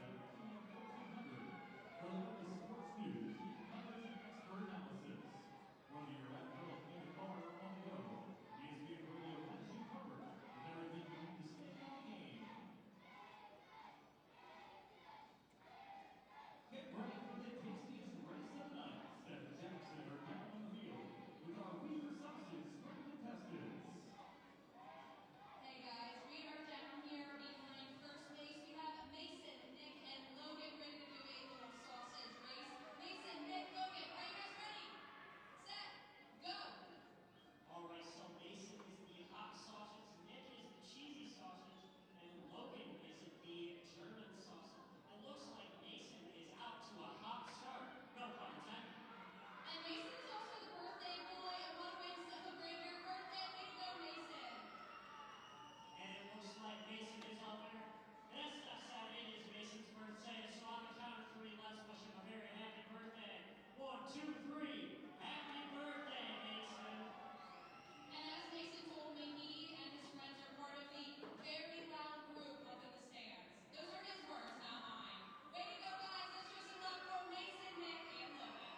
Hey guys, we are down here behind first base. We have Mason, Nick, and Logan ready to do a little sausage race. Mason, Nick, Logan, are you guys ready? Set, go! All right, so Mason is the hot sausage, Nick is the cheesy sausage, and Logan is the German sausage. It looks like Mason is out to a hot start. No pun intended. And Mason is also the birthday boy. I want to celebrate your birthday. Way to go, Mason! And it looks like Mason is on there. Yes, that's that. It is Mason's birthday. So on the count of 3, let's wish him a very happy birthday. 1, 2, 3. Happy birthday, Mason. And as Mason told me, he and his friends are part of the very loud group up in the stands. Those are his words, not mine. Way to go, guys. Let's show some love for Mason, Nick, and Logan.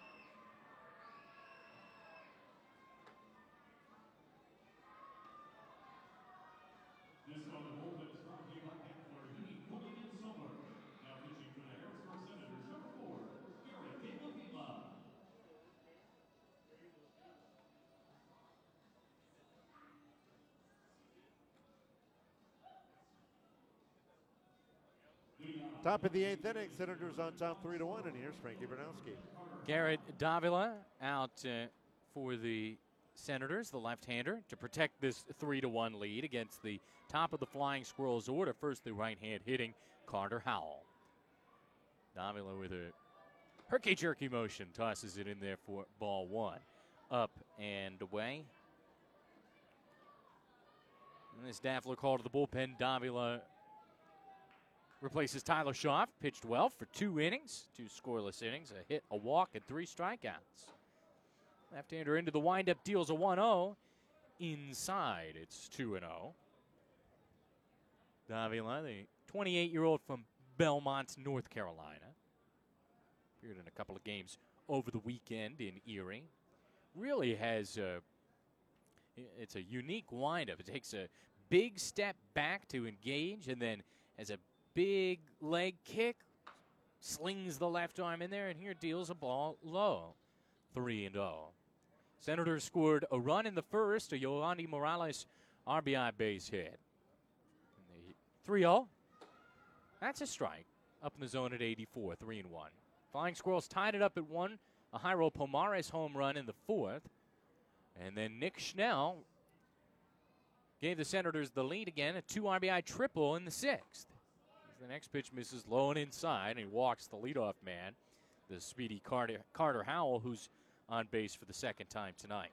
This on the bullpen is brought to you by Kepler Heating, Cooling, and Solar. Now pitching for the Harrisburg Senators, number 4, Garrett Avila. Top of the 8th inning, Senators on top 3-1, and here's Frankie Bernowski. Garrett Davila out for the Senators, the left-hander, to protect this 3-1 lead against the top of the Flying Squirrels order. First, the right-hand hitting Carter Howell. Davila with a herky-jerky motion tosses it in there for ball 1. Up and away. And this Daffler call to the bullpen. Davila replaces Tyler Schaaf. Pitched well for 2 innings, 2 scoreless innings, a hit, a walk, and 3 strikeouts. Left-hander into the windup, deals a 1-0. Inside, it's 2-0. Davila, the 28-year-old from Belmont, North Carolina. Appeared in a couple of games over the weekend in Erie. Really has it's a unique windup. It takes a big step back to engage, and then has a big leg kick, slings the left arm in there, and here deals a ball low. 3-0. Senators scored a run in the first, a Yohandy Morales RBI base hit. 3-0. That's a strike. Up in the zone at 84, 3-1. Flying Squirrels tied it up at 1. A Jairo Pomares home run in the 4th. And then Nick Schnell gave the Senators the lead again, a 2 RBI triple in the 6th. The next pitch misses low and inside, and he walks the leadoff man, the speedy Carter Howell, who's on base for the 2nd time tonight.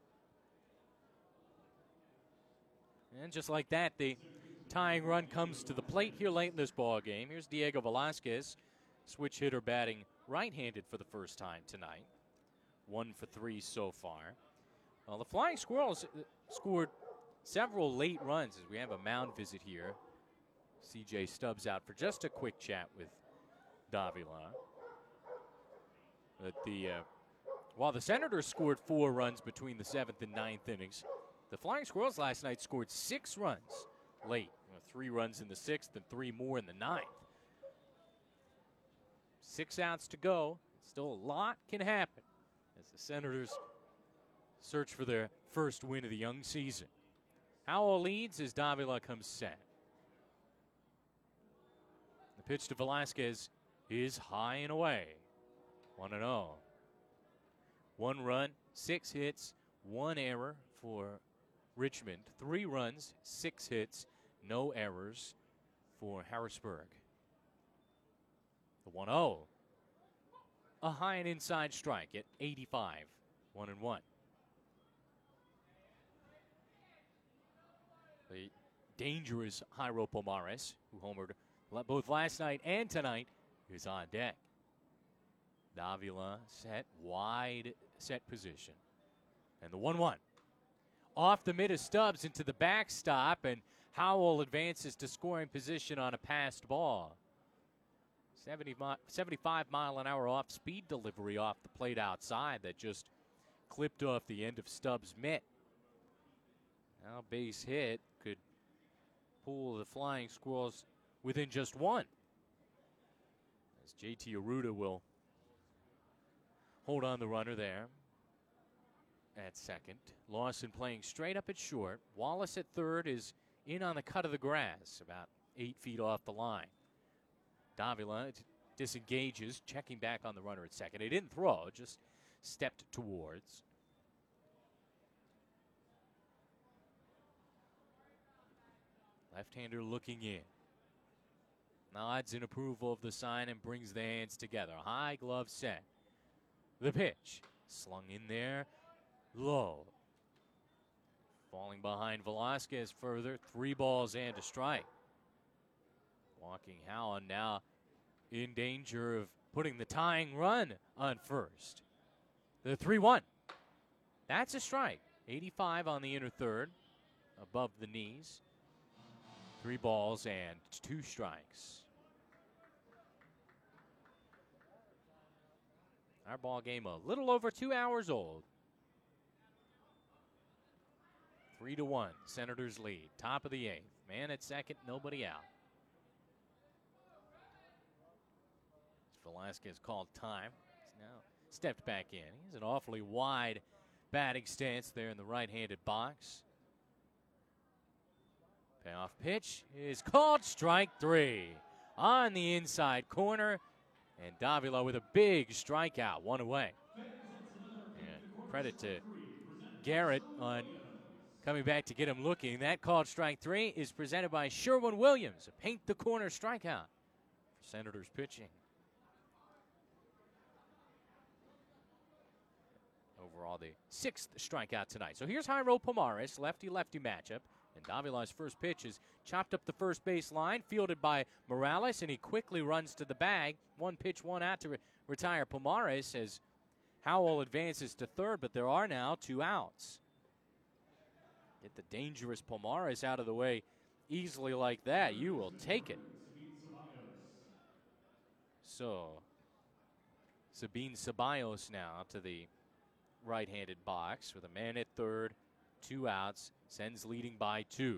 And just like that, the tying run comes to the plate here late in this ball game. Here's Diego Velasquez, switch hitter batting right-handed for the first time tonight. 1 for 3 so far. Well, the Flying Squirrels scored several late runs as we have a mound visit here. C.J. Stubbs out for just a quick chat with Davila. But while the Senators scored 4 runs between the 7th and 9th innings, the Flying Squirrels last night scored 6 runs late. 3 runs in the 6th and 3 more in the 9th. 6 outs to go. Still a lot can happen as the Senators search for their first win of the young season. Howell leads as Davila comes set. The pitch to Velasquez is high and away. 1-0. 1 run, 6 hits, 1 error for Richmond. 3 runs, 6 hits, no errors for Harrisburg. The 1-0. A high and inside strike at 85. 1-1. The dangerous Jairo Pomares, who homered both last night and tonight, is on deck. Davila set, wide set position. And the 1-1. Off the mid of Stubbs into the backstop, and Howell advances to scoring position on a passed ball. 75 mile an hour off speed delivery off the plate outside that just clipped off the end of Stubbs' mitt. Now base hit could pull the Flying Squirrels within just one. As JT Arruda will hold on the runner there at second. Lawson playing straight up at short. Wallace at third is in on the cut of the grass, about 8 feet off the line. Davila disengages, checking back on the runner at second. He didn't throw, just stepped towards. Left-hander looking in. Nods in approval of the sign and brings the hands together. High glove set. The pitch. Slung in there. Low. Falling behind Velasquez further. 3 balls and a strike. Walking Howland now in danger of putting the tying run on first. The 3-1. That's a strike. 85 on the inner third. Above the knees. 3 balls and 2 strikes. Our ball game a little over 2 hours old. 3-1. Senators lead. Top of the 8th. Man at second, nobody out. Velasquez called time. He's now stepped back in. He's an awfully wide batting stance there in the right-handed box. Payoff pitch is called strike 3 on the inside corner. And Davila with a big strikeout, 1 away. And credit to Garrett on coming back to get him looking. That called strike 3 is presented by Sherwin-Williams. A paint the corner strikeout. Senators pitching. Overall, the 6th strikeout tonight. So here's Jairo Pomares, lefty-lefty matchup. And Davila's first pitch is chopped up the first base line, fielded by Morales, and he quickly runs to the bag. 1 pitch, 1 out to retire Pomares as Howell advances to third, but there are now 2 outs. Get the dangerous Pomares out of the way easily like that. You will take it. So, Sabine Ceballos now to the right-handed box with a man at third, 2 outs, sends leading by 2.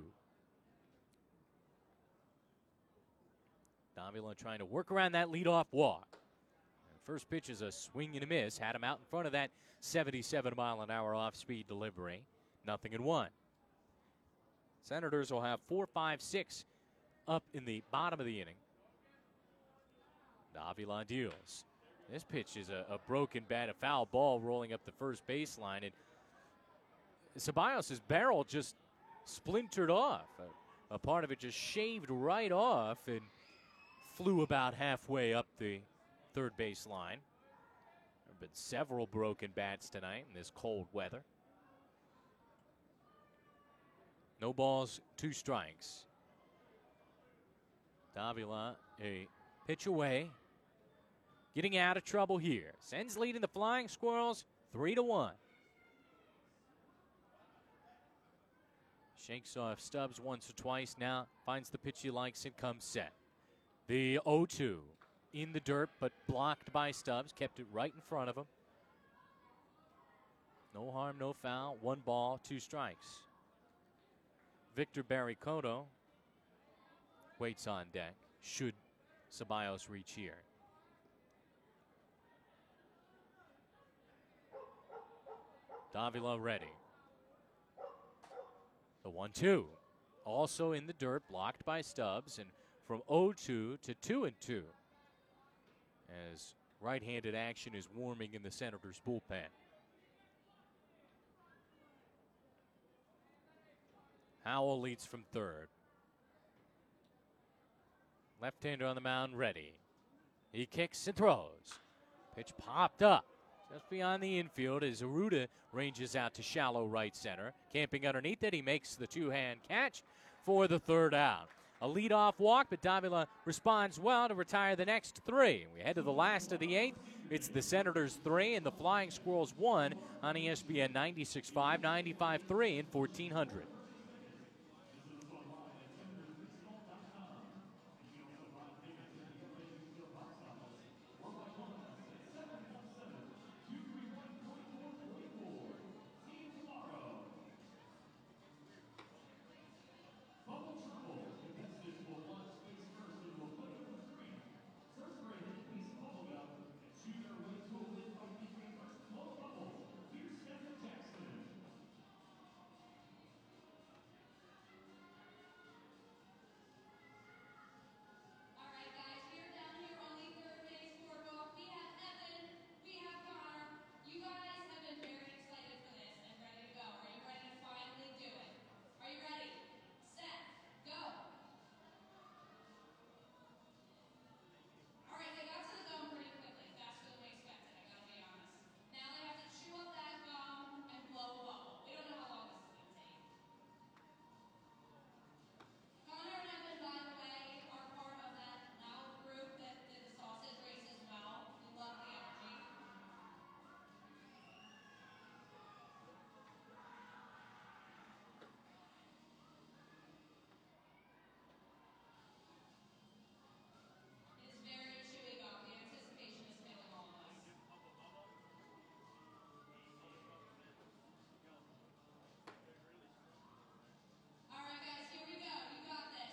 Davila trying to work around that leadoff walk. And first pitch is a swing and a miss. Had him out in front of that 77 mile an hour off-speed delivery. 0-1. Senators will have 4, 5, 6 up in the bottom of the inning. Davila deals. This pitch is a broken bat, a foul ball rolling up the first baseline. And Ceballos' barrel just splintered off. A part of it just shaved right off and flew about halfway up the third base line. There have been several broken bats tonight in this cold weather. No balls, 2 strikes. Davila, a pitch away. Getting out of trouble here. Sends leading the Flying Squirrels 3-1. Shakes off Stubbs once or twice. Now finds the pitch he likes and comes set. The 0-2 in the dirt, but blocked by Stubbs. Kept it right in front of him. No harm, no foul. 1 ball, 2 strikes. Victor Barricoto waits on deck. Should Ceballos reach here. Davila ready. The 1-2. Also in the dirt, blocked by Stubbs, and from 0-2 to 2-2. As right-handed action is warming in the Senators' bullpen. Howell leads from third. Left-hander on the mound, ready. He kicks and throws. Pitch popped up. Just beyond the infield as Aruda ranges out to shallow right center. Camping underneath it, he makes the two-hand catch for the third out. A leadoff walk, but Davila responds well to retire the next three. We head to the last of the eighth. It's the Senators 3 and the Flying Squirrels 1 on ESPN 96.5, 95.3, and 1400. All right, guys, we are down here on the third base boardwalk. We have Evan, we have Connor. You guys have been very excited for this and ready to go. Are you ready to finally do it? Are you ready? Set, go. All right, they got to the gum pretty quickly, faster than we expected, I gotta be honest. Now they have to chew up that gum and blow a bubble. We don't know how long this is gonna take. Connor and Evan, by the way, are part of that loud group that did the sausage race as well. We love the energy. It is very chewy gum. The anticipation is killing all of us. All right, guys, here we go. You got this.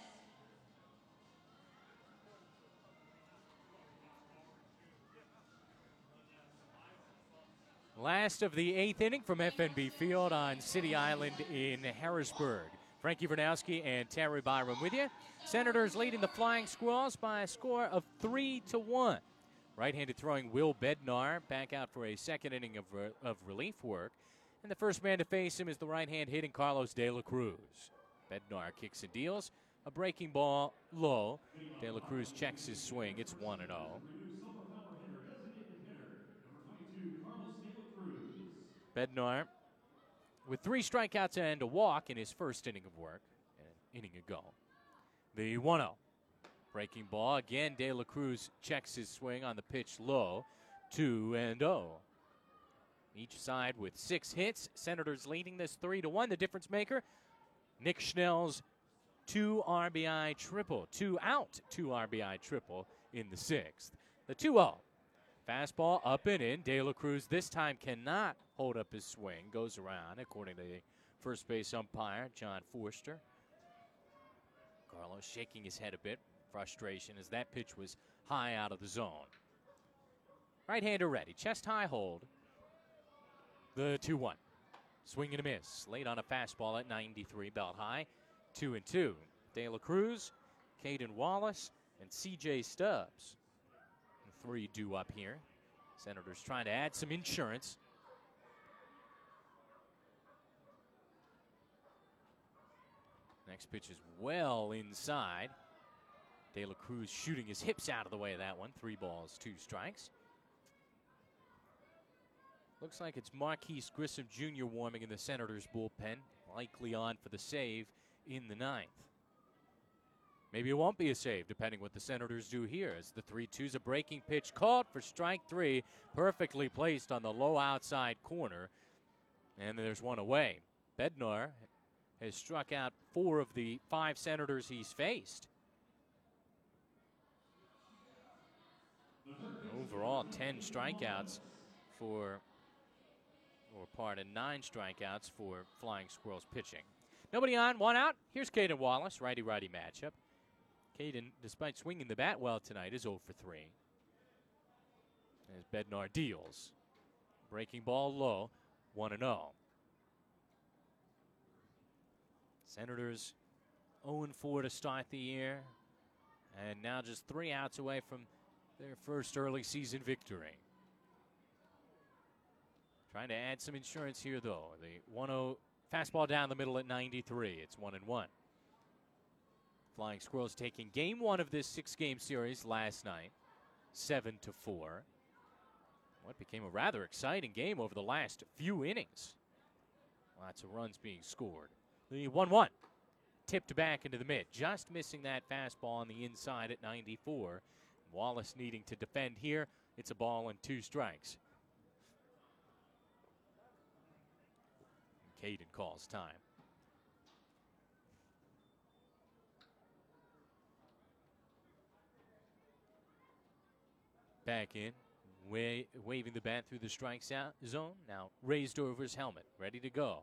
Last of the eighth inning from FNB Field on City Island in Harrisburg. Frankie Vernowski and Terry Byram with you. Senators leading the Flying Squirrels by a score of 3-1. Right-handed throwing Will Bednar back out for a second inning of relief work. And the first man to face him is the right-hand hitting Carlos De La Cruz. Bednar kicks and deals. A breaking ball low. De La Cruz checks his swing. It's 1-0. Bednar with 3 strikeouts and a walk in his first inning of work, an inning ago. The 1-0. Breaking ball. Again, De La Cruz checks his swing on the pitch low. 2-0. Each side with 6 hits. Senators leading this 3-1. The difference maker, Nick Schnell's 2 RBI triple. 2 out, 2 RBI triple in the 6th. The 2-0. Fastball up and in. De La Cruz this time cannot hold up his swing. Goes around, according to the first base umpire, John Forster. Carlos shaking his head a bit. Frustration as that pitch was high out of the zone. Right-hander ready. Chest high hold. The 2-1. Swing and a miss. Late on a fastball at 93, belt high. 2-2. De La Cruz, Caden Wallace, and C.J. Stubbs. 3 due up here. Senators trying to add some insurance. Next pitch is well inside. De La Cruz shooting his hips out of the way of that one. 3 balls, 2 strikes. Looks like it's Marquise Grissom Jr. warming in the Senators bullpen. Likely on for the save in the 9th. Maybe it won't be a save, depending what the Senators do here. As the 3-2's a breaking pitch called for strike 3, perfectly placed on the low outside corner. And there's one away. Bednar has struck out 4 of the 5 Senators he's faced. Overall, 10 strikeouts for, or pardon, 9 strikeouts for Flying Squirrels pitching. Nobody on, 1 out. Here's Caden Wallace, righty-righty matchup. Caden, despite swinging the bat well tonight, is 0 for 3. As Bednar deals. Breaking ball low, 1-0. Senators 0-4 to start the year. And now just 3 outs away from their first early season victory. Trying to add some insurance here, though. The 1-0 fastball down the middle at 93. It's 1-1. Flying Squirrels taking game 1 of this 6-game series last night, 7-4. what became a rather exciting game over the last few innings. Lots of runs being scored. The 1-1. Tipped back into the mid. Just missing that fastball on the inside at 94. Wallace needing to defend here. It's a ball and 2 strikes. Caden calls time. Back in, waving the bat through the strike zone. Now raised over his helmet, ready to go.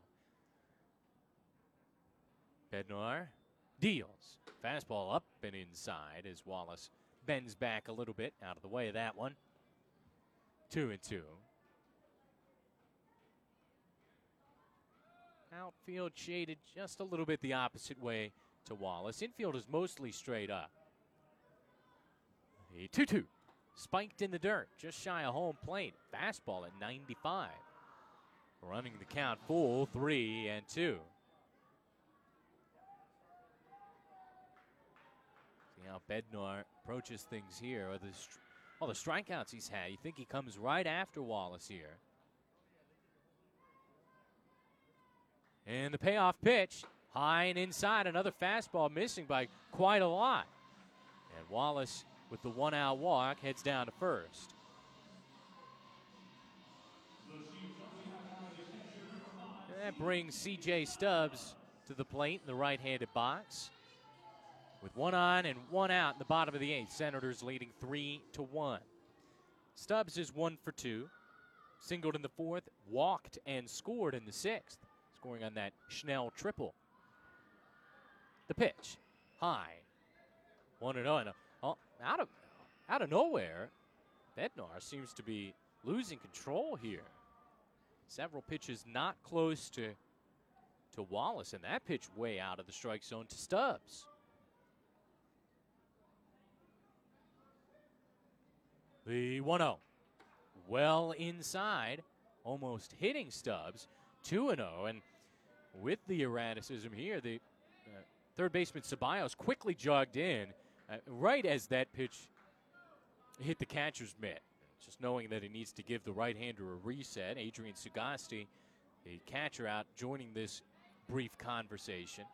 Bednar deals. Fastball up and inside as Wallace bends back a little bit out of the way of that one. 2-2. Outfield shaded just a little bit the opposite way to Wallace. Infield is mostly straight up. A 2-2. Spiked in the dirt, just shy of home plate. Fastball at 95. Running the count full, 3-2. See how Bednar approaches things here. All the strikeouts he's had, you think he comes right after Wallace here. And the payoff pitch, high and inside, another fastball missing by quite a lot. And Wallace, with the 1-out walk, heads down to first. And that brings C.J. Stubbs to the plate in the right-handed box. With 1 on and 1 out in the bottom of the 8th, Senators leading 3-1. Stubbs is 1 for 2. Singled in the 4th, walked and scored in the 6th. Scoring on that Schnell triple. The pitch, high. 1-0, and out of nowhere, Bednar seems to be losing control here. Several pitches not close to Wallace, and that pitch way out of the strike zone to Stubbs. The 1-0, well inside, almost hitting Stubbs. 2-0, and with the erraticism here, the third baseman Ceballos quickly jogged in right as that pitch hit the catcher's mitt. Just knowing that he needs to give the right-hander a reset. Adrian Sagasti, the catcher, out joining this brief conversation.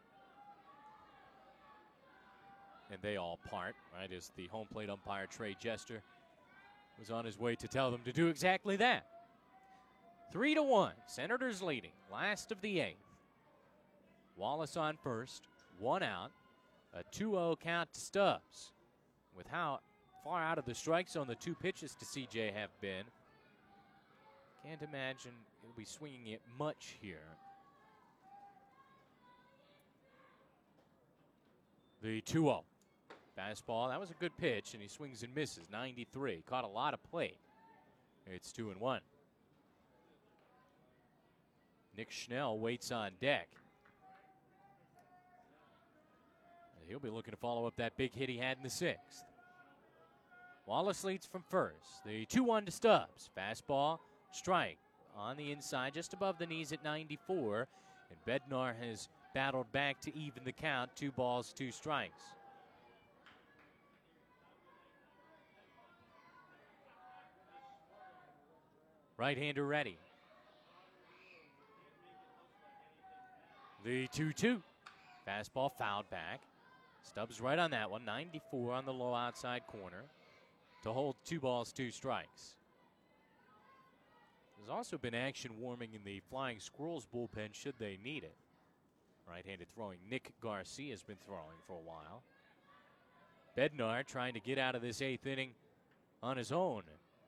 And they all part, right, as the home plate umpire, Trey Jester, was on his way to tell them to do exactly that. 3-1, Senators leading, last of the 8th. Wallace on first, 1 out, a 2-0 count to Stubbs. With how far out of the strike zone the 2 pitches to CJ have been, can't imagine he'll be swinging it much here. The 2-0. Fastball, that was a good pitch, and he swings and misses, 93. Caught a lot of plate. It's 2-1. Nick Schnell waits on deck. He'll be looking to follow up that big hit he had in the 6th. Wallace leads from first. The 2-1 to Stubbs. Fastball, strike on the inside, just above the knees at 94. And Bednar has battled back to even the count. 2 balls, 2 strikes. Right-hander ready. The 2-2. Fastball fouled back. Stubbs right on that one. 94 on the low outside corner to hold 2 balls, 2 strikes. There's also been action warming in the Flying Squirrels bullpen should they need it. Right-handed throwing Nick Garcia has been throwing for a while. Bednar trying to get out of this 8th inning on his own.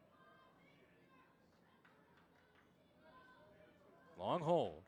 Long hold.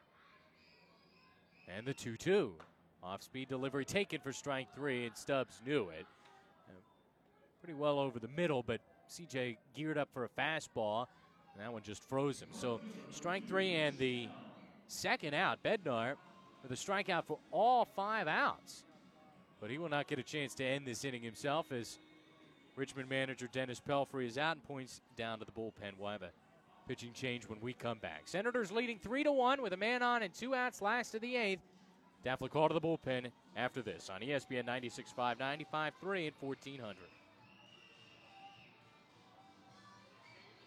And the 2-2. Off-speed delivery taken for strike 3, and Stubbs knew it. Pretty well over the middle, but CJ geared up for a fastball, and that one just froze him. So strike 3 and the 2nd out. Bednar with a strikeout for all 5 outs. But he will not get a chance to end this inning himself as Richmond manager Dennis Pelfrey is out and points down to the bullpen. We'll have a pitching change when we come back. Senators leading 3-1 with a man on and 2 outs, last of the 8th. Daphne call to the bullpen after this on ESPN 96.5, 95.3, and 1400.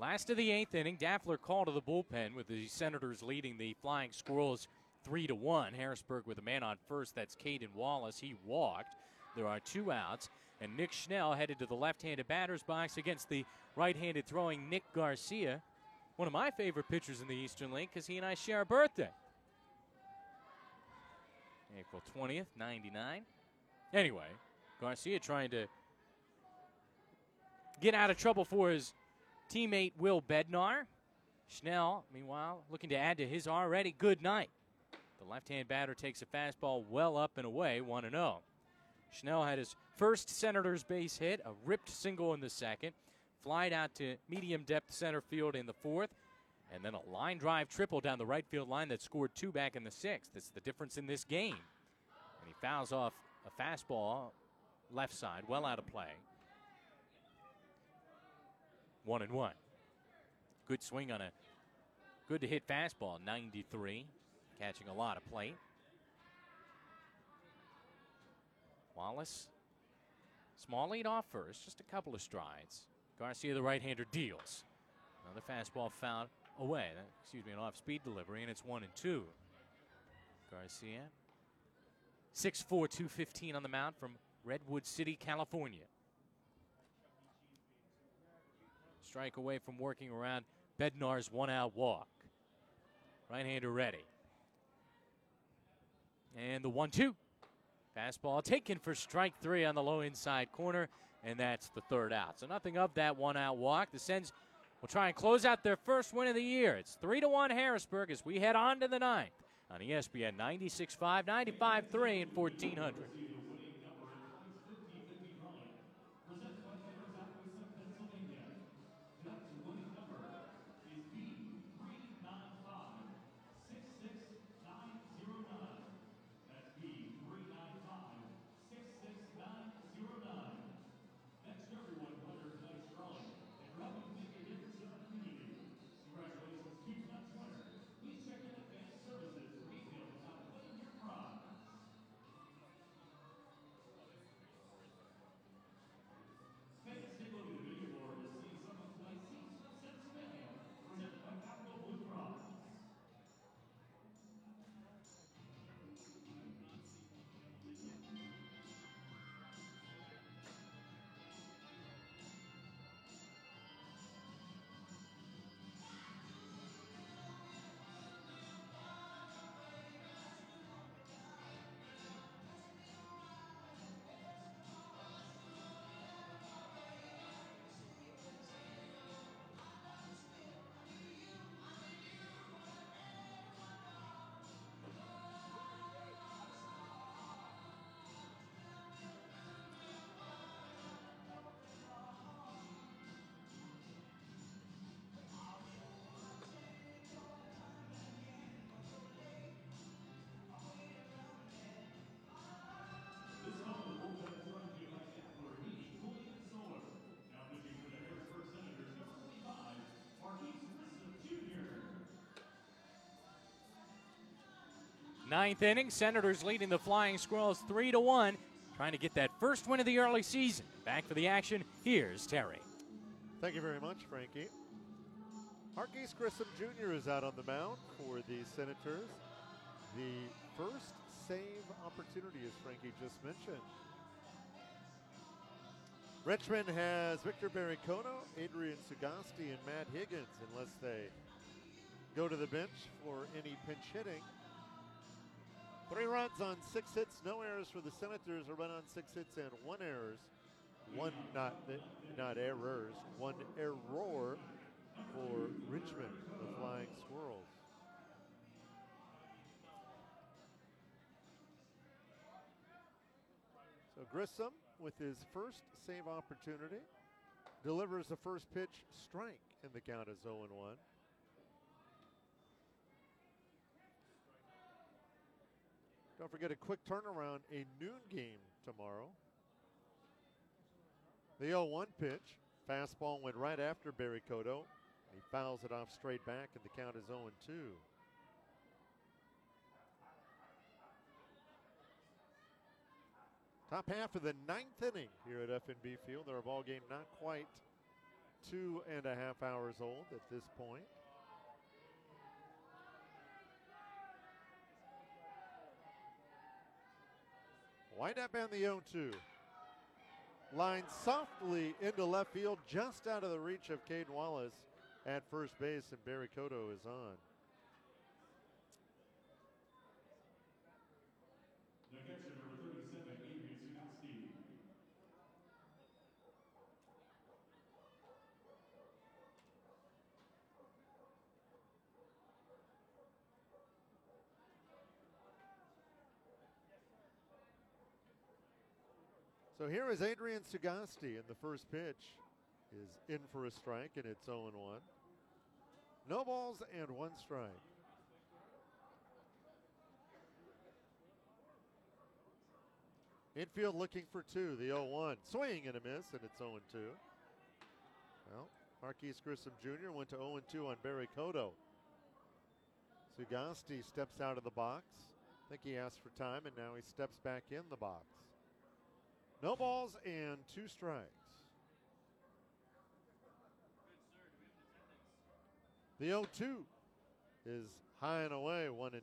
Last of the 8th inning, Daffler called to the bullpen with the Senators leading the Flying Squirrels 3-1. Harrisburg with a man on first. That's Caden Wallace. He walked. There are 2 outs. And Nick Schnell headed to the left-handed batter's box against the right-handed throwing Nick Garcia. One of my favorite pitchers in the Eastern League because he and I share a birthday. April 20th, 99. Anyway, Garcia trying to get out of trouble for his teammate Will Bednar. Schnell, meanwhile, looking to add to his already good night. The left-hand batter takes a fastball well up and away, 1-0. Schnell had his first Senators base hit, a ripped single in the second, flied out to medium-depth center field in the fourth, and then a line drive triple down the right field line that scored 2 back in the sixth. That's the difference in this game. And he fouls off a fastball left side, well out of play. 1-1. Good swing on a good-to-hit fastball, 93, catching a lot of plate. Wallace, small lead off first, just a couple of strides. Garcia, the right-hander, deals. Another fastball fouled away. An off-speed delivery, and it's 1-2. Garcia, 6'4", 215 on the mound from Redwood City, California. Strike away from working around Bednar's 1-out walk. Right-hander ready. And the 1-2. Fastball taken for strike 3 on the low inside corner, and that's the 3rd out. So nothing of that 1-out walk. The Sens will try and close out their first win of the year. It's 3-1 Harrisburg as we head on to the 9th on ESPN 96.5, 95.3, and 1400. Ninth inning, Senators leading the Flying Squirrels 3-1, trying to get that first win of the early season. Back for the action, here's Terry. Thank you very much, Frankie. Marquise Grissom Jr. is out on the mound for the Senators. The first save opportunity, as Frankie just mentioned. Richmond has Victor Barricono, Adrian Sugasti, and Matt Higgins, unless they go to the bench for any pinch hitting. 3 runs on 6 hits, no errors for the Senators. A run on 6 hits and 1 errors. Not errors, 1 error for Richmond, the Flying Squirrels. So Grissom, with his first save opportunity, delivers the first pitch strike, and the count is 0-1. Don't forget a quick turnaround, a noon game tomorrow. The 0-1 pitch, fastball went right after Barricoto. He fouls it off straight back, and the count is 0-2. Top half of the 9th inning here at FNB Field. Our ball game not quite 2.5 hours old at this point. Windup and the 0-2. Line softly into left field, just out of the reach of Caden Wallace at first base, and Barry Cotto is on. The catcher, number 37, Adrian Sugasti. So here is Adrian Sugasti, and the first pitch is in for a strike, and it's 0-1. No balls and 1 strike. Infield looking for 2, the 0-1. Swing and a miss, and it's 0-2. Well, Marquise Grissom Jr. went to 0-2 on Barry Cotto. Sugasti steps out of the box. I think he asked for time, and now he steps back in the box. No balls and 2 strikes. The 0-2 is high and away, 1-2.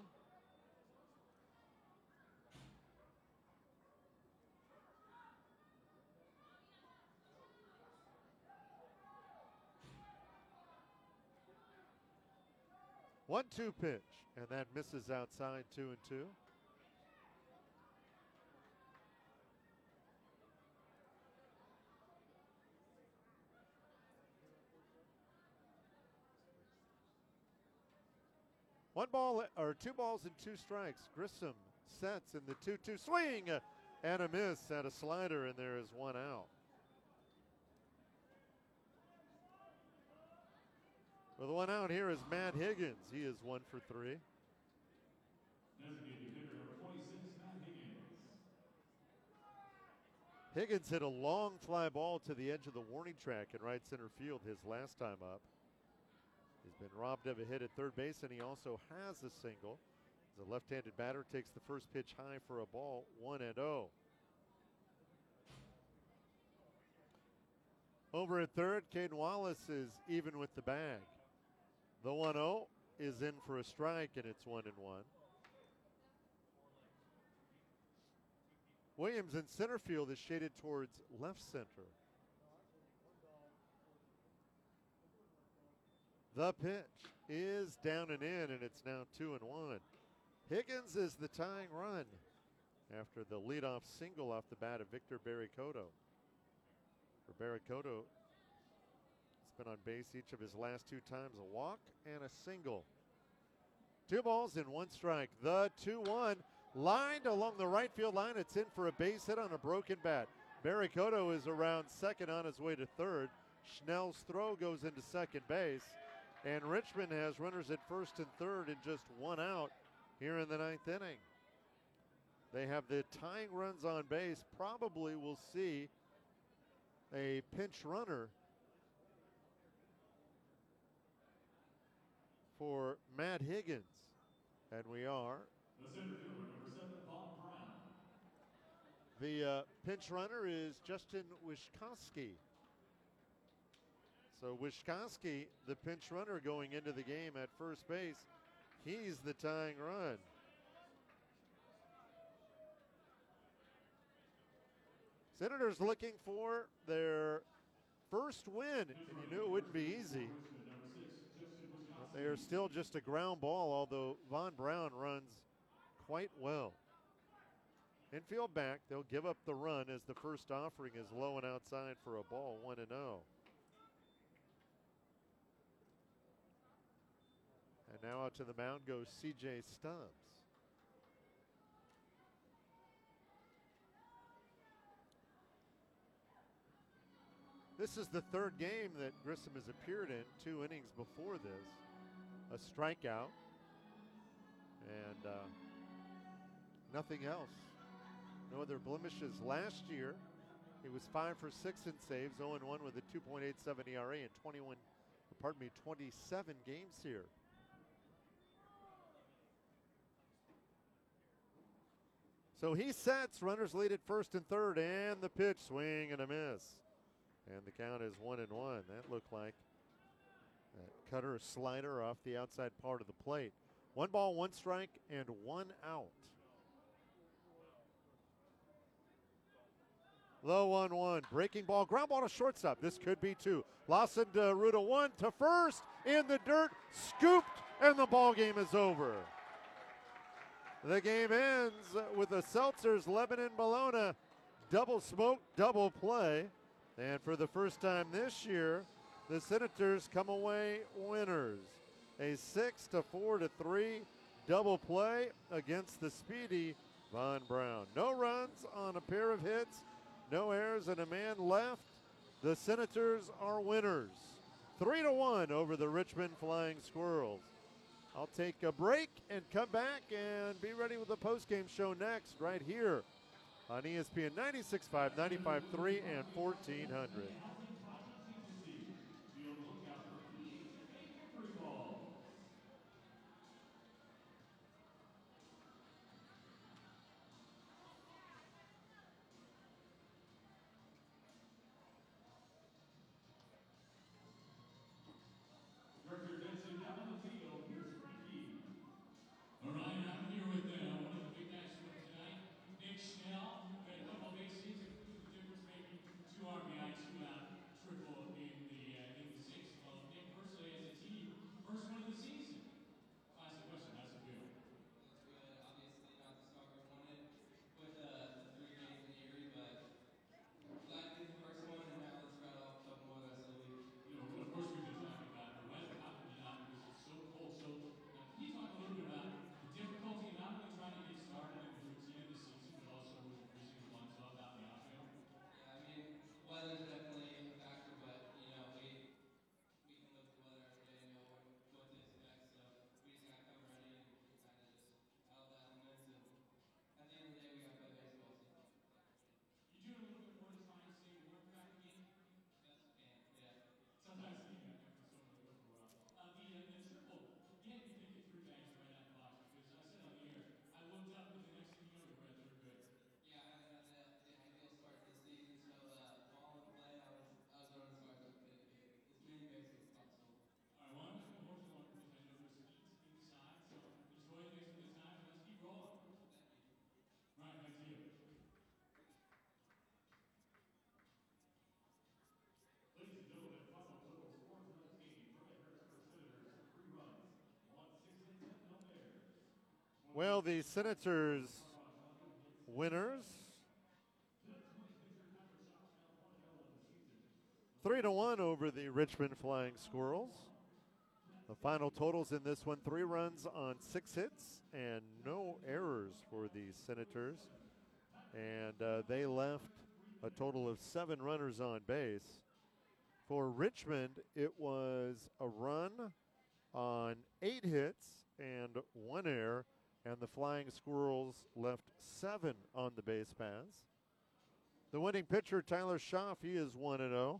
One-two pitch, and that misses outside, 2-2. One ball, or 2 balls and 2 strikes. Grissom sets in the 2-2 swing and a miss at a slider, and there is 1 out. With 1 out, here is Matt Higgins. He is 1 for 3. Designated hitter, number 26, Matt Higgins. Higgins hit a long fly ball to the edge of the warning track in right center field his last time up. He's been robbed of a hit at third base, and he also has a single. The left-handed batter takes the first pitch high for a ball, 1-0. Over at third, Caden Wallace is even with the bag. The 1-0 is in for a strike, and it's 1-1. Williams in center field is shaded towards left center. The pitch is down and in, and it's now 2-1. Higgins is the tying run after the leadoff single off the bat of Victor Barry Cotto. For Barry Cotto, he's been on base each of his last 2 times, a walk and a single. 2 balls and 1 strike. The 2-1 lined along the right field line. It's in for a base hit on a broken bat. Barry Cotto is around second on his way to third. Schnell's throw goes into second base. And Richmond has runners at first and third and just 1 out here in the 9th inning. They have the tying runs on base. Probably will see a pinch runner for Matt Higgins. And we are. The center fielder, number 7, Vaughn Brown. The pinch runner is Justin Wyszkowski. So Wyszkowski, the pinch runner going into the game at first base, he's the tying run. Senators looking for their first win, and you knew it wouldn't be easy. But they are still just a ground ball, although Vaughn Brown runs quite well. Infield back, they'll give up the run as the first offering is low and outside for a ball, 1-0. And now out to the mound goes C.J. Stubbs. This is the 3rd game that Grissom has appeared in, 2 innings before this. A strikeout and nothing else. No other blemishes. Last year, he was 5 for 6 in saves, 0-1 with a 2.87 ERA in 27 games here. So he sets, runners lead at first and third, and the pitch, swing and a miss. And the count is 1-1. That looked like that cutter slider off the outside part of the plate. 1 ball, 1 strike, and 1 out. Low 1-1. Breaking ball. Ground ball to shortstop. This could be 2. Lawson to Ruda 1 to first. In the dirt. Scooped. And the ball game is over. The game ends with the Seltzers Lebanon Bologna double smoke, double play. And for the first time this year, the Senators come away winners. A 6-4-3 double play against the speedy Von Braun. No runs on a pair of hits, no errors, and a man left. The Senators are winners. 3-1 over the Richmond Flying Squirrels. I'll take a break and come back and be ready with the postgame show next, right here on ESPN 96.5, 95.3, and 1400. Director Benson down on the field. Here's Frankie. All right, I'm here with one of the big guys from tonight, Nick Schnell. Got a couple of base hits. The difference maybe 2 RBIs, 2 out, triple in the sixth. Well, Nick, personally as a team, first one of the season. Classic question. How's it feel? Obviously not the start we wanted with the 3 games in Erie, but glad to be the first one, and now let's rattle off a couple more the rest of the week. You know, of course, we've been talking about the weather, how can you not, because it's so cold. So, can you talk a little bit about the difficulty not only trying to get started in the routine of the season, but also with the freezing months out the outfield? Yeah, I mean, weather's definitely a factor, but we can live with the weather every day and know what to expect. So we just got to come ready and kind of just out of the elements. And at the end of the day, we got to play baseball. So You do a little bit more to try and stay warm throughout the game? best we can. Yeah. Sometimes you can after someone goes for a while. The triple, you had me thinking 3 bags right out of the box, because I said on the air, I looked up and the next thing you know, you're at third base. Yeah, I haven't had the ideal start to the season, so ball and play, I was going to start to get as many bases as possible. All right, well, I'm not going to hold you long because I know there's heat inside, so enjoy the rest of the time, and let's keep rolling. Right, back to you. Ladies and gentlemen, final total score for this game for the Harrisburg Senators, 3 runs, 1 6 and 10 no errors. Well, the Senators winners. 3-1 over the Richmond Flying Squirrels. The final totals in this one, 3 runs on 6 hits and no errors for the Senators. And they left a total of 7 runners on base. For Richmond, it was a run on 8 hits and 1 error, and the Flying Squirrels left 7 on the base paths. The winning pitcher, Tyler Schaff, he is 1-0.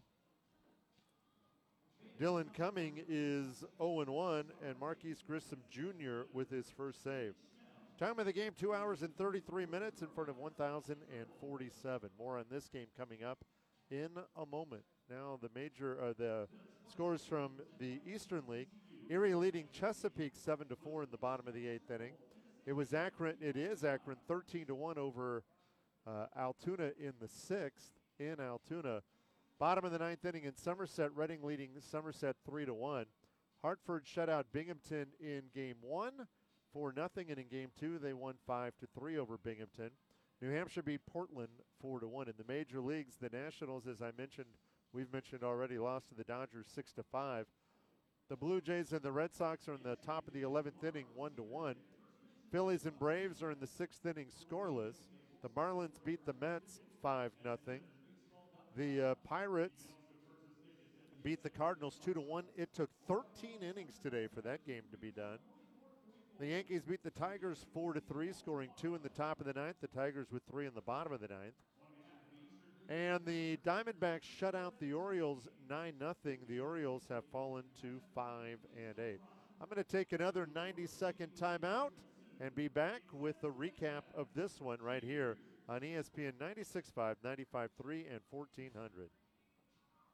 Dylan Cumming is 0-1, and Marquise Grissom Jr. with his first save. Time of the game, 2 hours and 33 minutes in front of 1,047. More on this game coming up in a moment. Now the scores from the Eastern League. Erie leading Chesapeake 7-4 in the bottom of the 8th inning. It is Akron 13-1 over Altoona in the 6th in Altoona. Bottom of the 9th inning in Somerset, Reading leading Somerset 3-1. Hartford shut out Binghamton in game 1 4-0, and in game 2 they won 5-3 over Binghamton. New Hampshire beat Portland 4-1. In the major leagues, the Nationals, as we've mentioned already, lost to the Dodgers 6-5. The Blue Jays and the Red Sox are in the top of the 11th inning 1-1. Phillies and Braves are in the 6th inning scoreless. The Marlins beat the Mets 5-0. The Pirates beat the Cardinals 2-1. It took 13 innings today for that game to be done. The Yankees beat the Tigers 4-3, scoring 2 in the top of the 9th. The Tigers with 3 in the bottom of the 9th. And the Diamondbacks shut out the Orioles 9-0. The Orioles have fallen to 5-8. I'm going to take another 90-second timeout and be back with a recap of this one right here on ESPN 96.5, 95.3, and 1400.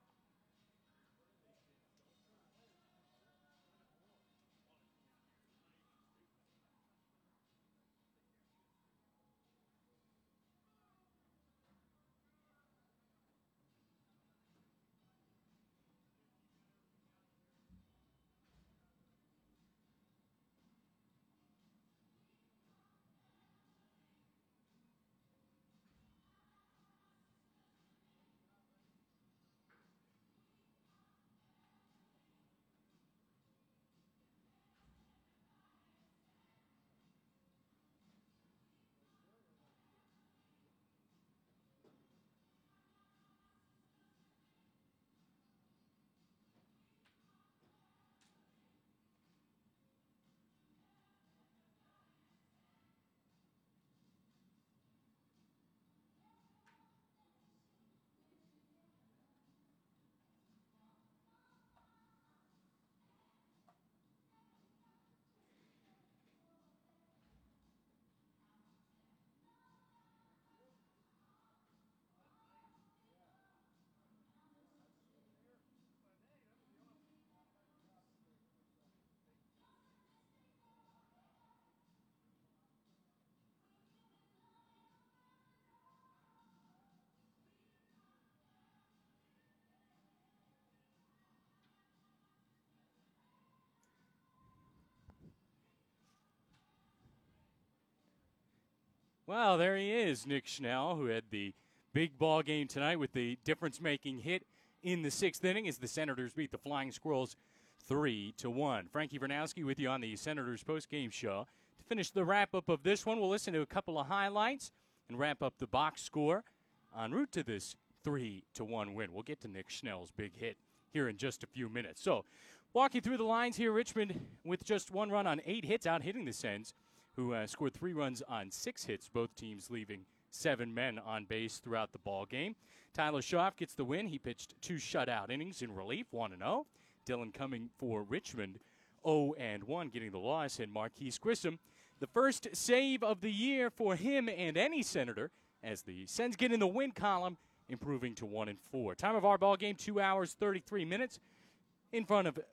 Well, there he is, Nick Schnell, who had the big ball game tonight with the difference-making hit in the 6th inning as the Senators beat the Flying Squirrels 3-1. Frankie Vernowski with you on the Senators post-game show. To finish the wrap-up of this one, we'll listen to a couple of highlights and wrap up the box score en route to this 3-1 win. We'll get to Nick Schnell's big hit here in just a few minutes. So, walking through the lines here, Richmond with just 1 run on 8 hits, out hitting the Sens, who scored 3 runs on 6 hits, both teams leaving 7 men on base throughout the ball game. Tyler Schaaf gets the win. He pitched 2 shutout innings in relief, 1-0. Dylan Cumming for Richmond, 0-1, getting the loss. And Marquise Grissom, the first save of the year for him and any Senator, as the Sens get in the win column, improving to 1-4. Time of our ball game, 2 hours, 33 minutes. In front of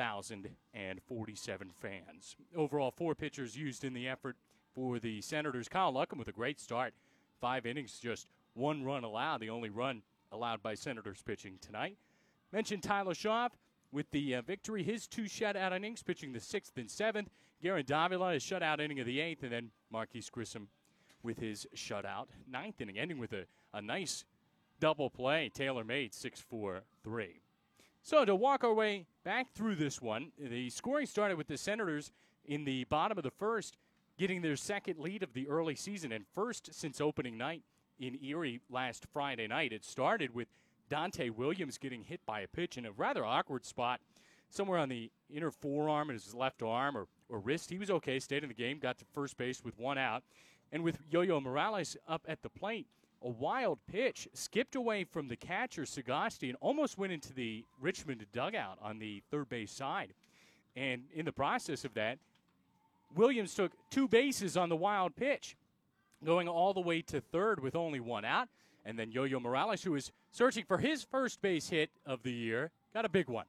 1,047 fans. Overall, 4 pitchers used in the effort for the Senators. Kyle Luckham with a great start. 5 innings, just 1 run allowed, the only run allowed by Senators pitching tonight. Mentioned Tyler Schaaf with the victory. His 2 shutout innings, pitching the 6th and 7th. Garen Davila, his shutout inning of the 8th. And then Marquise Grissom with his shutout 9th inning, ending with a nice double play, tailor-made 6-4-3. So to walk our way back through this one, the scoring started with the Senators in the bottom of the first, getting their second lead of the early season and first since opening night in Erie last Friday night. It started with Dante Williams getting hit by a pitch in a rather awkward spot, somewhere on the inner forearm and his left arm or wrist. He was okay, stayed in the game, got to first base with 1 out. And with Yo-Yo Morales up at the plate, a wild pitch skipped away from the catcher, Sagasti, and almost went into the Richmond dugout on the third base side. And in the process of that, Williams took 2 bases on the wild pitch, going all the way to third with only 1 out. And then Yo-Yo Morales, who was searching for his first base hit of the year, got a big one.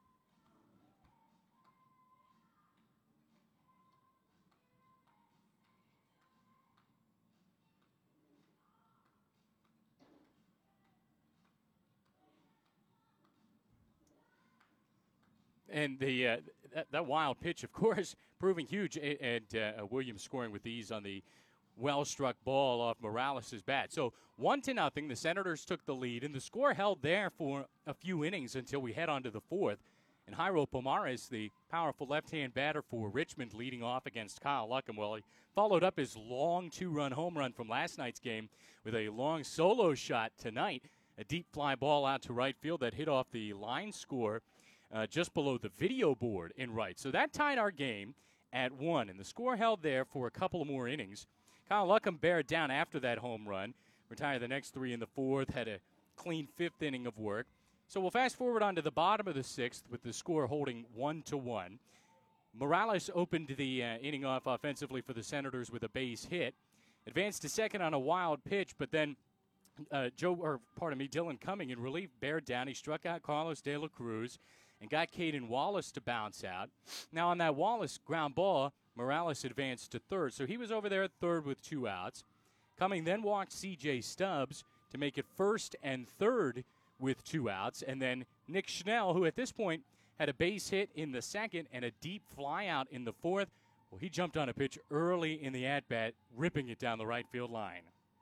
And the that wild pitch, of course, proving huge, and Williams scoring with ease on the well-struck ball off Morales' bat. So 1-0, the Senators took the lead, and the score held there for a few innings until we head on to the 4th. And Jairo Pomares, the powerful left-hand batter for Richmond, leading off against Kyle Luckham. Well, he followed up his long 2-run home run from last night's game with a long solo shot tonight, a deep fly ball out to right field that hit off the line score just below the video board in right. So that tied our game at 1, and the score held there for a couple of more innings. Kyle Luckham bared down after that home run, retired the next 3 in the 4th, had a clean 5th inning of work. So we'll fast forward on to the bottom of the 6th with the score holding 1-1. Morales opened the inning off offensively for the Senators with a base hit. Advanced to second on a wild pitch, but then Dylan Cumming in relief bared down. He struck out Carlos De La Cruz and got Caden Wallace to bounce out. Now on that Wallace ground ball, Morales advanced to third. So he was over there at third with 2 outs. Cumming then walked C.J. Stubbs to make it first and third with 2 outs. And then Nick Schnell, who at this point had a base hit in the 2nd and a deep fly out in the 4th. Well, he jumped on a pitch early in the at-bat, ripping it down the right field line.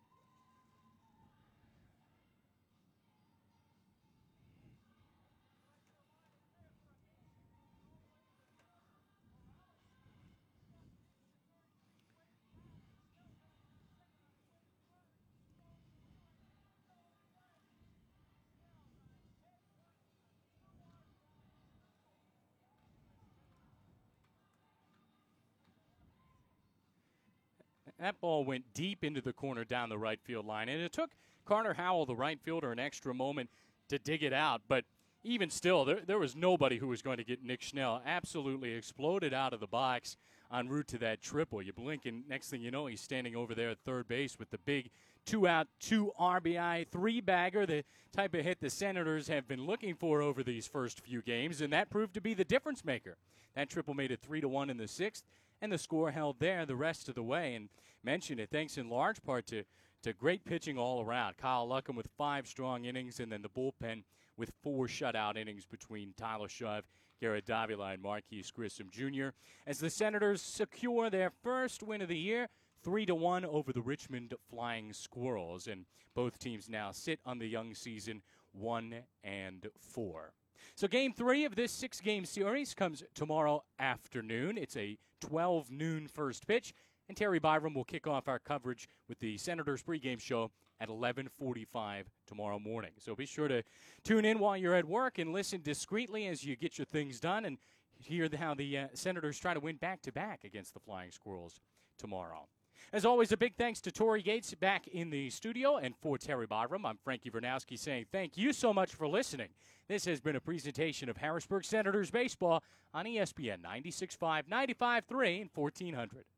That ball went deep into the corner down the right field line, and it took Carter Howell, the right fielder, an extra moment to dig it out. But even still, there was nobody who was going to get Nick Schnell. Absolutely exploded out of the box en route to that triple. You blink, and next thing you know, he's standing over there at third base with the big 2-out, 2 RBI, 3-bagger, the type of hit the Senators have been looking for over these first few games, and that proved to be the difference maker. That triple made it 3-1 in the 6th, and the score held there the rest of the way. And mentioned it thanks in large part to great pitching all around. Kyle Luckham with 5 strong innings, and then the bullpen with 4 shutout innings between Tyler Schaaf, Garrett Davila, and Marquise Grissom Jr. as the Senators secure their first win of the year, 3-1 over the Richmond Flying Squirrels, and both teams now sit on the young season 1-4. So Game 3 of this 6-game series comes tomorrow afternoon. It's a 12 noon first pitch, and Terry Byram will kick off our coverage with the Senators pregame show at 11:45 tomorrow morning. So be sure to tune in while you're at work and listen discreetly as you get your things done and hear how the Senators try to win back-to-back against the Flying Squirrels tomorrow. As always, a big thanks to Tori Gates back in the studio, and for Terry Byram, I'm Frankie Vernowski saying thank you so much for listening. This has been a presentation of Harrisburg Senators baseball on ESPN 96.5, 95.3, and 1400.